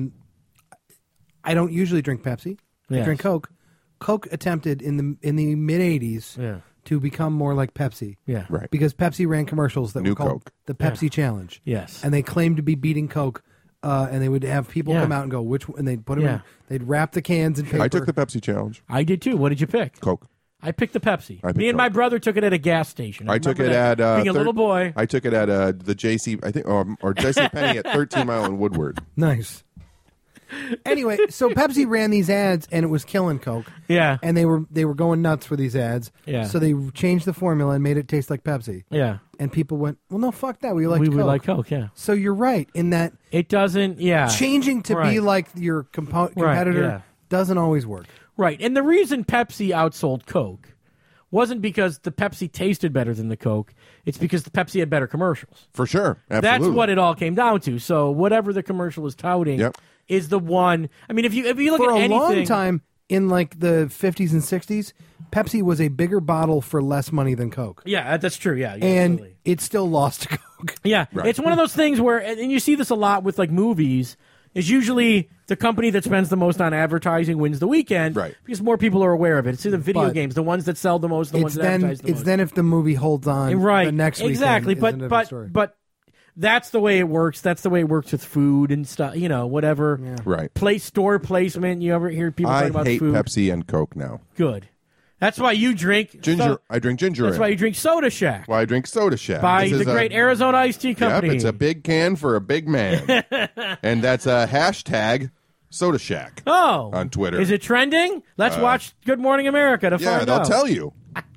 I don't usually drink Pepsi. I
Yes.
drink Coke. Coke attempted in the mid '80s
Yeah.
to become more like Pepsi.
Yeah.
Right.
Because Pepsi ran commercials that
New
were called
Coke.
the Pepsi Challenge.
Yes.
And they claimed to be beating Coke. And they would have people
Yeah.
come out and go, which, and they'd put them
Yeah.
in, they'd wrap the cans in paper.
I took the Pepsi challenge.
I did too. What did you pick?
Coke.
I picked the Pepsi.
I picked
Me and my
Coke.
brother took it at a gas station.
I took it
remember
at
that. being a little boy.
I took it at the JC, I think, or JC Penney at 13 Mile and Woodward.
Nice. Anyway, so Pepsi ran these ads and it was killing Coke.
Yeah.
And they were going nuts for these ads.
Yeah.
So they changed the formula and made it taste like Pepsi.
Yeah.
And people went, well, no, fuck that. We like
We
Coke.
would like Coke. Yeah.
So you're right in that
It doesn't. Yeah.
changing to be
Right.
like your competitor
yeah.
doesn't always work.
Right. And the reason Pepsi outsold Coke wasn't because the Pepsi tasted better than the Coke. It's because the Pepsi had better commercials.
For sure. Absolutely.
That's what it all came down to. So whatever the commercial is touting
Yep.
is the one. I mean, if you look
For
at
a
anything,
long time, in like the 50s and 60s, Pepsi was a bigger bottle for less money than Coke.
Yeah, that's true. Yeah,
And
absolutely.
it still lost to Coke.
Yeah,
Right.
it's one of those things where, and you see this a lot with like movies, is usually the company that spends the most on advertising wins the weekend,
Right.
because more people are aware of it. It's the video
But
games, the ones that sell the most, the ones that advertise the most.
It's then if the movie holds on
right,
the next weekend.
exactly.
is another
But
story.
that's the way it works. That's the way it works with food and stuff. You know, whatever.
Right.
Store placement. You ever hear people
I
talk about
hate
food?
Pepsi and Coke now.
Good. That's why you drink
Ginger. I drink ginger
That's
ale.
why you drink Soda Shack.
Why I drink Soda Shack.
By
This
the
is
great Arizona Iced Tea
Yep,
Company.
it's a big can for a big man. And that's a hashtag Soda Shack.
Oh,
on Twitter.
Is it trending? Let's watch Good Morning America to
Yeah,
find
they'll
out.
tell you.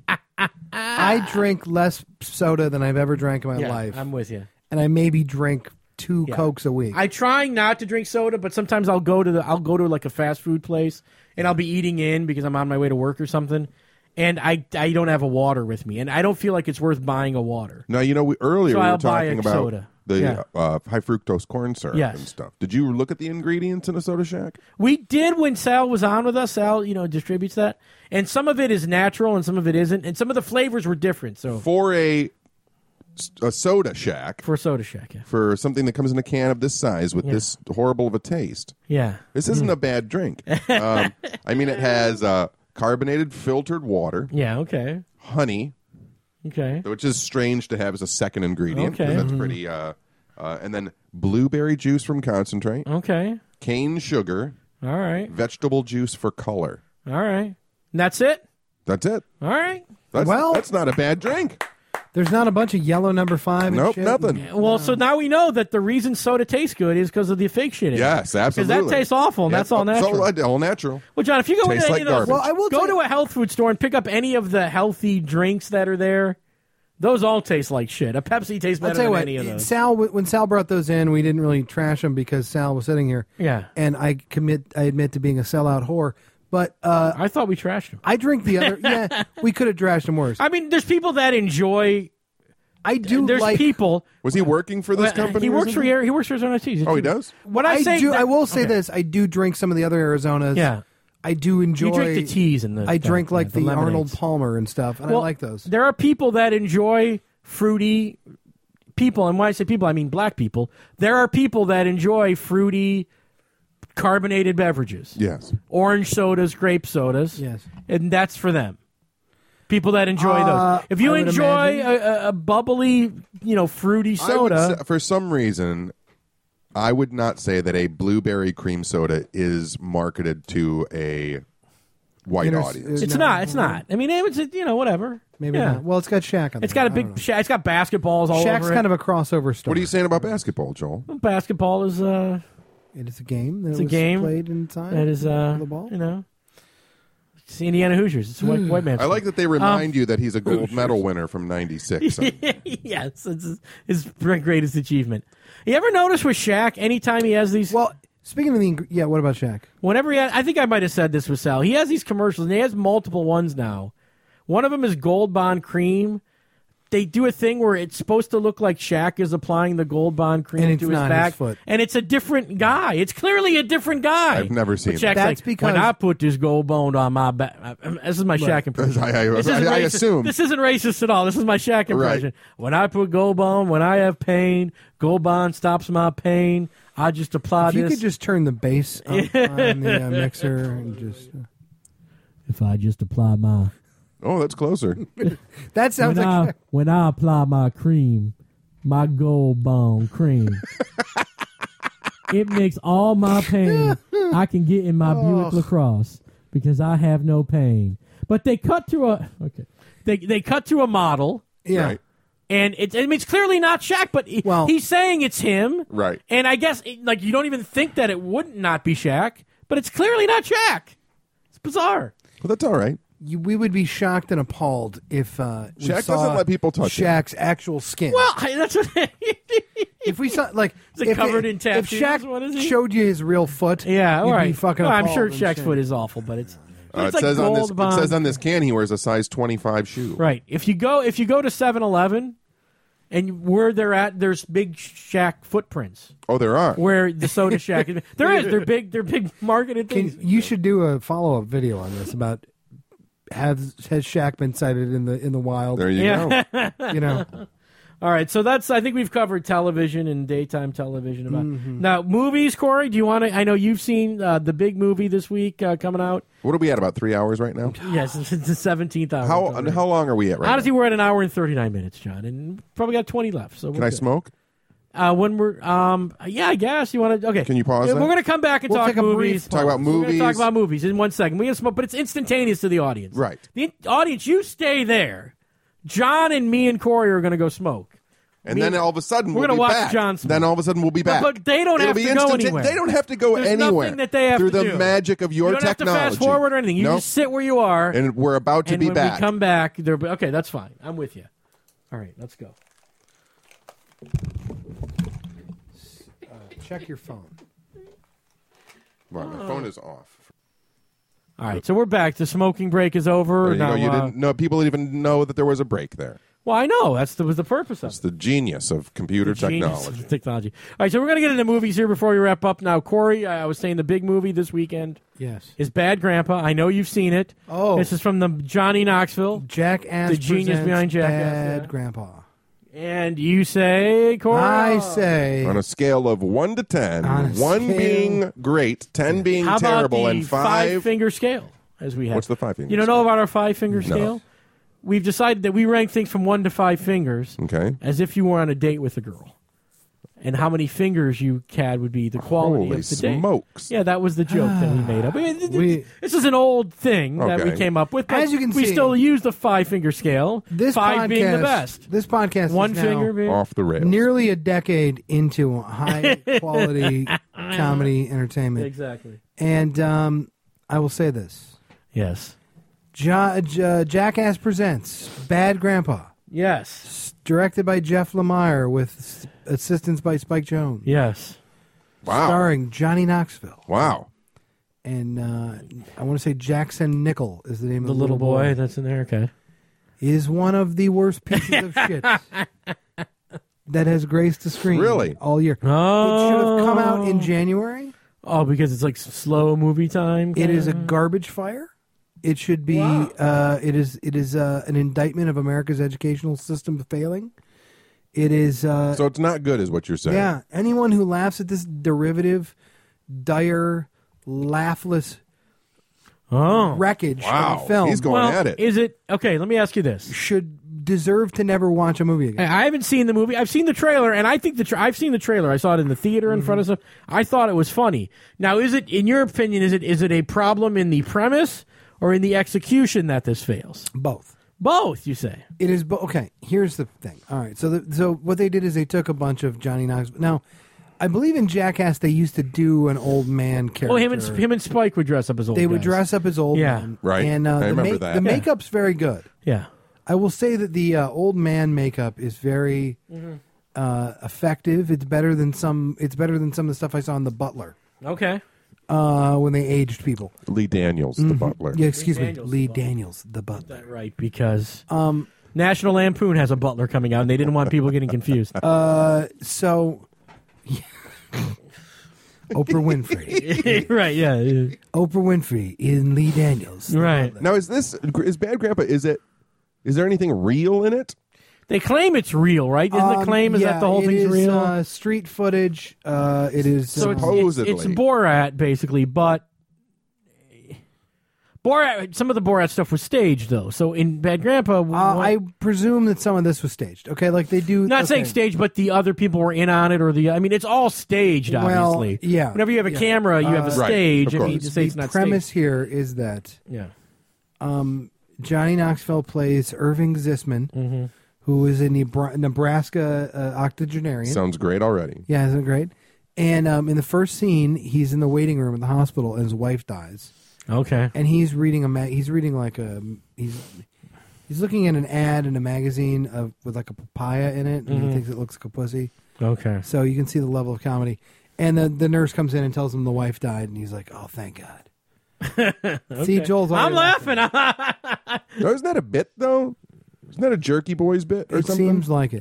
I drink less soda than I've ever drank in my
Yeah,
life.
I'm with you.
And I maybe drink 2
Yeah.
Cokes a week.
I try not to drink soda, but sometimes I'll go to like a fast food place and I'll be eating in because I'm on my way to work or something, and I don't have a water with me, and I don't feel like it's worth buying a water.
Now, earlier
So
we
I'll
were
buy
talking
a
about
soda.
the
Yeah.
high fructose corn syrup
Yes.
and stuff. Did you look at the ingredients in a Soda Shack?
We did when Sal was on with us. Sal, distributes that, and some of it is natural and some of it isn't, and some of the flavors were different. So
For a Soda Shack,
for Soda Shack, yeah,
for something that comes in a can of this size with this horrible of a taste,
yeah.
this isn't a bad drink. It has carbonated filtered water,
Yeah, okay.
honey,
Okay.
which is strange to have as a second ingredient. 'cause
Okay.
That's pretty. And then blueberry juice from concentrate,
Okay.
cane sugar,
All right.
vegetable juice for color.
All right. And that's it?
That's it.
All right.
That's not a bad drink.
There's not a bunch of yellow number 5 and
Nope,
shit?
nothing.
Well, so now we know that the reason soda tastes good is because of the fake shit in it.
Yes, absolutely.
Because that tastes awful, and
Yeah,
that's all natural.
It's all natural.
Well, John, if you go
Tastes
into
like
any of those,
garbage.
Well, I will
go
tell
to
you-
a health food store and pick up any of the healthy drinks that are there. Those all taste like shit. A Pepsi tastes
I'll
better
tell you
than
what,
any of those.
Sal, when Sal brought those in, we didn't really trash them because Sal was sitting here.
Yeah.
And I admit to being a sellout whore. But
I thought we trashed them.
I drink the other. Yeah, we could have trashed them worse.
I mean, there's people that enjoy.
I do
There's
like
people.
Was he working for this company?
He
or
works for
something?
He works for Arizona Tea.
Oh, he does?
What I say?
I will say this. I do drink some of the other Arizonas.
Yeah.
I do enjoy.
You drink the teas and the.
I drink like the
lemonades.
Arnold Palmer and stuff, and I like those.
There are people that enjoy fruity people, and when I say people, I mean black people. There are people that enjoy fruity, carbonated beverages.
Yes.
Orange sodas, grape sodas.
Yes.
And that's for them. People that enjoy those. If you
I would
enjoy
imagine-
a bubbly, fruity
I would
soda,
say, for some reason, I would not say that a blueberry cream soda is marketed to a white audience.
it's
No.
not. It's not. I mean, it's whatever.
Maybe
Yeah.
not. Well, it's got Shaq on
It's
there.
got a big. It's got basketballs all
Shaq's
over
kind
it.
of a crossover story.
What are you saying about basketball, Joel?
Basketball is
It is a game. That
It's a
was
game
played inside.
that is
the ball.
It's the Indiana Hoosiers. It's a white man's
I like that they remind you that he's a gold medal winner from '96.
yes, it's his greatest achievement. You ever notice with Shaq, anytime he has these,
Well, speaking of the what about Shaq?
whenever I think I might have said this with Sal, he has these commercials, and he has multiple ones now. One of them is Gold Bond Cream. They do a thing where it's supposed to look like Shaq is applying the Gold Bond Cream
And it's
to his
not
back,
his foot.
and it's a different guy. It's clearly a different guy.
I've never seen
But Shaq's
that.
That's
like,
because-
when I put this Gold Bond on my back, this is my Shaq impression.
I
This isn't
I
racist.
assume.
This isn't racist at all. This is my Shaq impression.
Right.
When I put Gold Bond, when I have pain, Gold Bond stops my pain. I just apply
If you
this.
could just turn the bass up on the mixer and just.
If I just apply my
Oh, that's closer.
That sounds like.
when I apply my cream, my Gold Bond cream, it makes all my pain I can get in my Buick LaCrosse because I have no pain. But they cut to a they cut to a model.
Yeah.
Right.
And it's clearly not Shaq, but
Well-
he's saying it's him.
Right.
And I guess, you don't even think that it wouldn't not be Shaq, but it's clearly not Shaq. It's bizarre.
Well, that's all right.
We would be shocked and appalled if we
Shaq
saw
doesn't let people touch him.
Shaq's actual skin.
Well, that's what...
if we saw
it covered in tattoos?
If Shaq
What is he?
showed you his real foot,
yeah, all
you'd
right.
be fucking
Well, I'm
appalled
sure
and
Shaq's
shit.
foot is awful, but it's
It
like
says on this.
Gold
It
Bond.
says on this can he wears a size 25 shoe.
Right. If you go to 7-Eleven And where they're at, there's big shack footprints
Oh, there are.
where the soda shack is. There is. They're big marketed things.
You should do a follow-up video on this about has Shaq been sighted in the wild?
There you go.
You know,
All right, so I think we've covered television and daytime television. About Now, movies, Corey, do you want to? I know you've seen the big movie this week coming out.
What are we at? About 3 hours right now?
Yes, it's the 17th hour.
How long are we at right
Honestly,
now?
we're at an hour and 39 minutes, John, and probably got 20 left. So
Can I smoke?
When we're yeah, I guess you want to. Okay,
Can you pause
We're
that?
going to come back and
We'll
talk
take a brief
movies.
Talk about
We're going
movies.
to talk about movies in 1 second. We're going to smoke, but it's instantaneous to the audience.
Right.
The audience, you stay there. John and me and Corey are going to go smoke.
And then all of a sudden
we're
we'll
gonna
be
watch
back.
John smoke.
Then all of a sudden we'll be back.
But they don't
It'll
have
be
to go
instant-
anywhere.
They don't have to go
There's
anywhere.
nothing that they have
through
to
the
do.
magic of your
you don't
technology.
have to fast forward or anything. You
Nope.
just sit where you are.
And we're about to
and
be
when
back.
we come back, okay, that's fine. I'm with you. All right, let's go.
check your phone.
Right, my phone is off.
All right, so we're back. The smoking break is over.
There you
now,
go. You didn't know. People didn't even know that there was a break there.
Well, I know. That was the purpose of
It's
it.
the genius of computer
Genius
technology.
of technology. All right, so we're going to get into movies here before we wrap up. Now, Corey, I was saying the big movie this weekend
Yes.
is Bad Grandpa. I know you've seen it.
Oh.
This is from the Johnny Knoxville.
Jackass
The genius
presents
behind Jackass,
Bad
yeah.
Grandpa.
And you say, Corey?
I say
On a scale of 1 to 10,
On a
1
scale-
being great, 10 being
How about
terrible,
the
and 5.
finger scale, as we have?
What's the 5-finger
You don't
scale?
know about our 5-finger
No.
scale? We've decided that we rank things from 1 to 5 fingers
Okay.
as if you were on a date with a girl. And how many fingers you had would be the quality
Holy
of the date.
smokes.
Yeah, that was the joke that we made up. I mean,
We-
this is an old thing that we
Okay.
came up with. But
As you can
we
see,
still use the 5-finger scale.
this
5 being the
podcast-
best.
This podcast
1
is now
finger being
Off the rails.
nearly a decade into high quality comedy entertainment,
exactly.
and I will say this:
Yes.
Jackass presents Bad Grandpa,
Yes.
directed by Jeff Lemire with assistance by Spike Jonze,
Yes.
Wow.
starring Johnny Knoxville,
Wow.
and I want to say Jackson Nickel is the name
The
of the
little boy that's in there. Okay.
is one of the worst pieces of shit that has graced the screen
Really?
all year.
Oh.
It should have come out in January.
Oh, because it's like slow movie time.
It is a
kinda?
garbage fire. It should be. It is an indictment of America's educational system failing. It is.
So it's not good, is what you're saying.
Yeah. Anyone who laughs at this derivative, dire, laughless
Oh.
wreckage
Wow.
of a film
He's going
Well,
at it.
is it okay? Let me ask you this.
should deserve to never watch a movie again.
I haven't seen the movie. I've seen the trailer, and I think I've seen the trailer. I saw it in the theater in front of stuff. I thought it was funny. Now, is it, in your opinion, is it a problem in the premise or in the execution that this fails?
Both.
Both, you say.
It is. Okay. Here's the thing. All right. So what they did is they took a bunch of Johnny Knoxville. Now, I believe in Jackass they used to do an old man character.
Oh, him and Spike would dress up as old
They would
guys.
dress up as old
Yeah.
men.
Right.
And
I
the
remember that.
The
Yeah.
makeup's very good.
Yeah.
I will say that the old man makeup is very effective. It's better than some. It's better than some of the stuff I saw in The Butler
Okay.
when they aged people.
Lee Daniels, the butler.
Yeah, excuse me,
Daniels,
Lee
The Butler.
Daniels, The Butler.
That right, because National Lampoon has a butler coming out, and they didn't want people getting confused.
So, Oprah Winfrey.
Right, yeah.
Oprah Winfrey in Lee Daniels. The
Right.
Butler.
Now, is Bad Grandpa? Is there anything real in it?
They claim it's real, right? Isn't the claim is
yeah,
that the whole
it
thing's
is,
real?
Street footage. It is.
So
Supposedly.
it's Borat, basically, but Borat. Some of the Borat stuff was staged, though. So in Bad Grandpa,
I presume that some of this was staged. Okay, like they do.
not
okay.
saying staged, but the other people were in on it, or I mean, it's all staged,
Well,
obviously.
yeah,
Whenever you have a
yeah.
camera, you have a
Right,
stage.
of
I mean,
course.
to say it's
The
not
premise
staged.
here is that
Yeah.
Johnny Knoxville plays Irving Zisman, who is a Nebraska octogenarian.
Sounds great already.
Yeah, isn't it great? And in the first scene, he's in the waiting room at the hospital, and his wife dies.
Okay.
And he's reading he's looking at an ad in a magazine with like a papaya in it, and he thinks it looks like a pussy.
Okay.
So you can see the level of comedy. And the nurse comes in and tells him the wife died, and he's like, "Oh, thank God." See, Joel's.
I'm
already
laughing.
No, isn't that a bit though? Isn't that a Jerky Boys bit or
It
something?
seems like it.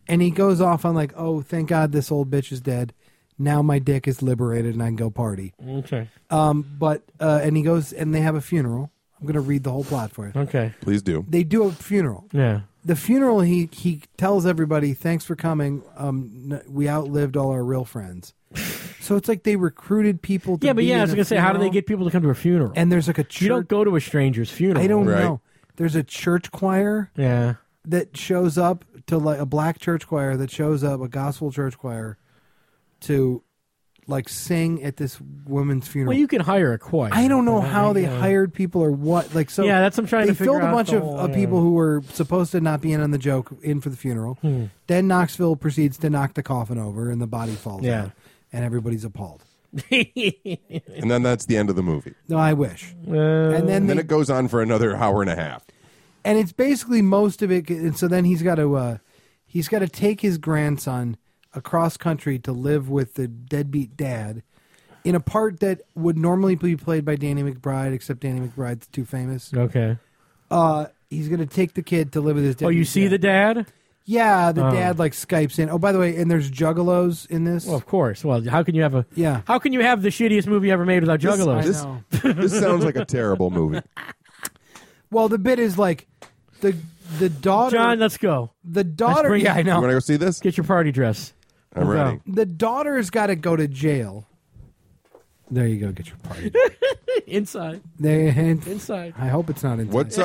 And he goes off on like, oh, thank God this old bitch is dead. Now my dick is liberated and I can go party.
Okay.
And he goes and they have a funeral. I'm going to read the whole plot for you.
Okay.
Please do.
They do a funeral.
Yeah.
The funeral, he tells everybody, thanks for coming. We outlived all our real friends. So it's like they recruited people to
Yeah, but
be
yeah, I
in
was
a
going to say, how do they
funeral.
get people to come to a funeral?
And there's like a church.
you don't go to a stranger's funeral.
I don't
Right.
know. There's a church choir
Yeah.
that shows up to like a black church choir that shows up, a gospel church choir, to like sing at this woman's funeral.
Well, you can hire a choir.
I don't know
but
how they
yeah.
hired people or what. Like so,
Yeah, that's what I'm trying
they
to figure
filled a
out
bunch
the
of
whole,
people who were supposed to not be in on the joke in for the funeral. Then Knoxville proceeds to knock the coffin over, and the body falls
Yeah.
out, and everybody's appalled.
And then that's the end of the movie.
No, I wish. And
And
then
then it goes on for another hour and a half.
and it's basically most of it. And so then he's got to take his grandson across country to live with the deadbeat dad in a part that would normally be played by Danny McBride, except Danny McBride's too famous.
Okay.
He's going to take the kid to live with his dad.
Oh, you see the dad?
Yeah, the dad like Skypes in. Oh, by the way, and there's juggalos in this.
Well, of course. Well, how can you have
Yeah.
How can you have the shittiest movie ever made without juggalos?
This-
I know.
This sounds like a terrible movie.
Well, the bit is like the daughter.
John, let's go.
the daughter.
bring-
Yeah, I
You want
know.
to go see this?
Get your party dress.
I'm
We'll
ready.
The daughter's got to go to jail. There you go. Get your party.
Inside.
Inside. I hope it's not inside.
What's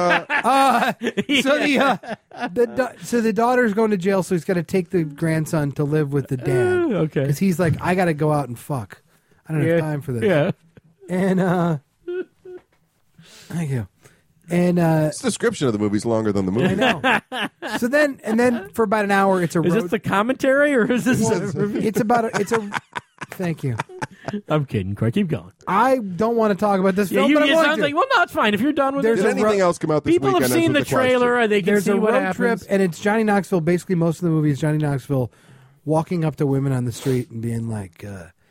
So the daughter's going to jail, so he's got to take the grandson to live with the dad.
Okay.
Because he's like, I got to go out and fuck. I don't have
Yeah.
time for this.
Yeah.
And thank you. And
this description of the movie's longer than the movie?
I know. So then for about an hour, it's a
Is
road.
this the commentary or is this?
It's about it's a. Thank you.
I'm kidding. Quick, keep going.
I don't want to talk about this
Yeah,
film,
you,
but I'm
it
going
sounds
to.
like, well, no, it's fine. If you're done with
There's
it,
Did
a
anything else come out this
people
weekend?
have seen the
Answer question.
trailer. They can
There's
see
a
what
road
happens.
trip, and it's Johnny Knoxville. Basically, most of the movie is Johnny Knoxville walking up to women on the street and being like,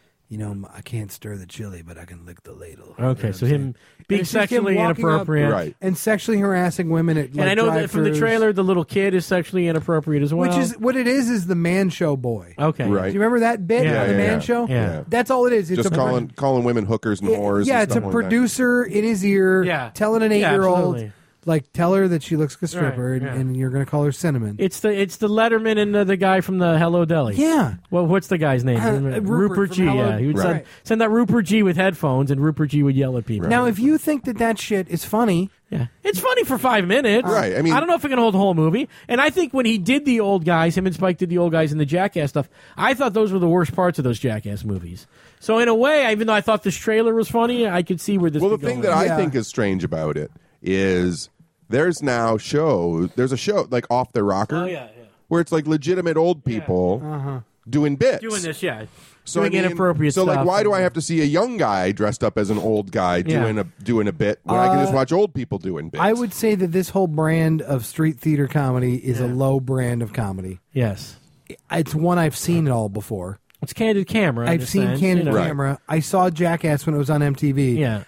I can't stir the chili, but I can lick the ladle. You know
Okay,
what
so
I'm
him
saying?
being
it's just him
sexually
walking up-
inappropriate.
Right.
and sexually harassing women at. Like,
And I know that from the
drive-thrus.
trailer, the little kid is sexually inappropriate as well.
Which is what it is the Man Show boy.
okay.
Right.
Do you remember that bit
Yeah,
on the
yeah,
Man
yeah.
Show?
Yeah.
That's all it is. It's
Just calling women hookers and whores.
Yeah,
and
it's a
stuff like that.
producer in his ear
Yeah.
telling an
Yeah,
8-year-old,
absolutely.
like, tell her that she looks like a stripper,
Right, yeah.
and you're going to call her Cinnamon.
It's the Letterman and the guy from the Hello Deli.
Yeah.
Well, what's the guy's name?
Rupert
G.
from Hello-
Yeah, he would
Right.
send that Rupert G with headphones, and Rupert G would yell at people.
Now, if you think that shit is funny,
Yeah, it's funny for 5 minutes.
Right, I mean-
I don't know if it can hold the whole movie. And I think when he did the old guys, him and Spike did the old guys and the Jackass stuff. I thought those were the worst parts of those Jackass movies. So in a way, even though I thought this trailer was funny, I could see where this.
Well, the
could
thing
go.
that I
Yeah.
think is strange about it is there's now there's a show like Off the Rocker
Oh yeah, yeah.
where it's like legitimate old people doing bits.
Doing this, yeah.
So
doing inappropriate
So
stuff.
like, why do I have to see a young guy dressed up as an old guy
Yeah.
doing a bit when I can just watch old people doing bits?
I would say that this whole brand of street theater comedy is a low brand of comedy.
Yes,
It's one I've seen it all before.
it's candid camera. in a
I've seen
sense,
Candid
you know.
Right.
Camera. I saw Jackass when it was on MTV.
Yeah,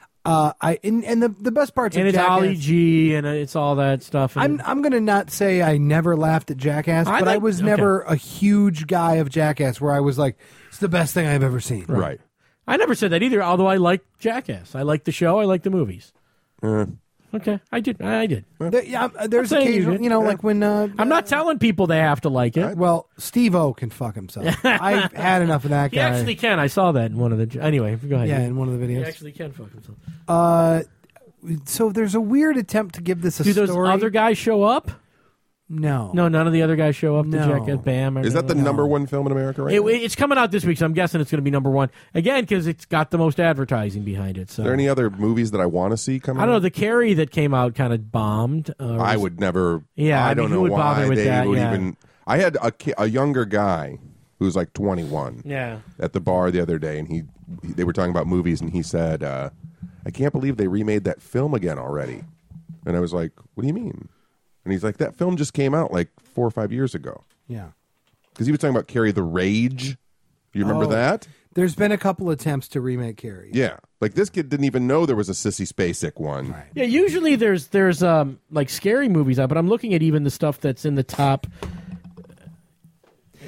And the best parts
and
of
it's
Jackass.
Ollie G, and it's all that stuff. And
I'm gonna not say I never laughed at Jackass, but I
like-
was
okay.
never a huge guy of Jackass where I was like, it's the best thing I've ever seen.
right.
I never said that either. Although I like Jackass, I like the show, I like the movies. Okay, I did.
There's
saying you
occasional,
did.
you know, like when
I'm not telling people they have to like it.
well, Steve-O can fuck himself. I've had enough of that
He
guy.
actually can. I saw that in one of the. Anyway, go ahead.
Yeah, in one of the
He
videos.
actually can fuck himself.
So there's a weird attempt to give this a
Do those
story.
other guys show up?
No.
No, none of the other guys show up.
No.
The Jackass Bam. Or
Is that the
anything?
number one film in America right now?
It's coming out this week, so I'm guessing it's going to be number one again because it's got the most advertising behind it. So
Are there any other movies that I want to see coming
I don't know.
out?
The Carrie that came out kind of bombed.
I would never.
Yeah, I
I don't
mean, who
know
would
why
bother with
they
that?
would
Yeah.
even. I had a younger guy who was like 21
Yeah.
at the bar the other day, and they were talking about movies, and he said, "I can't believe they remade that film again already." And I was like, "What do you mean?" And he's like, "That film just came out like 4 or 5 years ago."
Yeah.
Because he was talking about Carrie the Rage. You remember
Oh.
that?
There's been a couple attempts to remake Carrie.
Yeah. Like this kid didn't even know there was a Sissy Spacek one.
Right.
Yeah, usually there's like scary movies out, but I'm looking at even the stuff that's in the top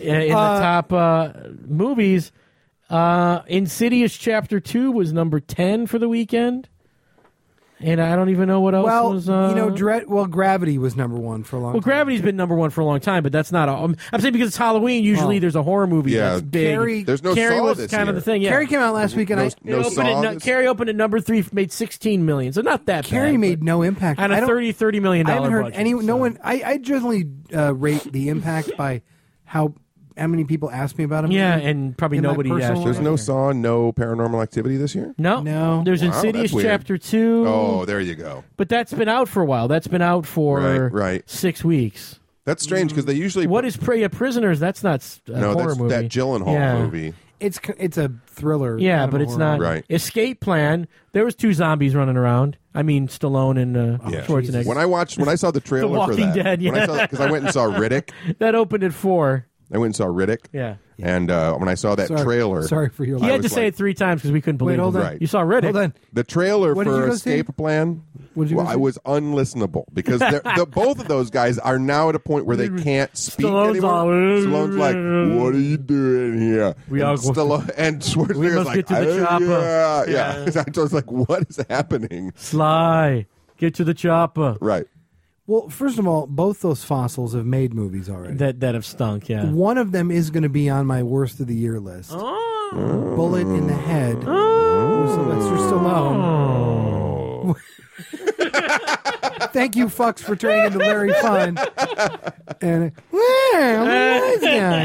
in the top movies. Insidious Chapter 2 was number 10 for the weekend. And I don't even know what else was...
Gravity was number one for a long time.
Well, Gravity's been number one for a long time, but that's not... I'm saying because it's Halloween, usually there's a horror movie that's big.
There's no
Carrie
Saw
was
this
kind
year.
of the thing, yeah.
Carrie came out last week, and
Carrie opened at number 3, made $16 million, so not that bad.
Carrie made no impact.
On a $30 million
I haven't heard
budget,
any.
so.
No one. I generally rate the impact by how many people ask me about him.
Yeah, and probably
in my
nobody
personal
asked.
There's
life.
no Saw, no Paranormal Activity this year?
No. There's
Wow,
Insidious
that's weird.
Chapter 2.
Oh, there you go.
But that's been out for a while. That's been out for
Right.
6 weeks.
That's strange because they usually...
What is Prisoners? That's not a horror
that's
movie.
that Gyllenhaal movie.
It's a thriller.
Yeah,
kind of
but
a
it's
horror.
not.
Right.
Escape Plan. There was 2 zombies running around. I mean, Stallone and Schwarzenegger.
When I saw the trailer
Walking
for that,
Dead,
because I went and saw Riddick.
That opened at 4.
I went and saw Riddick.
Yeah.
And when I saw that trailer,
Sorry for your.
He had to
was
say
like-
it 3 times because we couldn't believe
Wait, hold
it.
on.
Right.
You saw Riddick.
Hold on.
the trailer
What did you
for
go see?
Escape Plan,
What did you go see?
I was unlistenable because both of those guys are now at a point where they can't speak
Stallone's
anymore.
all,
Stallone's like, "What are you doing here?"
We
and
all go-
Stallone and Schwarzenegger's
must
like,
get to the chopper."
Yeah. I was like, "What is happening?"
Sly. Get to the chopper.
Right.
Well, first of all, both those fossils have made movies already.
That have stunk, yeah.
One of them is going to be on my worst of the year list.
Oh.
Bullet in the Head. With Sylvester Stallone. Thank you, fucks, for turning into Larry Fun. And this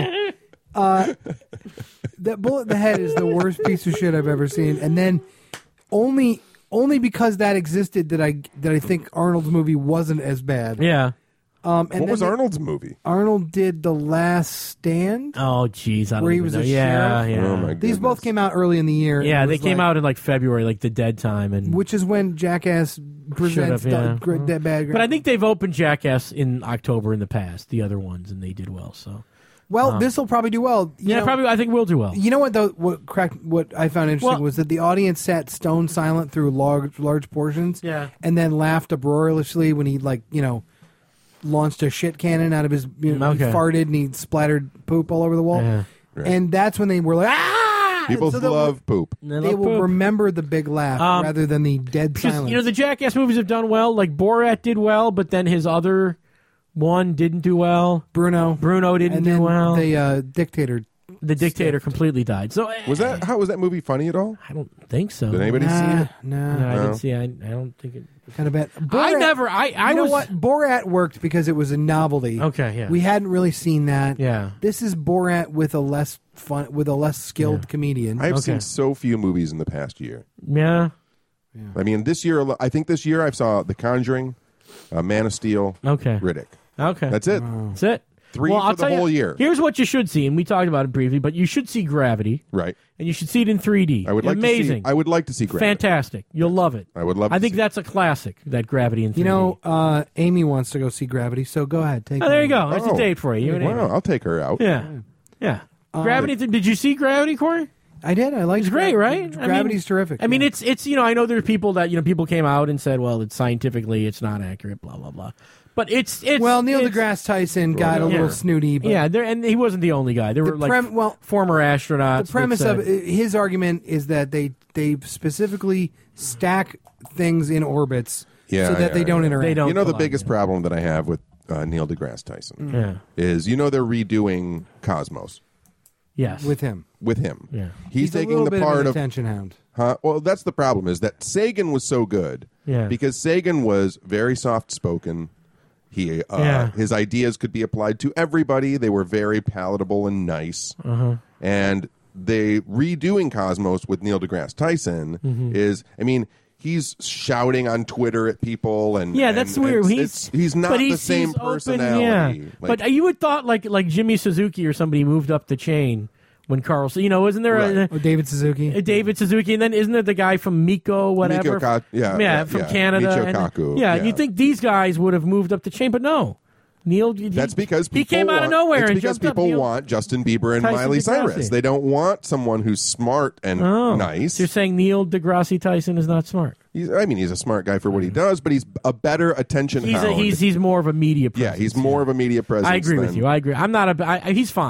guy. That Bullet in the Head is the worst piece of shit I've ever seen. And then only because that existed that I think Arnold's movie wasn't as bad.
Yeah.
And
What was
then
Arnold's movie?
Arnold did The Last Stand.
Oh, jeez. I don't
Where he
even
was
know.
a
Yeah,
sheriff?
yeah.
Oh my
These both
goodness.
came out early in the year.
Yeah,
and it
they
was
came
like-
out in like February, like the dead time, and
which is when Jackass presents
Should have, yeah.
Dead Bad.
But I think they've opened Jackass in October in the past, the other ones, and they did well. So
this will probably do well. You know,
probably I think we'll do well.
You know what though? What I found interesting
Well-
was that the audience sat stone silent through large portions.
Yeah.
and then laughed uproariously when he launched a shit cannon out of his. He farted and he splattered poop all over the wall.
Yeah.
Right.
And that's when they were like, ah!
People
So they'll-
love poop.
They will remember the big laugh rather than the dead
because
silence.
the Jackass movies have done well. Like Borat did well, but then his other one didn't do well.
Bruno
didn't
and
do
then
well.
The dictator.
The dictator completely died. So
How was that movie funny at all?
I don't think so.
Did anybody see it?
No,
Nah,
I didn't see. I don't think it.
kind of bad.
I
Borat-
never. I
you know
was.
what? Borat worked because it was a novelty.
Okay, yeah.
We hadn't really seen that.
Yeah.
This is Borat with a less skilled comedian.
I've
Okay.
seen so few movies in the past year.
Yeah.
I mean, this year I saw The Conjuring, Man of Steel,
Okay.
Riddick.
Okay.
That's it.
That's it.
3
well,
for
I'll
the
tell you,
whole year.
Here's what you should see, and we talked about it briefly, but you should see Gravity,
Right.
and you should see it in 3D.
I would like
Amazing.
I would like to see Gravity.
Fantastic. You'll love it.
I would love
I
to
think
see
that's a classic, that Gravity in 3D.
You know, Amy wants to go see Gravity, so go ahead. Take
Oh, there you
her.
go. That's a
Oh.
date for you. You and
Wow,
Amy.
I'll take her out.
Yeah. Yeah. Gravity. Did you see Gravity, Corey?
I did. I liked
It's great, right?
Gravity's terrific.
I mean, it's I know there are people that people came out and said, well, it's scientifically it's not accurate, blah blah blah. But it's
well, Neil
it's-
deGrasse Tyson got a
yeah.
little snooty. But
Yeah, and he wasn't the only guy. There were former astronauts.
the premise
that
of
said-
his argument is that they specifically stack things in orbits
Yeah,
so that they don't interact.
They don't.
You know the
collide,
biggest problem that I have with Neil deGrasse Tyson
Yeah.
is they're redoing Cosmos
Yes.
with him.
with him.
Yeah.
He's
a
taking
little
the
bit
part
of an
of
attention hound.
Well, that's the problem is that Sagan was so good.
Yeah.
Because Sagan was very soft spoken. He his ideas could be applied to everybody. They were very palatable and nice. And they redoing Cosmos with Neil deGrasse Tyson is, I mean, he's shouting on Twitter at people and
that's
and
weird.
he's not
but
the same
he's open,
personality.
yeah.
Like,
But you would thought like Jimmy Suzuki or somebody moved up the chain when Carl. So isn't there
Right.
Oh, David Suzuki.
a David Suzuki, and then isn't there the guy from Miko whatever?
Michio
from Canada.
Michio
and-
Kaku,
yeah,
yeah.
you think these guys would have moved up the chain, but no. Neil.
That's because
he
people
came out of
want-
nowhere
it's
and
because
jumped up.
people
Neil.
want Justin Bieber and
Tyson
Miley
deGrasse.
Cyrus. They don't want someone who's smart and
Oh,
nice.
So you're saying Neil deGrasse Tyson is not smart?
He's a smart guy for what he does, but he's a better attention hound.
He's more of a media presence.
yeah, he's more of a media presence.
I agree with
than-
you. I agree. I'm not he's fine.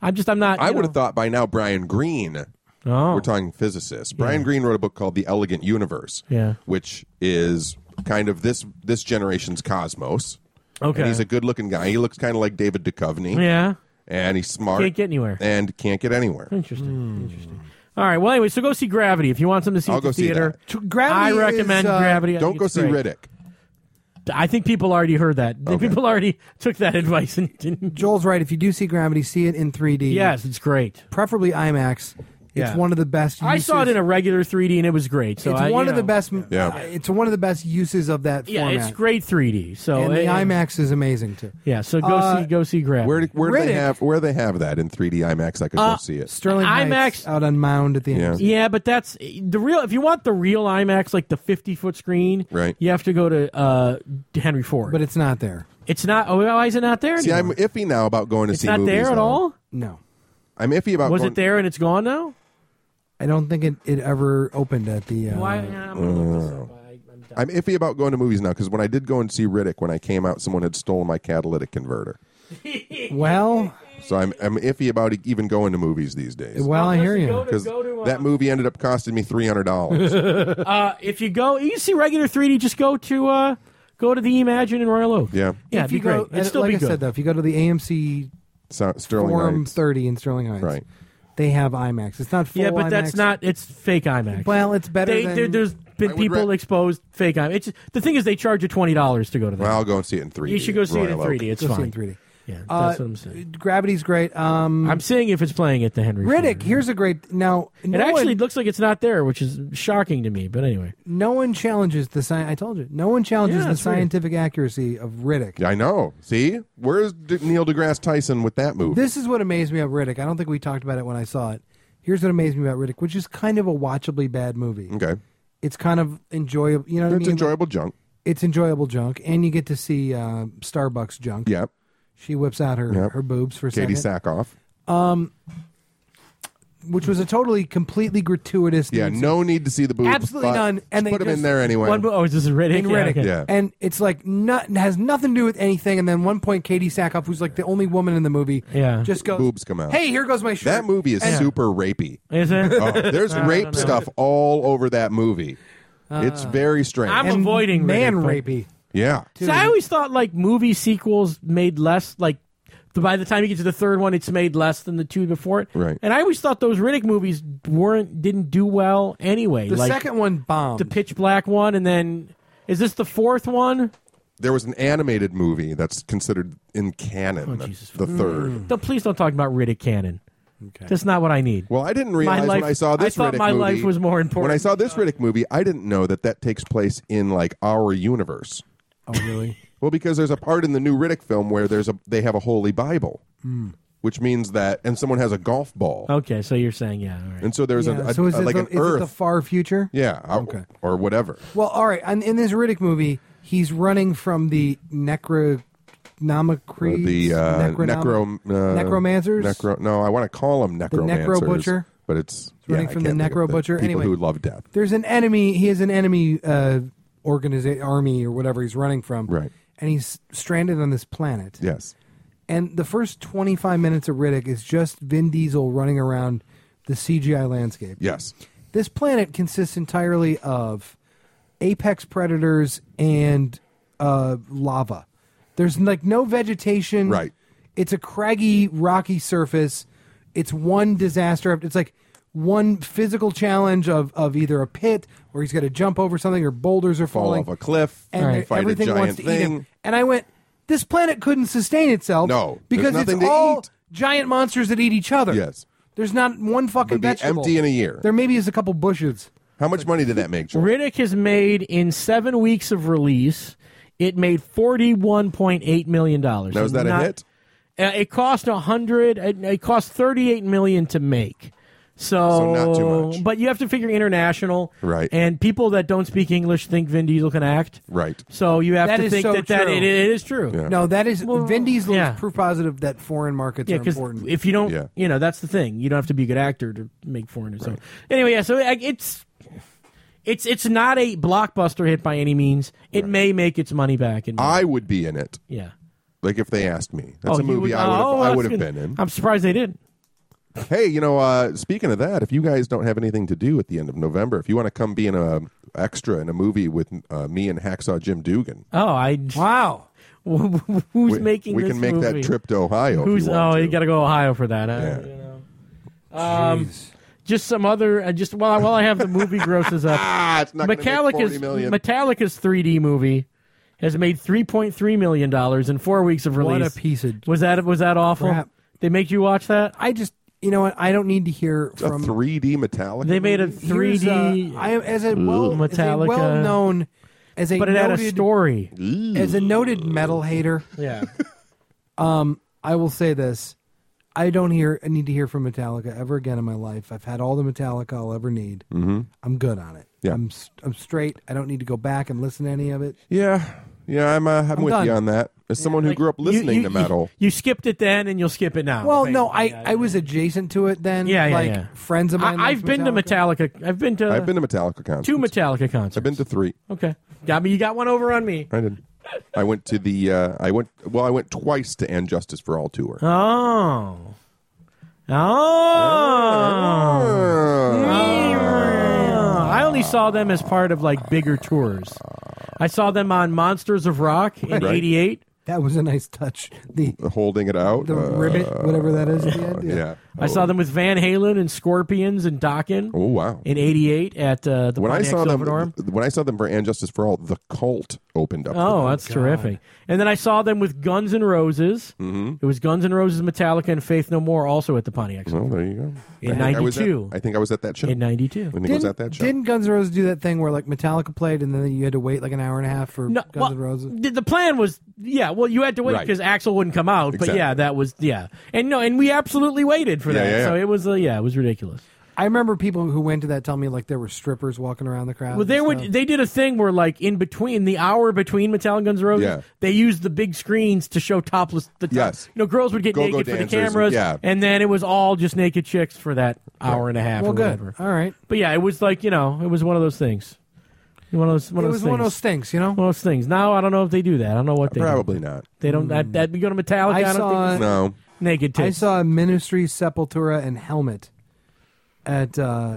I'm not.
I would have thought by now Brian Greene.
Oh.
We're talking physicists. Brian Greene wrote a book called The Elegant Universe, which is kind of this generation's Cosmos.
Okay.
And he's a good-looking guy. He looks kind of like David Duchovny.
Yeah.
And he's smart.
Can't get anywhere.
And can't get anywhere.
Interesting. All right. Well, anyway, so go see Gravity if you want something to see
I'll
at the
go see
theater.
that.
Gravity
I recommend
is,
Gravity. I
Don't
think
go
it's
see
great.
Riddick.
I think people already heard that.
Okay.
People already took that advice and didn't.
Joel's right. If you do see Gravity, see it in 3D.
Yes, it's great.
Preferably IMAX.
Yeah.
It's one of the best uses.
I saw it in a regular 3D and it was great. So
It's one of the best.
Yeah.
It's one of the best uses of that
Yeah,
format.
it's great 3D. So
And the IMAX is amazing too.
Yeah, so go see Gravity.
Where
Riddick.
they have that in 3D IMAX? I could go see it.
Sterling Heights
IMAX
out on Mound at the end.
Yeah, but that's the real. If you want the real IMAX, like the 50-foot screen,
Right.
you have to go to Henry Ford.
But it's not there.
it's not. Oh, why is it not there
See,
anymore?
I'm iffy now about going to
It's
see
not
movies.
there at
though.
all.
No,
I'm iffy about
Was
going,
it there and it's gone now?
I don't think it ever opened at the.
Why? Yeah, I'm gonna look this up. I'm done.
I'm iffy about going to movies now because when I did go and see Riddick, when I came out, someone had stolen my catalytic converter.
Well,
So I'm iffy about even going to movies these days.
well, I hear
Listen,
you.
go to-
Because
go to,
that movie ended up costing me $300.
If you go, you see regular 3D. Just go to the Imagine in Royal Oak.
Yeah.
Yeah,
If
it'd be
you go,
great. It'd still
like
be
I
good.
said though, if you go to the AMC
Sterling
Forum
Heights.
30 in Sterling Heights,
Right.
they have IMAX. It's not full
Yeah, but
IMAX.
that's not. It's fake IMAX.
Well, it's better than.
There's been
I would
people exposed fake IMAX. The thing is, they charge you $20 to go to that.
Well, I'll go and see it in 3D.
you should go see it in
Royal
3D.
Oak.
It's
Go see it
fine.
in 3D.
Yeah, that's what I'm saying.
Gravity's great.
I'm seeing if it's playing at the Henry Ford.
Riddick, here's a great. Now,
It actually looks like it's not there, which is shocking to me. But anyway,
no one challenges the science. I told you, no one challenges
Yeah,
the
it's weird.
scientific accuracy of Riddick.
Yeah, I know. See? Where's Neil deGrasse Tyson with that movie?
This is what amazed me about Riddick. I don't think we talked about it when I saw it. Here's what amazed me about Riddick, which is kind of a watchably bad movie.
Okay.
It's kind of enjoyable. You know what I
It's
mean?
enjoyable junk.
It's enjoyable junk, and you get to see Starbucks junk.
Yep.
She whips out her boobs for a
Katie
second,
Sackhoff.
which was a completely gratuitous.
Yeah, no need to see the boobs.
Absolutely
but
none. And
just
they
put them in
just-
there anyway.
is this Riddick?
in Riddick.
okay.
Yeah.
And it's like has nothing to do with anything. And then one point, Katie Sackhoff, who's like the only woman in the movie, just goes,
Boobs come out.
Hey, here goes my shirt.
That movie is super rapey.
Is it?
Oh, there's rape stuff all over that movie. It's very strange.
I'm
and
avoiding
man
Riddick, but-
rapey.
yeah.
So I always thought like movie sequels made less like. By the time you get to the third one, it's made less than the two before it.
Right.
And I always thought those Riddick movies didn't do well anyway.
The
like
second one bombed.
the Pitch Black one, and then is this the fourth one?
There was an animated movie that's considered in canon.
Jesus.
The third.
Please don't talk about Riddick canon. Okay. That's not what I need.
Well, I didn't realize when I saw this
I thought
Riddick
my
movie.
life was more important.
When I saw this Riddick movie, I didn't know that takes place in like our universe.
Oh, really?
Well, because there's a part in the new Riddick film where they have a holy Bible, which means that, and someone has a golf ball,
Okay, so you're saying, yeah, all right.
and so there's
Yeah, so is it
like
the,
an
is
Earth,
it the far future?
yeah,
Okay.
or whatever.
Well, all right. And in this Riddick movie, he's running from the necromancers.
Necromancers. No, I want to call them necromancers.
necro butcher?
but it's
Running
I
from the
can't think of
necro butcher?
People
Anyway.
who love death.
There's an enemy. He has an enemy army or whatever he's running from.
Right.
And he's stranded on this planet.
Yes.
And the first 25 minutes of Riddick is just Vin Diesel running around the CGI landscape.
Yes.
This planet consists entirely of apex predators and lava. There's like no vegetation.
Right.
It's a craggy, rocky surface. It's one disaster. It's like one physical challenge of either a pit or he's got to jump over something or boulders are
Fall
falling.
off a cliff.
And
Fight
everything
a giant
wants to
thing.
eat him. And I went, this planet couldn't sustain itself.
No, there's
because it's
nothing to
all
eat.
giant monsters that eat each other.
Yes.
There's not one fucking
Would be
vegetable.
empty in a year.
There maybe is a couple bushes.
How much money did that make, Joel?
Riddick has made in 7 weeks of release. It made $41.8 million.
Now, is that a hit?
It cost It cost $38 million to make. So
not too much.
But you have to figure international,
Right.
And people that don't speak English think Vin Diesel can act,
Right.
So you have
That
to
is
think
so
that
true.
it is true.
Yeah.
No, that is Vin Diesel
yeah.
is proof positive that foreign markets
Yeah,
are
because
important.
if you don't,
Yeah.
that's the thing. You don't have to be a good actor to make foreigners. So anyway, yeah. So it's not a blockbuster hit by any means. It may make its money back.
I would be in it.
Yeah.
Like if they asked me. That's a
you
movie
would-
I would
that's
have
good.
been in.
I'm surprised they didn't.
Hey, speaking of that, if you guys don't have anything to do at the end of November, if you want to come be an extra in a movie with me and Hacksaw Jim Dugan,
Wow.
Who's making
we
this
can make
movie?
that trip to Ohio.
Who's?
if you want
You
to.
got to go Ohio for that.
Jeez.
Just some other. Just while I have the movie grosses up.
It's not going to make $40 million.
Metallica's 3D movie has made $3.3 million in 4 weeks of release.
What a piece of
Was that awful?
crap.
They make you watch that?
I just, you know what? I don't need to hear
It's a
from
3D Metallica.
They made a
movie?
3D,
I am as a
Metallica.
well-known, as a
but it had a
noted,
story.
as a noted metal hater.
Yeah.
I will say this: I need to hear from Metallica ever again in my life. I've had all the Metallica I'll ever need. Mm-hmm. I'm good on it.
Yeah.
I'm straight. I don't need to go back and listen to any of it.
Yeah, I'm with
done.
you on that. As someone who
Like,
grew up listening to metal,
You skipped it then, and you'll skip it now.
Well, no,
basically.
I was adjacent to it then.
Yeah, yeah,
like
yeah.
friends of mine.
I've been to Metallica. I've been to
Metallica concerts.
2 Metallica concerts.
I've been to 3.
Okay. You got one over on me.
I did. I went to the. I went twice to And Justice for All tour.
Oh. I only saw them as part of like bigger tours. I saw them on Monsters of Rock in
Right.
'88.
That was a nice touch. The
Holding it out.
ribbit, whatever that is at the end.
Yeah.
I saw them with Van Halen and Scorpions and Dokken
Oh wow.
in '88 at the
When I
Pontiac
saw them,
Silverdome.
when I saw them for And Justice for All, the Cult opened up.
Oh,
for
that's terrific. And then I saw them with Guns N' Roses.
Mm-hmm.
It was Guns N' Roses, Metallica, and Faith No More also at the Pontiac
them.
Silverdome
Well, there you go.
in
I was at-
'92.
I think I was at that show.
In '92.
I think I was at that show.
Didn't Guns N' Roses do that thing where like Metallica played and then you had to wait like an hour and a half for
No,
Guns N' Roses?
the plan was, you had to wait
Right.
because Axl wouldn't come out. But
Exactly.
that was, and we absolutely waited for that.
Yeah.
So it was, it was ridiculous.
I remember people who went to that tell me like there were strippers walking around the crowd.
Well, they did a thing where like in between the hour between Metallica and Guns N' Roses,
Yeah.
they used the big screens to show topless.
Yes.
Girls would get
Go-go
naked for the
dancers,
cameras,
yeah.
and then it was all just naked chicks for that hour and a half.
Well,
or
good.
whatever.
All right.
But it was like it was one of those things. One of those
It was
things.
one of those things, you know?
One of those things. Now I don't know if they do that. I don't know what they
Probably
do.
not.
They don't. That we go to Metallica.
I
I don't
saw-
think
No.
naked
I
tits.
saw Ministry, Sepultura, and Helmet at the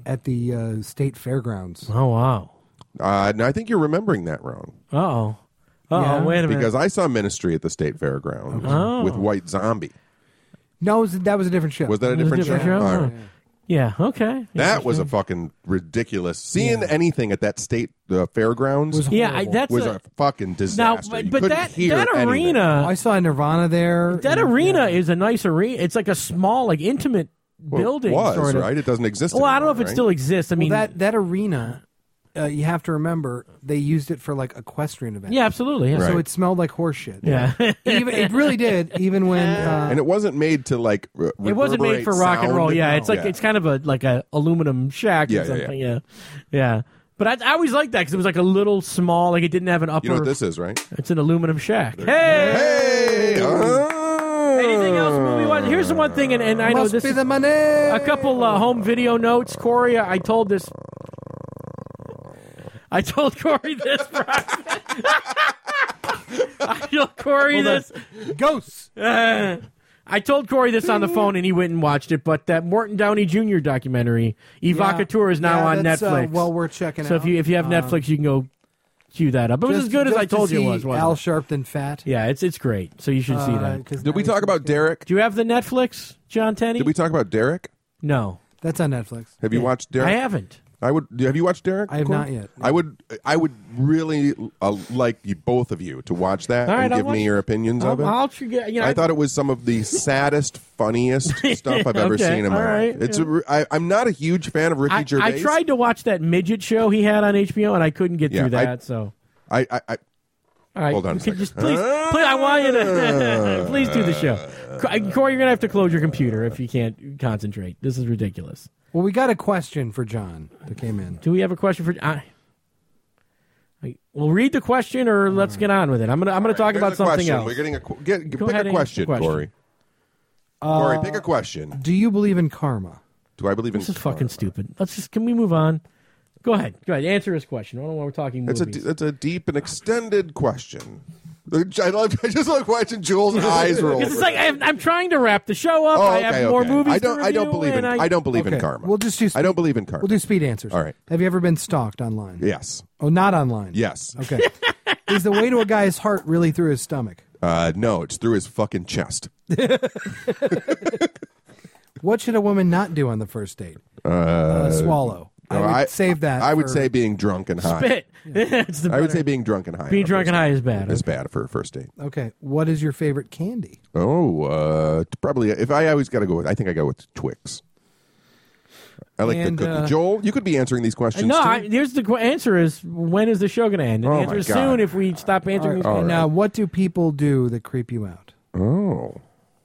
state fairgrounds.
Oh wow.
No, I think you're remembering that wrong.
Oh.
Yeah.
Wait a minute.
Because I saw Ministry at the State Fairgrounds
Oh.
with White Zombie.
No, that was a different show.
Was that a
It was a
different show?
different show?
All right.
Yeah. Okay.
That was a fucking ridiculous. Seeing anything at that state fairgrounds
Was
Yeah.
horrible.
That's
was
a,
a fucking disaster.
now.
You
But
couldn't
that
hear anything.
arena.
I saw Nirvana there.
That
and-
arena
yeah.
is a nice arena. It's like a small, like intimate
Well,
building.
was,
sort of.
right? It doesn't exist
Well, I don't know if
anymore,
it still exists. I mean,
Well, that arena, you have to remember, they used it for like equestrian events.
yeah, absolutely. Yeah.
Right.
So it smelled like horse shit.
Yeah.
Even, it really did, even when...
And it wasn't made to like.
It wasn't made for rock and roll. Yeah, it's like
Yeah.
it's kind of a aluminum shack
Yeah,
or
yeah,
something. Yeah. But I always liked that because it was like a little small, like it didn't have an upper.
You know what this is, right?
It's an aluminum shack. Hey. Anything else movie wise? Here's the one thing, and I know
must
this
be
is
the money.
a couple home video notes. Corey, I told this. I told Corey this. I told Corey this.
Ghosts.
I told Corey this on the phone, and he went and watched it. But that Morton Downey Jr. documentary, Evocateur, is now on
that's,
Netflix.
well worth checking
so
out.
if you have Netflix, you can go cue that up. It was as good as I told you it was. wasn't
Al
it?
Sharpton fat.
Yeah, it's great. So you should see that.
Did we talk about Derek?
Do you have the Netflix, John Tenney?
Did we talk about Derek?
No,
That's on Netflix.
Have you watched Derek?
I haven't.
Have you watched Derek?
I have
Corey?
not yet.
I would really like you, both of you, to watch that
All right,
and
I'll
give
watch
me
it.
your opinions of it.
I
I thought it was some of the saddest, funniest stuff I've ever
Okay,
seen in my
all right,
life. It's I'm not a huge fan of Ricky Gervais.
I tried to watch that midget show he had on HBO, and I couldn't get
Yeah,
through that. So,
I
all right,
Hold on a
you could
second.
just please, I want you to please do the show. Corey, you're gonna have to close your computer if you can't concentrate. This is ridiculous.
Well, we got a question for John that came in.
Do we have a question for? We'll read the question, or let's get on with it. I'm gonna talk
here's
about
a
something
question.
else.
We're getting pick
ahead
a
and
question,
ask the question.
Corey. Corey, pick a question.
Do you believe in karma?
Do I believe in?
This is fucking stupid. Can we move on? Go ahead. Answer his question. I don't know why we're talking movies.
It's a deep and extended question. I just love watching Jules' eyes roll.
Because it's like I'm trying to wrap the show up. I have more movies.
I don't believe in. I don't believe in karma.
We'll just do.
I don't believe in karma.
We'll do speed answers.
All right.
Have you ever been stalked online?
Yes.
Oh, not online.
Yes.
Okay. Is the way to a guy's heart really through his stomach?
No, it's through his fucking chest.
What should a woman not do on the first date? Swallow. I would save that.
I would say being drunk and high.
Spit. It's the
I would
better.
say being drunk and high.
Being drunk and high is bad.
Is bad for a first date.
Okay. What is your favorite candy?
Oh, probably. If I always got to go with, I think I go with Twix. I like
And,
the cookie. Joel, you could be answering these questions.
No,
too.
here's the answer: is when is the show going to end? And
Oh,
the answer
my
is
God.
soon. If we stop answering these
All
questions.
right.
Now, what do people do that creep you out?
Oh.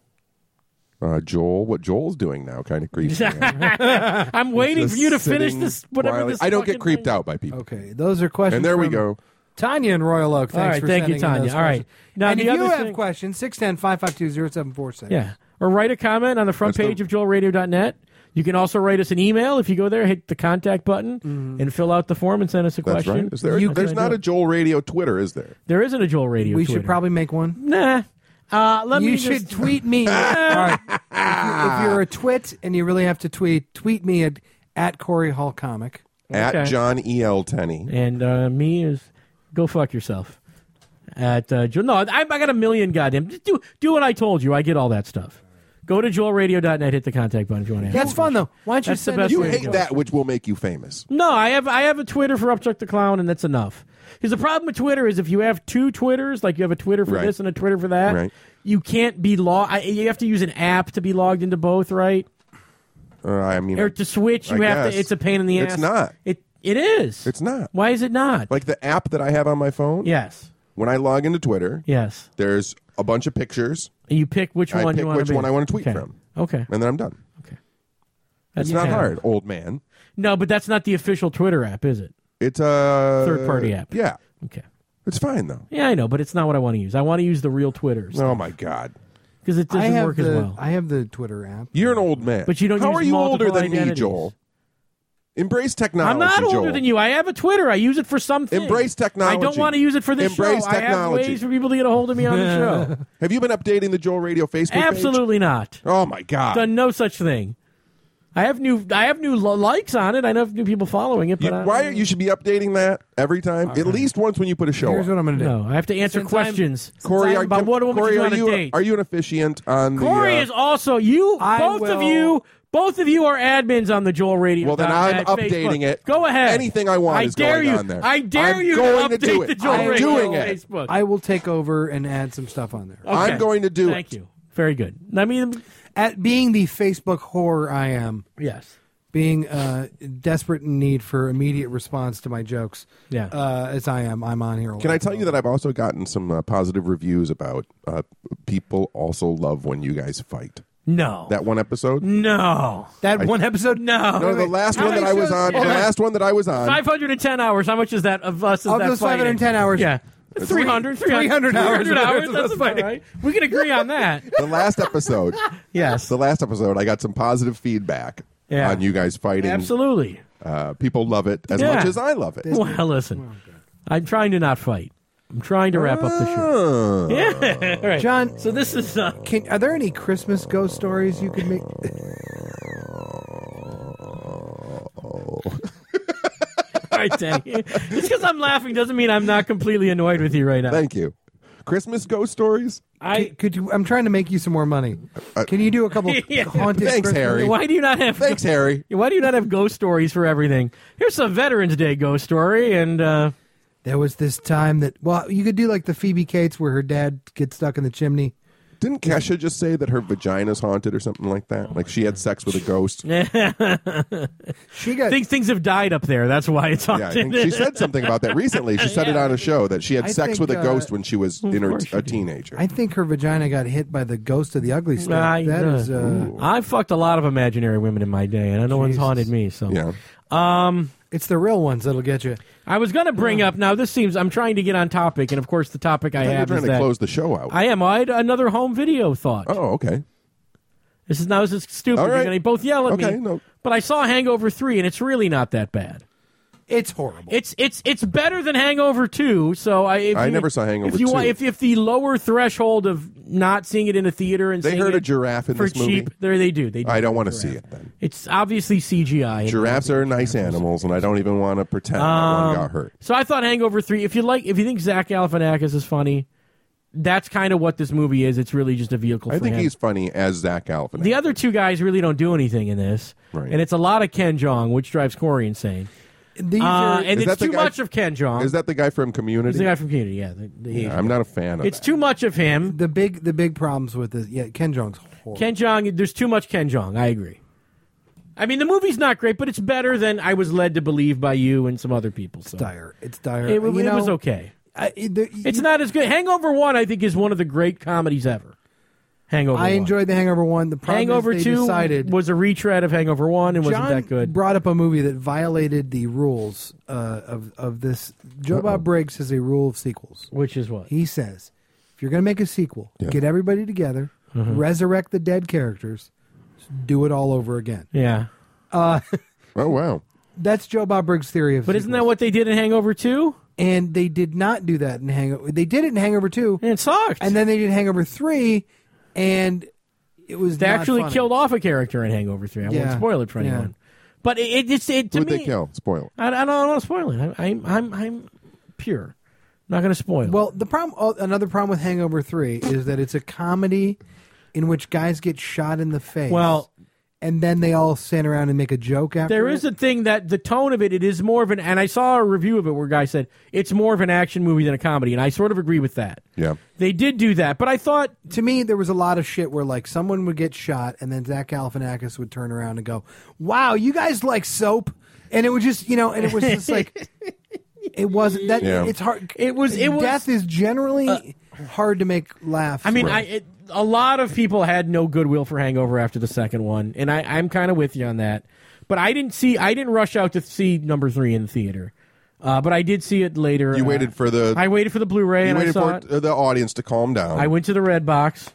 Joel, what Joel's doing now kind of creeps me out.
I'm waiting
Just
for you to finish
sitting
this. Whatever
quietly.
this
I don't get
fucking
creeped
thing.
out by people.
Okay. Those are questions.
And there we
from
go.
Tanya in Royal Oak. Thanks
All right,
for
thank you,
sending in
Tanya.
those
All right.
questions.
Now,
and
the
if you
other
have
thing-
questions, 610-552-0747.
Yeah. Or write a comment on the front
That's
page of JoelRadio.net. You can also write us an email. If you go there, hit the contact button and fill out the form and send us a
That's
question.
right. Is there,
You
there's
can
not
do
a
it.
Joel Radio Twitter, is there?
There isn't a Joel Radio
We
Twitter.
should probably make one.
Nah. Let
You
me
should
just...
tweet me. All right. If you're a twit and you really have to tweet me at Corey Hall Comic.
At
Okay.
John E.L. Tenney.
And me is go fuck yourself. At no, I got a million goddamn. Just do what I told you. I get all that stuff. Go to JoelRadio.net. Hit the contact button if you want to. Ask
That's fun though. Why don't you
That's the
send
best
us
You
way to
hate
go.
that which will make you famous.
No, I have a Twitter for Upchuck the Clown, and that's enough. Because the problem with Twitter is if you have two Twitters, like you have a Twitter for
Right.
this and a Twitter for that,
Right.
you can't be you have to use an app to be logged into both, right?
I mean,
Or to switch, you
I
have
guess.
to. It's a pain in the ass.
It's not.
It is.
It's not.
Why is it not?
Like the app that I have on my phone,
Yes.
when I log into Twitter,
Yes.
there's a bunch of pictures,
And you pick which
I
one
pick
you want
which
to be.
one I want to tweet
Okay.
from.
Okay.
and then I'm done.
That's
It's not
okay.
hard, old man.
No, but that's not the official Twitter app, is it?
It's a
Third-party app.
Yeah,
Okay.
it's fine though.
Yeah, I know, but it's not what I want to use. I want to use the real Twitter
Oh my God,
because it doesn't work as well.
I have the Twitter app.
you're an old man.
But you don't
How
use
are you older
multiple
than me,
identities.
Joel? Embrace technology.
I'm not older
Joel.
than you. I have a Twitter. I use it for something.
Embrace technology.
I don't want to use it for this
Embrace
show. I have
technology.
ways for people to get a hold of me on the show.
Have you been updating the Joel Radio Facebook page?
Absolutely not.
Oh my God.
Done no such thing. I have new likes on it. I know new people following it, but
You should be updating that every time, at least once when you put a show
Here's
up.
what I'm going to do.
no. I have to answer
Since I'm-
questions.
Corey,
about what woman
Corey,
you
are
on a
you
date.
are you an officiant on
Corey
the?
is also you.
I
Both of
will-
you. Both of you are admins on the Joel Radio.
Well, then I'm
at
updating
Facebook.
it.
Go ahead.
Anything I want is
dare
going
you.
on there.
I dare
I'm
you
going
to
to
update
do it.
the Joel
I'm
Radio
doing
on
it.
Facebook.
I will take over and add some stuff on there.
Okay.
I'm going to do it.
Thank you. Very good. I mean,
At being the Facebook whore I am,
yes.
being desperate in need for immediate response to my jokes,
Yeah.
as I am, I'm on here.
Can I tell you that I've also gotten some positive reviews about people also love when you guys fight.
No.
That one episode?
No.
that one episode?
No.
No, the last
How
one that
many
I was
shows-
on. The last one that I was on.
510 hours. How much is that of us? Is
Of
that
those
fighting?
510 hours.
Yeah. 300
300 hours.
300 hours.
That's
That's about
fighting.
right. We can agree on that.
The last episode.
Yes.
The last episode, I got some positive feedback
Yeah.
on you guys fighting.
Absolutely.
People love it as
Yeah.
much as I love it.
Well, listen. I'm trying to not fight. I'm trying to wrap up the show. Yeah. All right.
John,
So this is.
are there any Christmas ghost stories you could make?
All right, Danny. Just because I'm laughing doesn't mean I'm not completely annoyed with you right now.
Thank you. Christmas ghost stories?
Could you? I'm trying to make you some more money. Can you do a couple
Yeah.
haunted?
Thanks,
Christmas-
Harry.
Why do you not have?
Thanks, Harry.
Why do you not have ghost stories for everything? Here's a Veterans Day ghost story, and
There was this time that you could do like the Phoebe Cates where her dad gets stuck in the chimney.
Didn't Kesha just say that her vagina's haunted or something like that? Like she had sex with a ghost?
She got.
things have died up there. That's why it's
Yeah, I
haunted.
think she said something about that recently. She said it on a show that she had
I
sex
think,
with a ghost when she was in her
course she
a
did.
teenager.
I think her vagina got hit by the ghost of the ugly stuff.
Nah,
That is.
I fucked a lot of imaginary women in my day, and no one's
Jesus.
haunted me. So,
Yeah.
It's the real ones that'll get you.
I was going to bring up. Now, this seems I'm trying to get on topic, and of course, the topic I
You're
have
trying
is
to
that
close the show out.
I am. I had another home video thought.
Oh, okay.
This is stupid.
All right.
You're going to both yell at
Okay,
me.
no.
But I saw Hangover 3, and it's really not that bad.
It's horrible.
It's better than Hangover 2. So
I never saw Hangover 2.
If the lower threshold of not seeing it in a theater and
they
seeing
heard
it
a giraffe in
for
this movie.
cheap, they do.
I don't want to see it then.
It's obviously CGI.
Giraffes are nice animals, and I don't even want to pretend that one got hurt.
So I thought Hangover 3. If you think Zach Galifianakis is funny, that's kind of what this movie is. It's really just a vehicle.
I
for
think
him.
he's funny as Zach Galifianakis.
The other two guys really don't do anything in this,
Right.
and it's a lot of Ken Jeong, which drives Corey insane.
These are,
And
Is that
it's
the
too
guy-
much of Ken Jeong.
Is that the guy from Community?
He's the guy from Community? Yeah, the Asian
I'm not a fan of
It's
that.
too much of him.
the big problems with this. Yeah, Ken Jeong's horrible.
Ken Jeong, there's too much Ken Jeong. I agree. I mean, the movie's not great, but it's better than I was led to believe by you and some other people. So.
It's dire.
It was okay. It's not as good. Hangover 1, I think, is one of the great comedies ever. Hangover 1.
I enjoyed the Hangover 1. The problem
Hangover
is they
2
decided
was a retread of Hangover 1 and wasn't
John
that good.
brought up a movie that violated the rules of this. Joe Bob Briggs has a rule of sequels.
Which is what?
He says, if you're going to make a sequel, get everybody together, resurrect the dead characters, do it all over again.
Yeah.
Oh, wow.
That's Joe Bob Briggs' theory of
But isn't that what they did in Hangover 2?
And they did not do that in Hangover. They did it in Hangover 2,
And it sucked.
and then they did Hangover 3, and it was
they
not
actually
funny.
killed off a character in Hangover 3. I won't
Yeah.
spoil it for
Yeah.
anyone. But it's to
Who'd
me,
they kill? Spoil it.
I don't want to spoil it. I'm pure. Not going to spoil it.
Well, another problem with Hangover 3 is that it's a comedy in which guys get shot in the face.
Well,
and then they all stand around and make a joke after
there
it.
is a thing that the tone of it is more of an, and I saw a review of it where a guy said it's more of an action movie than a comedy, and I sort of agree with that.
Yeah.
They did do that, but I thought,
To me, there was a lot of shit where like someone would get shot, and then Zach Galifianakis would turn around and go, "Wow, you guys like soap," and it would just and it was just like it wasn't that.
Yeah.
It's hard.
It was-
death is generally hard to make laugh.
I mean,
Right.
a lot of people had no goodwill for Hangover after the second one, and I'm kind of with you on that. But I didn't rush out to see number 3 in the theater. But I did see it later.
You waited for the.
I waited for the Blu-ray,
You
and I
waited
saw
for
it.
the audience to calm down.
I went to the Red Box,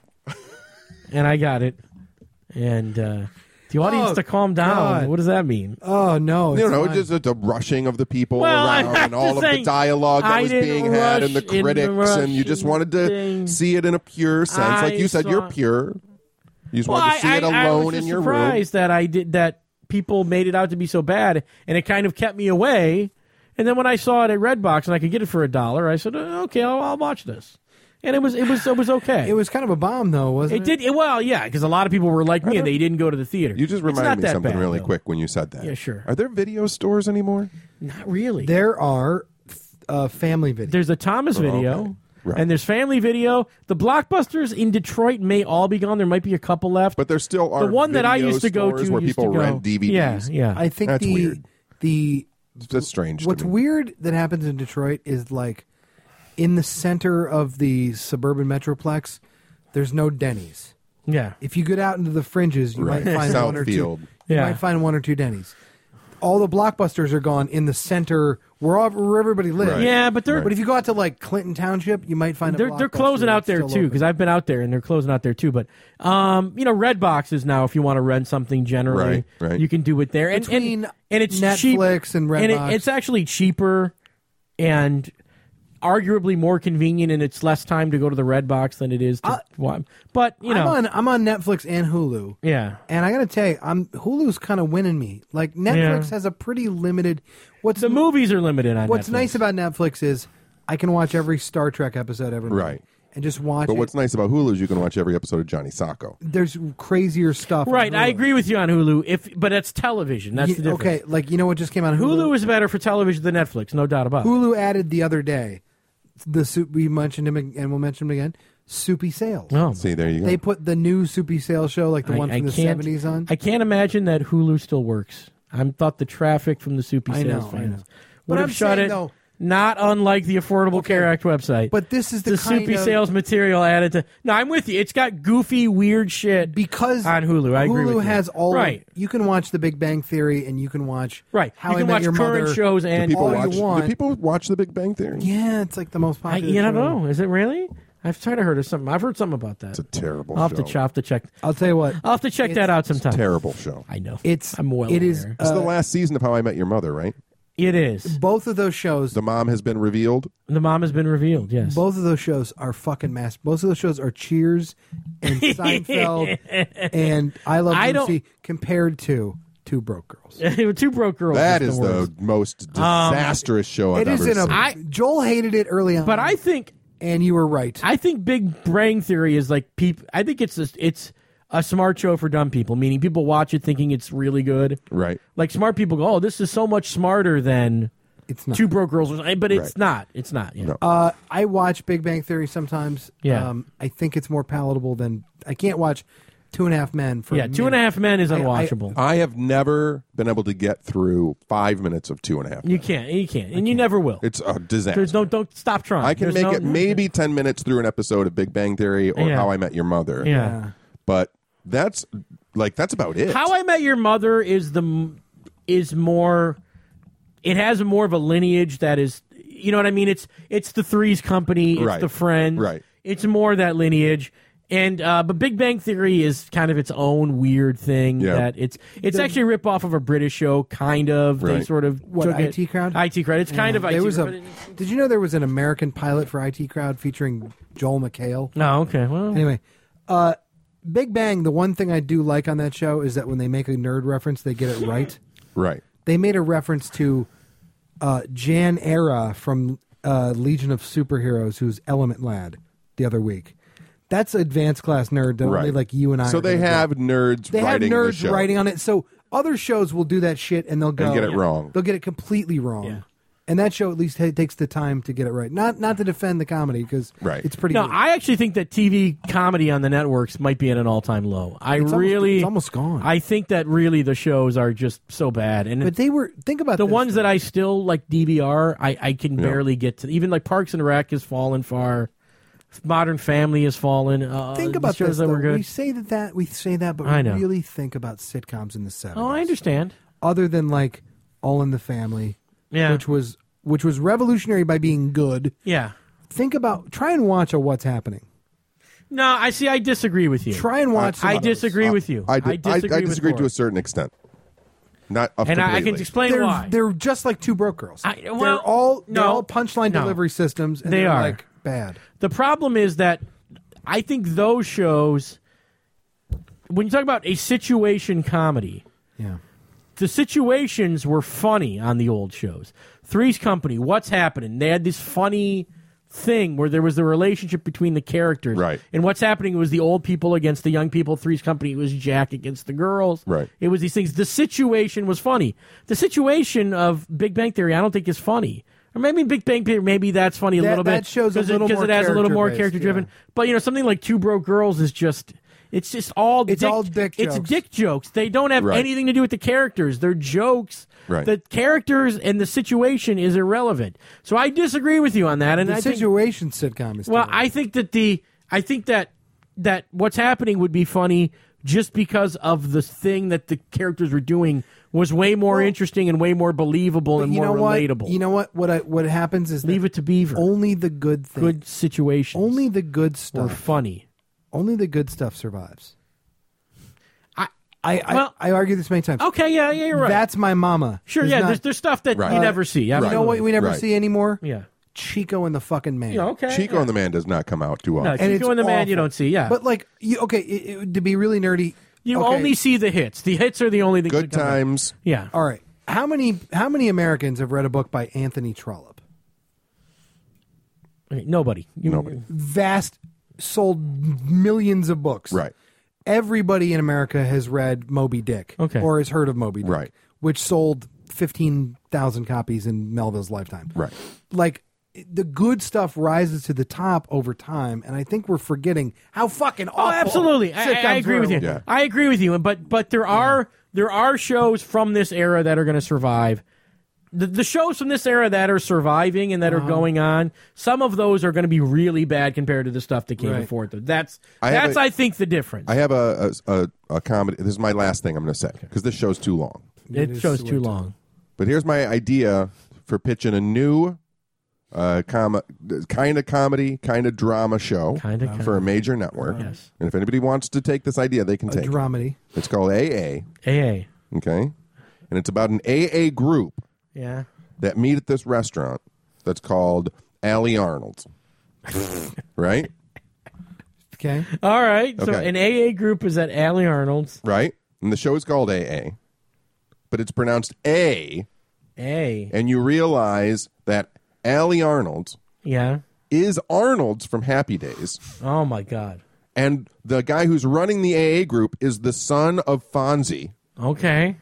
and I got it. And the audience to calm down.
God.
What does that mean?
oh no, it's
You know,
fine.
just the rushing of the people
Well, I'm
around and all
just
of
saying,
the dialogue that
I
was
didn't
being had and the
rush in the
critics, and you just
rushing
wanted to
thing.
see it in a pure sense. Like you said,
saw-
you're pure. You just wanted to see it
I was
alone
just
in your room.
surprised that people made it out to be so bad, and it kind of kept me away. And then when I saw it at Redbox and I could get it for $1, I said, "Okay, I'll watch this." And it was okay.
It was kind of a bomb though, wasn't it?
Well, yeah, because a lot of people were like me and they didn't go to the theater.
You just
It's not
reminded me
that
something
bad,
really
though.
quick when you said that.
Yeah, sure.
Are there video stores anymore?
Not really.
There are family videos.
There's a Thomas Video.
okay. Right.
And there's Family Video. The Blockbusters in Detroit may all be gone. There might be a couple left.
But there still are
the one that I
video
used to go
stores
to
where
used
people
to go,
rent DVDs.
Yeah, yeah.
I think
That's weird.
the
That's strange. to
what's
me.
weird that happens in Detroit is like in the center of the suburban metroplex, there's no Denny's.
yeah.
If you get out into the fringes, you
Right.
might find one or two.
Southfield.
You
Yeah.
might find one or two Denny's. All the Blockbusters are gone in the center where everybody lives.
Right.
Yeah, but they're
But if you go out to like Clinton Township, you might find a
they're
Blockbuster
closing out
that's
there
still
too
open.
because I've been out there and they're closing out there too. But Redbox is now if you want to rent something generally,
Right.
you can do it there.
Between
and it's cheap,
Netflix and Redbox.
it's actually cheaper and arguably more convenient, and it's less time to go to the Redbox than it is to. But
I'm on Netflix and Hulu.
yeah.
And I got to tell you, Hulu's kind of winning me. Like Netflix has a pretty limited.
The movies are limited on
What's
Netflix.
nice about Netflix is I can watch every Star Trek episode ever made
Right.
and just watch
But
it.
what's nice about Hulu is you can watch every episode of Johnny Sacco.
There's crazier stuff. on
Right, I
Hulu.
agree with you on Hulu. But that's television. That's the difference.
Okay, like you know what just came out on Hulu?
Hulu is better for television than Netflix, no doubt about it.
Hulu added the other day the soup. We mentioned him and we'll mention him again. Soupy Sales.
Oh,
See, there you go.
They put the new Soupy Sales show, like the one from the
can't-
70s, on.
I can't imagine that Hulu still works. I thought the traffic from the Soupy
I
Sales
know.
fans
But
would
I'm
have shut
saying,
it.
though-
Not unlike the Affordable Care Act website.
But this is the kind
Soupy
of-
Sales material added to. No, I'm with you. It's got goofy, weird shit
because
on Hulu. I agree with
Hulu
you.
has all.
Right.
You can watch The Big Bang Theory, and you can watch
Right.
How
you
I
can
Met
watch
Your
current
Mother.
shows
do
and
people
all you
watch?
want.
Do people watch The Big Bang Theory?
Yeah, it's like the most popular.
I don't
show.
know. Is it really? I've tried to heard of something. I've heard something about that.
It's a terrible
I'll have
show.
to check.
I'll tell you what.
I'll have to check that out sometime.
Terrible show.
I know.
It's
I'm well
it is
aware.
It's the last season of How I Met Your Mother, right?
It is.
Both of those shows,
The mom has been revealed.
The mom has been revealed. Yes.
both of those shows are fucking mass. Both of those shows are Cheers and Seinfeld and I Love Lucy compared to Two Broke Girls.
Two Broke Girls.
That
is
is
the
the
worst.
most disastrous show I've
It is
ever
in
seen.
Joel hated it early on,
But I think
and you were right.
I think Big Bang Theory is like I think it's a smart show for dumb people, meaning people watch it thinking it's really good.
Right.
Like smart people go, "Oh, this is so much smarter than
It's not.
Two Broke Girls," but it's
Right.
not. It's not. Yeah.
No.
I watch Big Bang Theory sometimes.
Yeah.
I think it's more palatable than I can't watch Two and a Half Men for
Yeah, Two and a Half Men is unwatchable.
I have never been able to get through 5 minutes of 2.5.
You can't, and you never will.
It's a disaster.
There's don't stop trying.
I can
There's
make it maybe 10 minutes through an episode of Big Bang Theory or
Yeah.
How I Met Your Mother.
Yeah.
But that's about it.
How I Met Your Mother is more. It has more of a lineage that is, you know what I mean. It's the Three's Company. It's
Right.
the Friends.
Right.
It's more that lineage. And but Big Bang Theory is kind of its own weird thing.
Yeah.
That it's actually a rip off of a British show, kind of. They
Right.
sort of
What,
took
IT
it.
Crowd?
IT Crowd. It's kind of IT
There was
Crowd.
Did you know there was an American pilot for IT Crowd featuring Joel McHale?
No, okay. Well,
Anyway, Big Bang. The one thing I do like on that show is that when they make a nerd reference, they get it right.
Right.
They made a reference to Jan Era from Legion of Superheroes, who's Element Lad, the other week. That's advanced class nerd that only
Right.
like you and I.
So
are
they
gonna
have
get.
nerds
They have
writing the
nerds
show.
writing on it. So other shows will do that shit and they'll go
get it wrong.
They'll get it completely wrong.
Yeah.
And that show at least takes the time to get it right. Not to defend the comedy because
Right.
it's pretty.
no,
good.
I actually think that TV comedy on the networks might be at an all-time low.
It's almost gone.
I think that really the shows are just so bad, and
But they were think about
the
this,
ones
though.
that I still like DVR, I can barely get to. Even like Parks and Rec has fallen far. Modern Family has fallen.
think
the
about
shows
this.
that
though.
were good.
We say that, but
I
we
know.
really think about sitcoms in the 70s.
Oh, I understand.
Other than like All in the Family,
Yeah,
which was revolutionary by being good.
yeah.
Try and watch a What's Happening.
No, I see. I disagree with you.
Try and watch. some
I
of those.
disagree with you.
I
disagree.
disagree
with
to a
Corey.
certain extent. Not
and I can
completely.
explain why.
They're just like Two Broke Girls.
Well,
they're all
no.
punchline
No.
delivery systems. And
They
they're
are.
like bad.
The problem is that I think those shows, when you talk about a situation comedy,
Yeah.
the situations were funny on the old shows. Three's Company, What's Happening? They had this funny thing where there was the relationship between the characters.
Right.
And What's Happening was the old people against the young people. Three's Company was Jack against the girls.
Right.
It was these things. The situation was funny. The situation of Big Bang Theory, I don't think is funny. Or maybe Big Bang Theory, maybe that's funny a
That-
little bit.
that show's a little
because
more
it has a little more
character-based,
character driven.
yeah.
But something like Two Broke Girls is just. It's just all
It's all dick
It's
jokes.
dick jokes. They don't have
Right.
anything to do with the characters. They're jokes.
Right.
The characters and the situation is irrelevant. So I disagree with you on that. And
The
I think,
situation sitcom is.
well,
terrible.
I think that What's Happening would be funny just because of the thing that the characters were doing was way more interesting and way more believable and
you
more
know what?
relatable.
You know what? What happens is
Leave
that
it to Beaver.
only the good things,
Good situations.
only the good
or
stuff,
funny.
only the good stuff survives.
Well- Oh,
I argue this many times.
Okay, yeah, you're right.
That's my mama.
sure,
Is
yeah.
not-
There's stuff that
Right.
you never see.
You know
Absolutely.
what we never
Right.
see anymore?
Yeah.
Chico and the fucking man.
Yeah, okay.
Chico and the Man does not come out too
No,
often.
And
Chico
it's
and the Man you
awful.
don't see. Yeah,
But like, to be really nerdy,
you
okay,
only see the hits. The hits are the only thing.
Good Times.
Yeah.
All right, how many Americans have read a book by Anthony Trollope?
Okay, nobody.
Nobody.
Vast, sold millions of books.
Right.
Everybody in America has read Moby Dick,
Okay.
or has heard of Moby Dick,
Right.
which sold 15,000 copies in Melville's lifetime.
Right.
Like, the good stuff rises to the top over time, and I think we're forgetting how fucking awful.
Oh, absolutely. I
sitcoms
agree with
were.
you.
Yeah.
I agree with you. But there are shows from this era that are going to survive. The shows from this era that are surviving and that
Uh-huh.
are going on, some of those are going to be really bad compared to the stuff that came
Right.
before it. That's
I
think the difference.
I have a comedy. This is my last thing I'm going to say because this show's too long.
It
is
shows
way
too
too
long.
But here's my idea for pitching a new kind of comedy, kind of drama show
Kinda
for a major network.
Yes.
And if anybody wants to take this idea, they can
A
take it.
dramedy.
It's called AA,
AA.
okay? And it's about an AA group
Yeah.
that meet at this restaurant that's called Allie Arnold's. Right?
Okay.
All right. So
Okay.
an AA group is at Allie Arnold's.
Right? And the show is called AA, but it's pronounced A,
A.
and you realize that Allie Arnold's
Yeah.
is Arnold's from Happy Days,
Oh, my God.
and the guy who's running the AA group is the son of Fonzie,
Okay.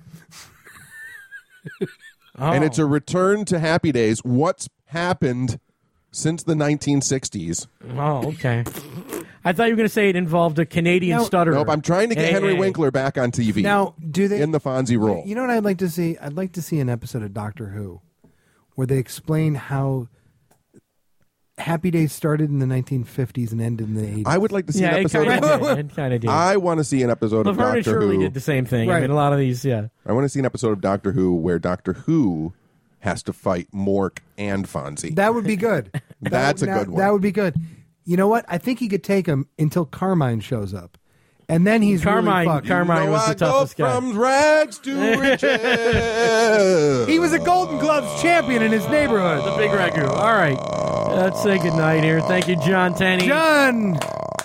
and it's a return to Happy Days. What's happened since the 1960s?
Oh, okay. I thought you were going to say it involved a Canadian
No.
stutterer.
Nope, I'm trying to get Henry
AA.
Winkler back on TV.
Now, do they
in the Fonzie role?
You know what I'd like to see? I'd like to see an episode of Doctor Who where they explain how Happy Days started in the 1950s and ended in the 80s.
I would like to see
Yeah,
an
it
episode.
kind of did.
I want to see an episode of
Laverne and
Doctor
Shirley
Who.
did the same thing. I
Right.
mean, a lot of these, yeah.
I want to see an episode of Doctor Who where Doctor Who has to fight Mork and Fonzie.
That would be good.
That's a good one.
That would be good. You know what? I think he could take him until Carmine shows up. And then he's
Carmine-
really fucked.
Carmine was
I
the toughest
go
guy.
from rags to riches.
He was a Golden Gloves champion in his neighborhood.
The big ragu. All right. Let's say goodnight here. Thank you, John Tenney.
John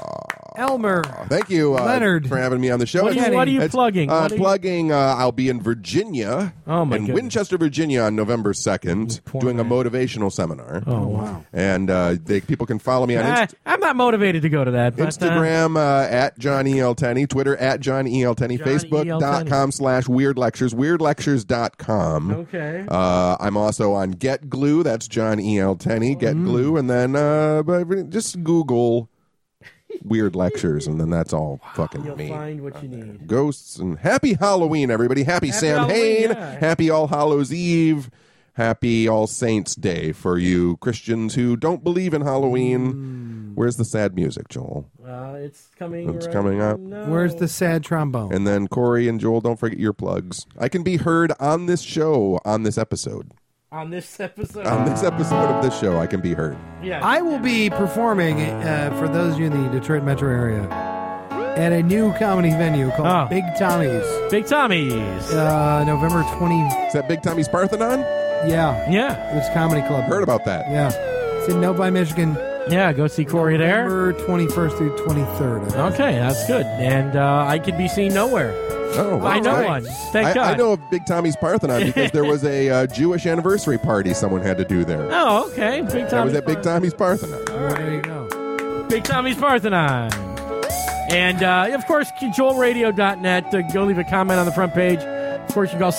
Elmer.
Thank you,
Leonard.
for having me on the show.
What are you
It's-
plugging? What are you-
Plugging. I'll be in Virginia,
Oh, my
in
goodness.
Winchester, Virginia, on November 2nd,
Poor
doing a
man.
motivational seminar.
Oh, wow.
And people can follow me on
I'm not motivated to go to that. But,
Instagram at John E.L. Tenney, Twitter at John E.L. Tenney,
John E.L.
Facebook.com/weirdlectures, weirdlectures.com.
Okay.
I'm also on Get Glue. That's John E.L. Tenney, Get Glue. And then just Google Weird Lectures, and then that's all fucking
You'll
me.
find what you need.
Ghosts, and happy Halloween, everybody. Happy Samhain.
Halloween, yeah.
Happy All Hallows Eve. Happy All Saints Day for you Christians who don't believe in Halloween. Where's the sad music, Joel?
It's coming.
It's
right
coming up.
now.
Where's the sad trombone?
And then Corey and Joel, don't forget your plugs. I can be heard on this show, on this episode.
On this episode?
On this episode of this show, I can be heard.
Yeah.
I will be performing, for those of you in the Detroit metro area, at a new comedy venue called
Oh.
Big Tommy's.
Big Tommy's.
November 20.
Is that Big Tommy's Parthenon?
Yeah.
Yeah.
It's Comedy Club.
Heard about that.
Yeah. It's in Novi, Michigan.
Yeah, go see Corey there.
November 21st through 23rd. I think.
Okay, that's good. And I could be seen nowhere.
Oh,
I know
right.
one. Thank God.
I know of Big Tommy's Parthenon because there was a Jewish anniversary party someone had to do there.
Oh, okay. Big Tommy's.
That was at Big Tommy's Parthenon.
Well, there you go.
Big Tommy's Parthenon. And, of course, JoelRadio.net. Go leave a comment on the front page. Of course, you call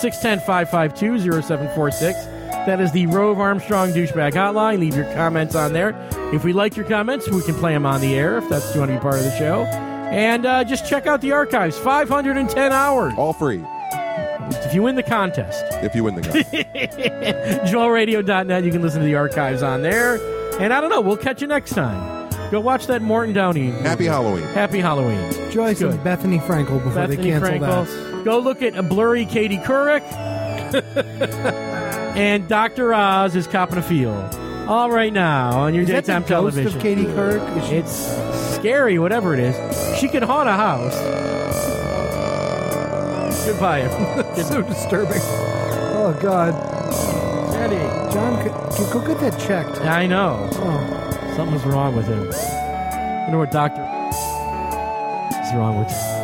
610-552-0746. That is the Rove Armstrong Douchebag Hotline. Leave your comments on there. If we like your comments, we can play them on the air if that's what you want to be part of the show. And just check out the archives. 510 hours.
All free
If you win the contest.
if you win the gun.
JoelRadio.net. You can listen to the archives on there. And I don't know. We'll catch you next time. Go watch that Morton Downey movie.
Happy Halloween.
Happy Halloween.
Joyce
Good.
and Bethany Frankel before
Bethany
they cancel
Frankel.
that.
Go look at a blurry Katie Couric. And Dr. Oz is copping a feel. All right now on your
Is that the
daytime
ghost
television.
of Katie Couric? Is she-
It's scary, whatever it is. She could haunt a house. Goodbye.
It's so disturbing. Oh, God.
Eddie.
John, go get that checked.
I know.
Oh.
Something's wrong with him. I wonder what doctor is wrong with him.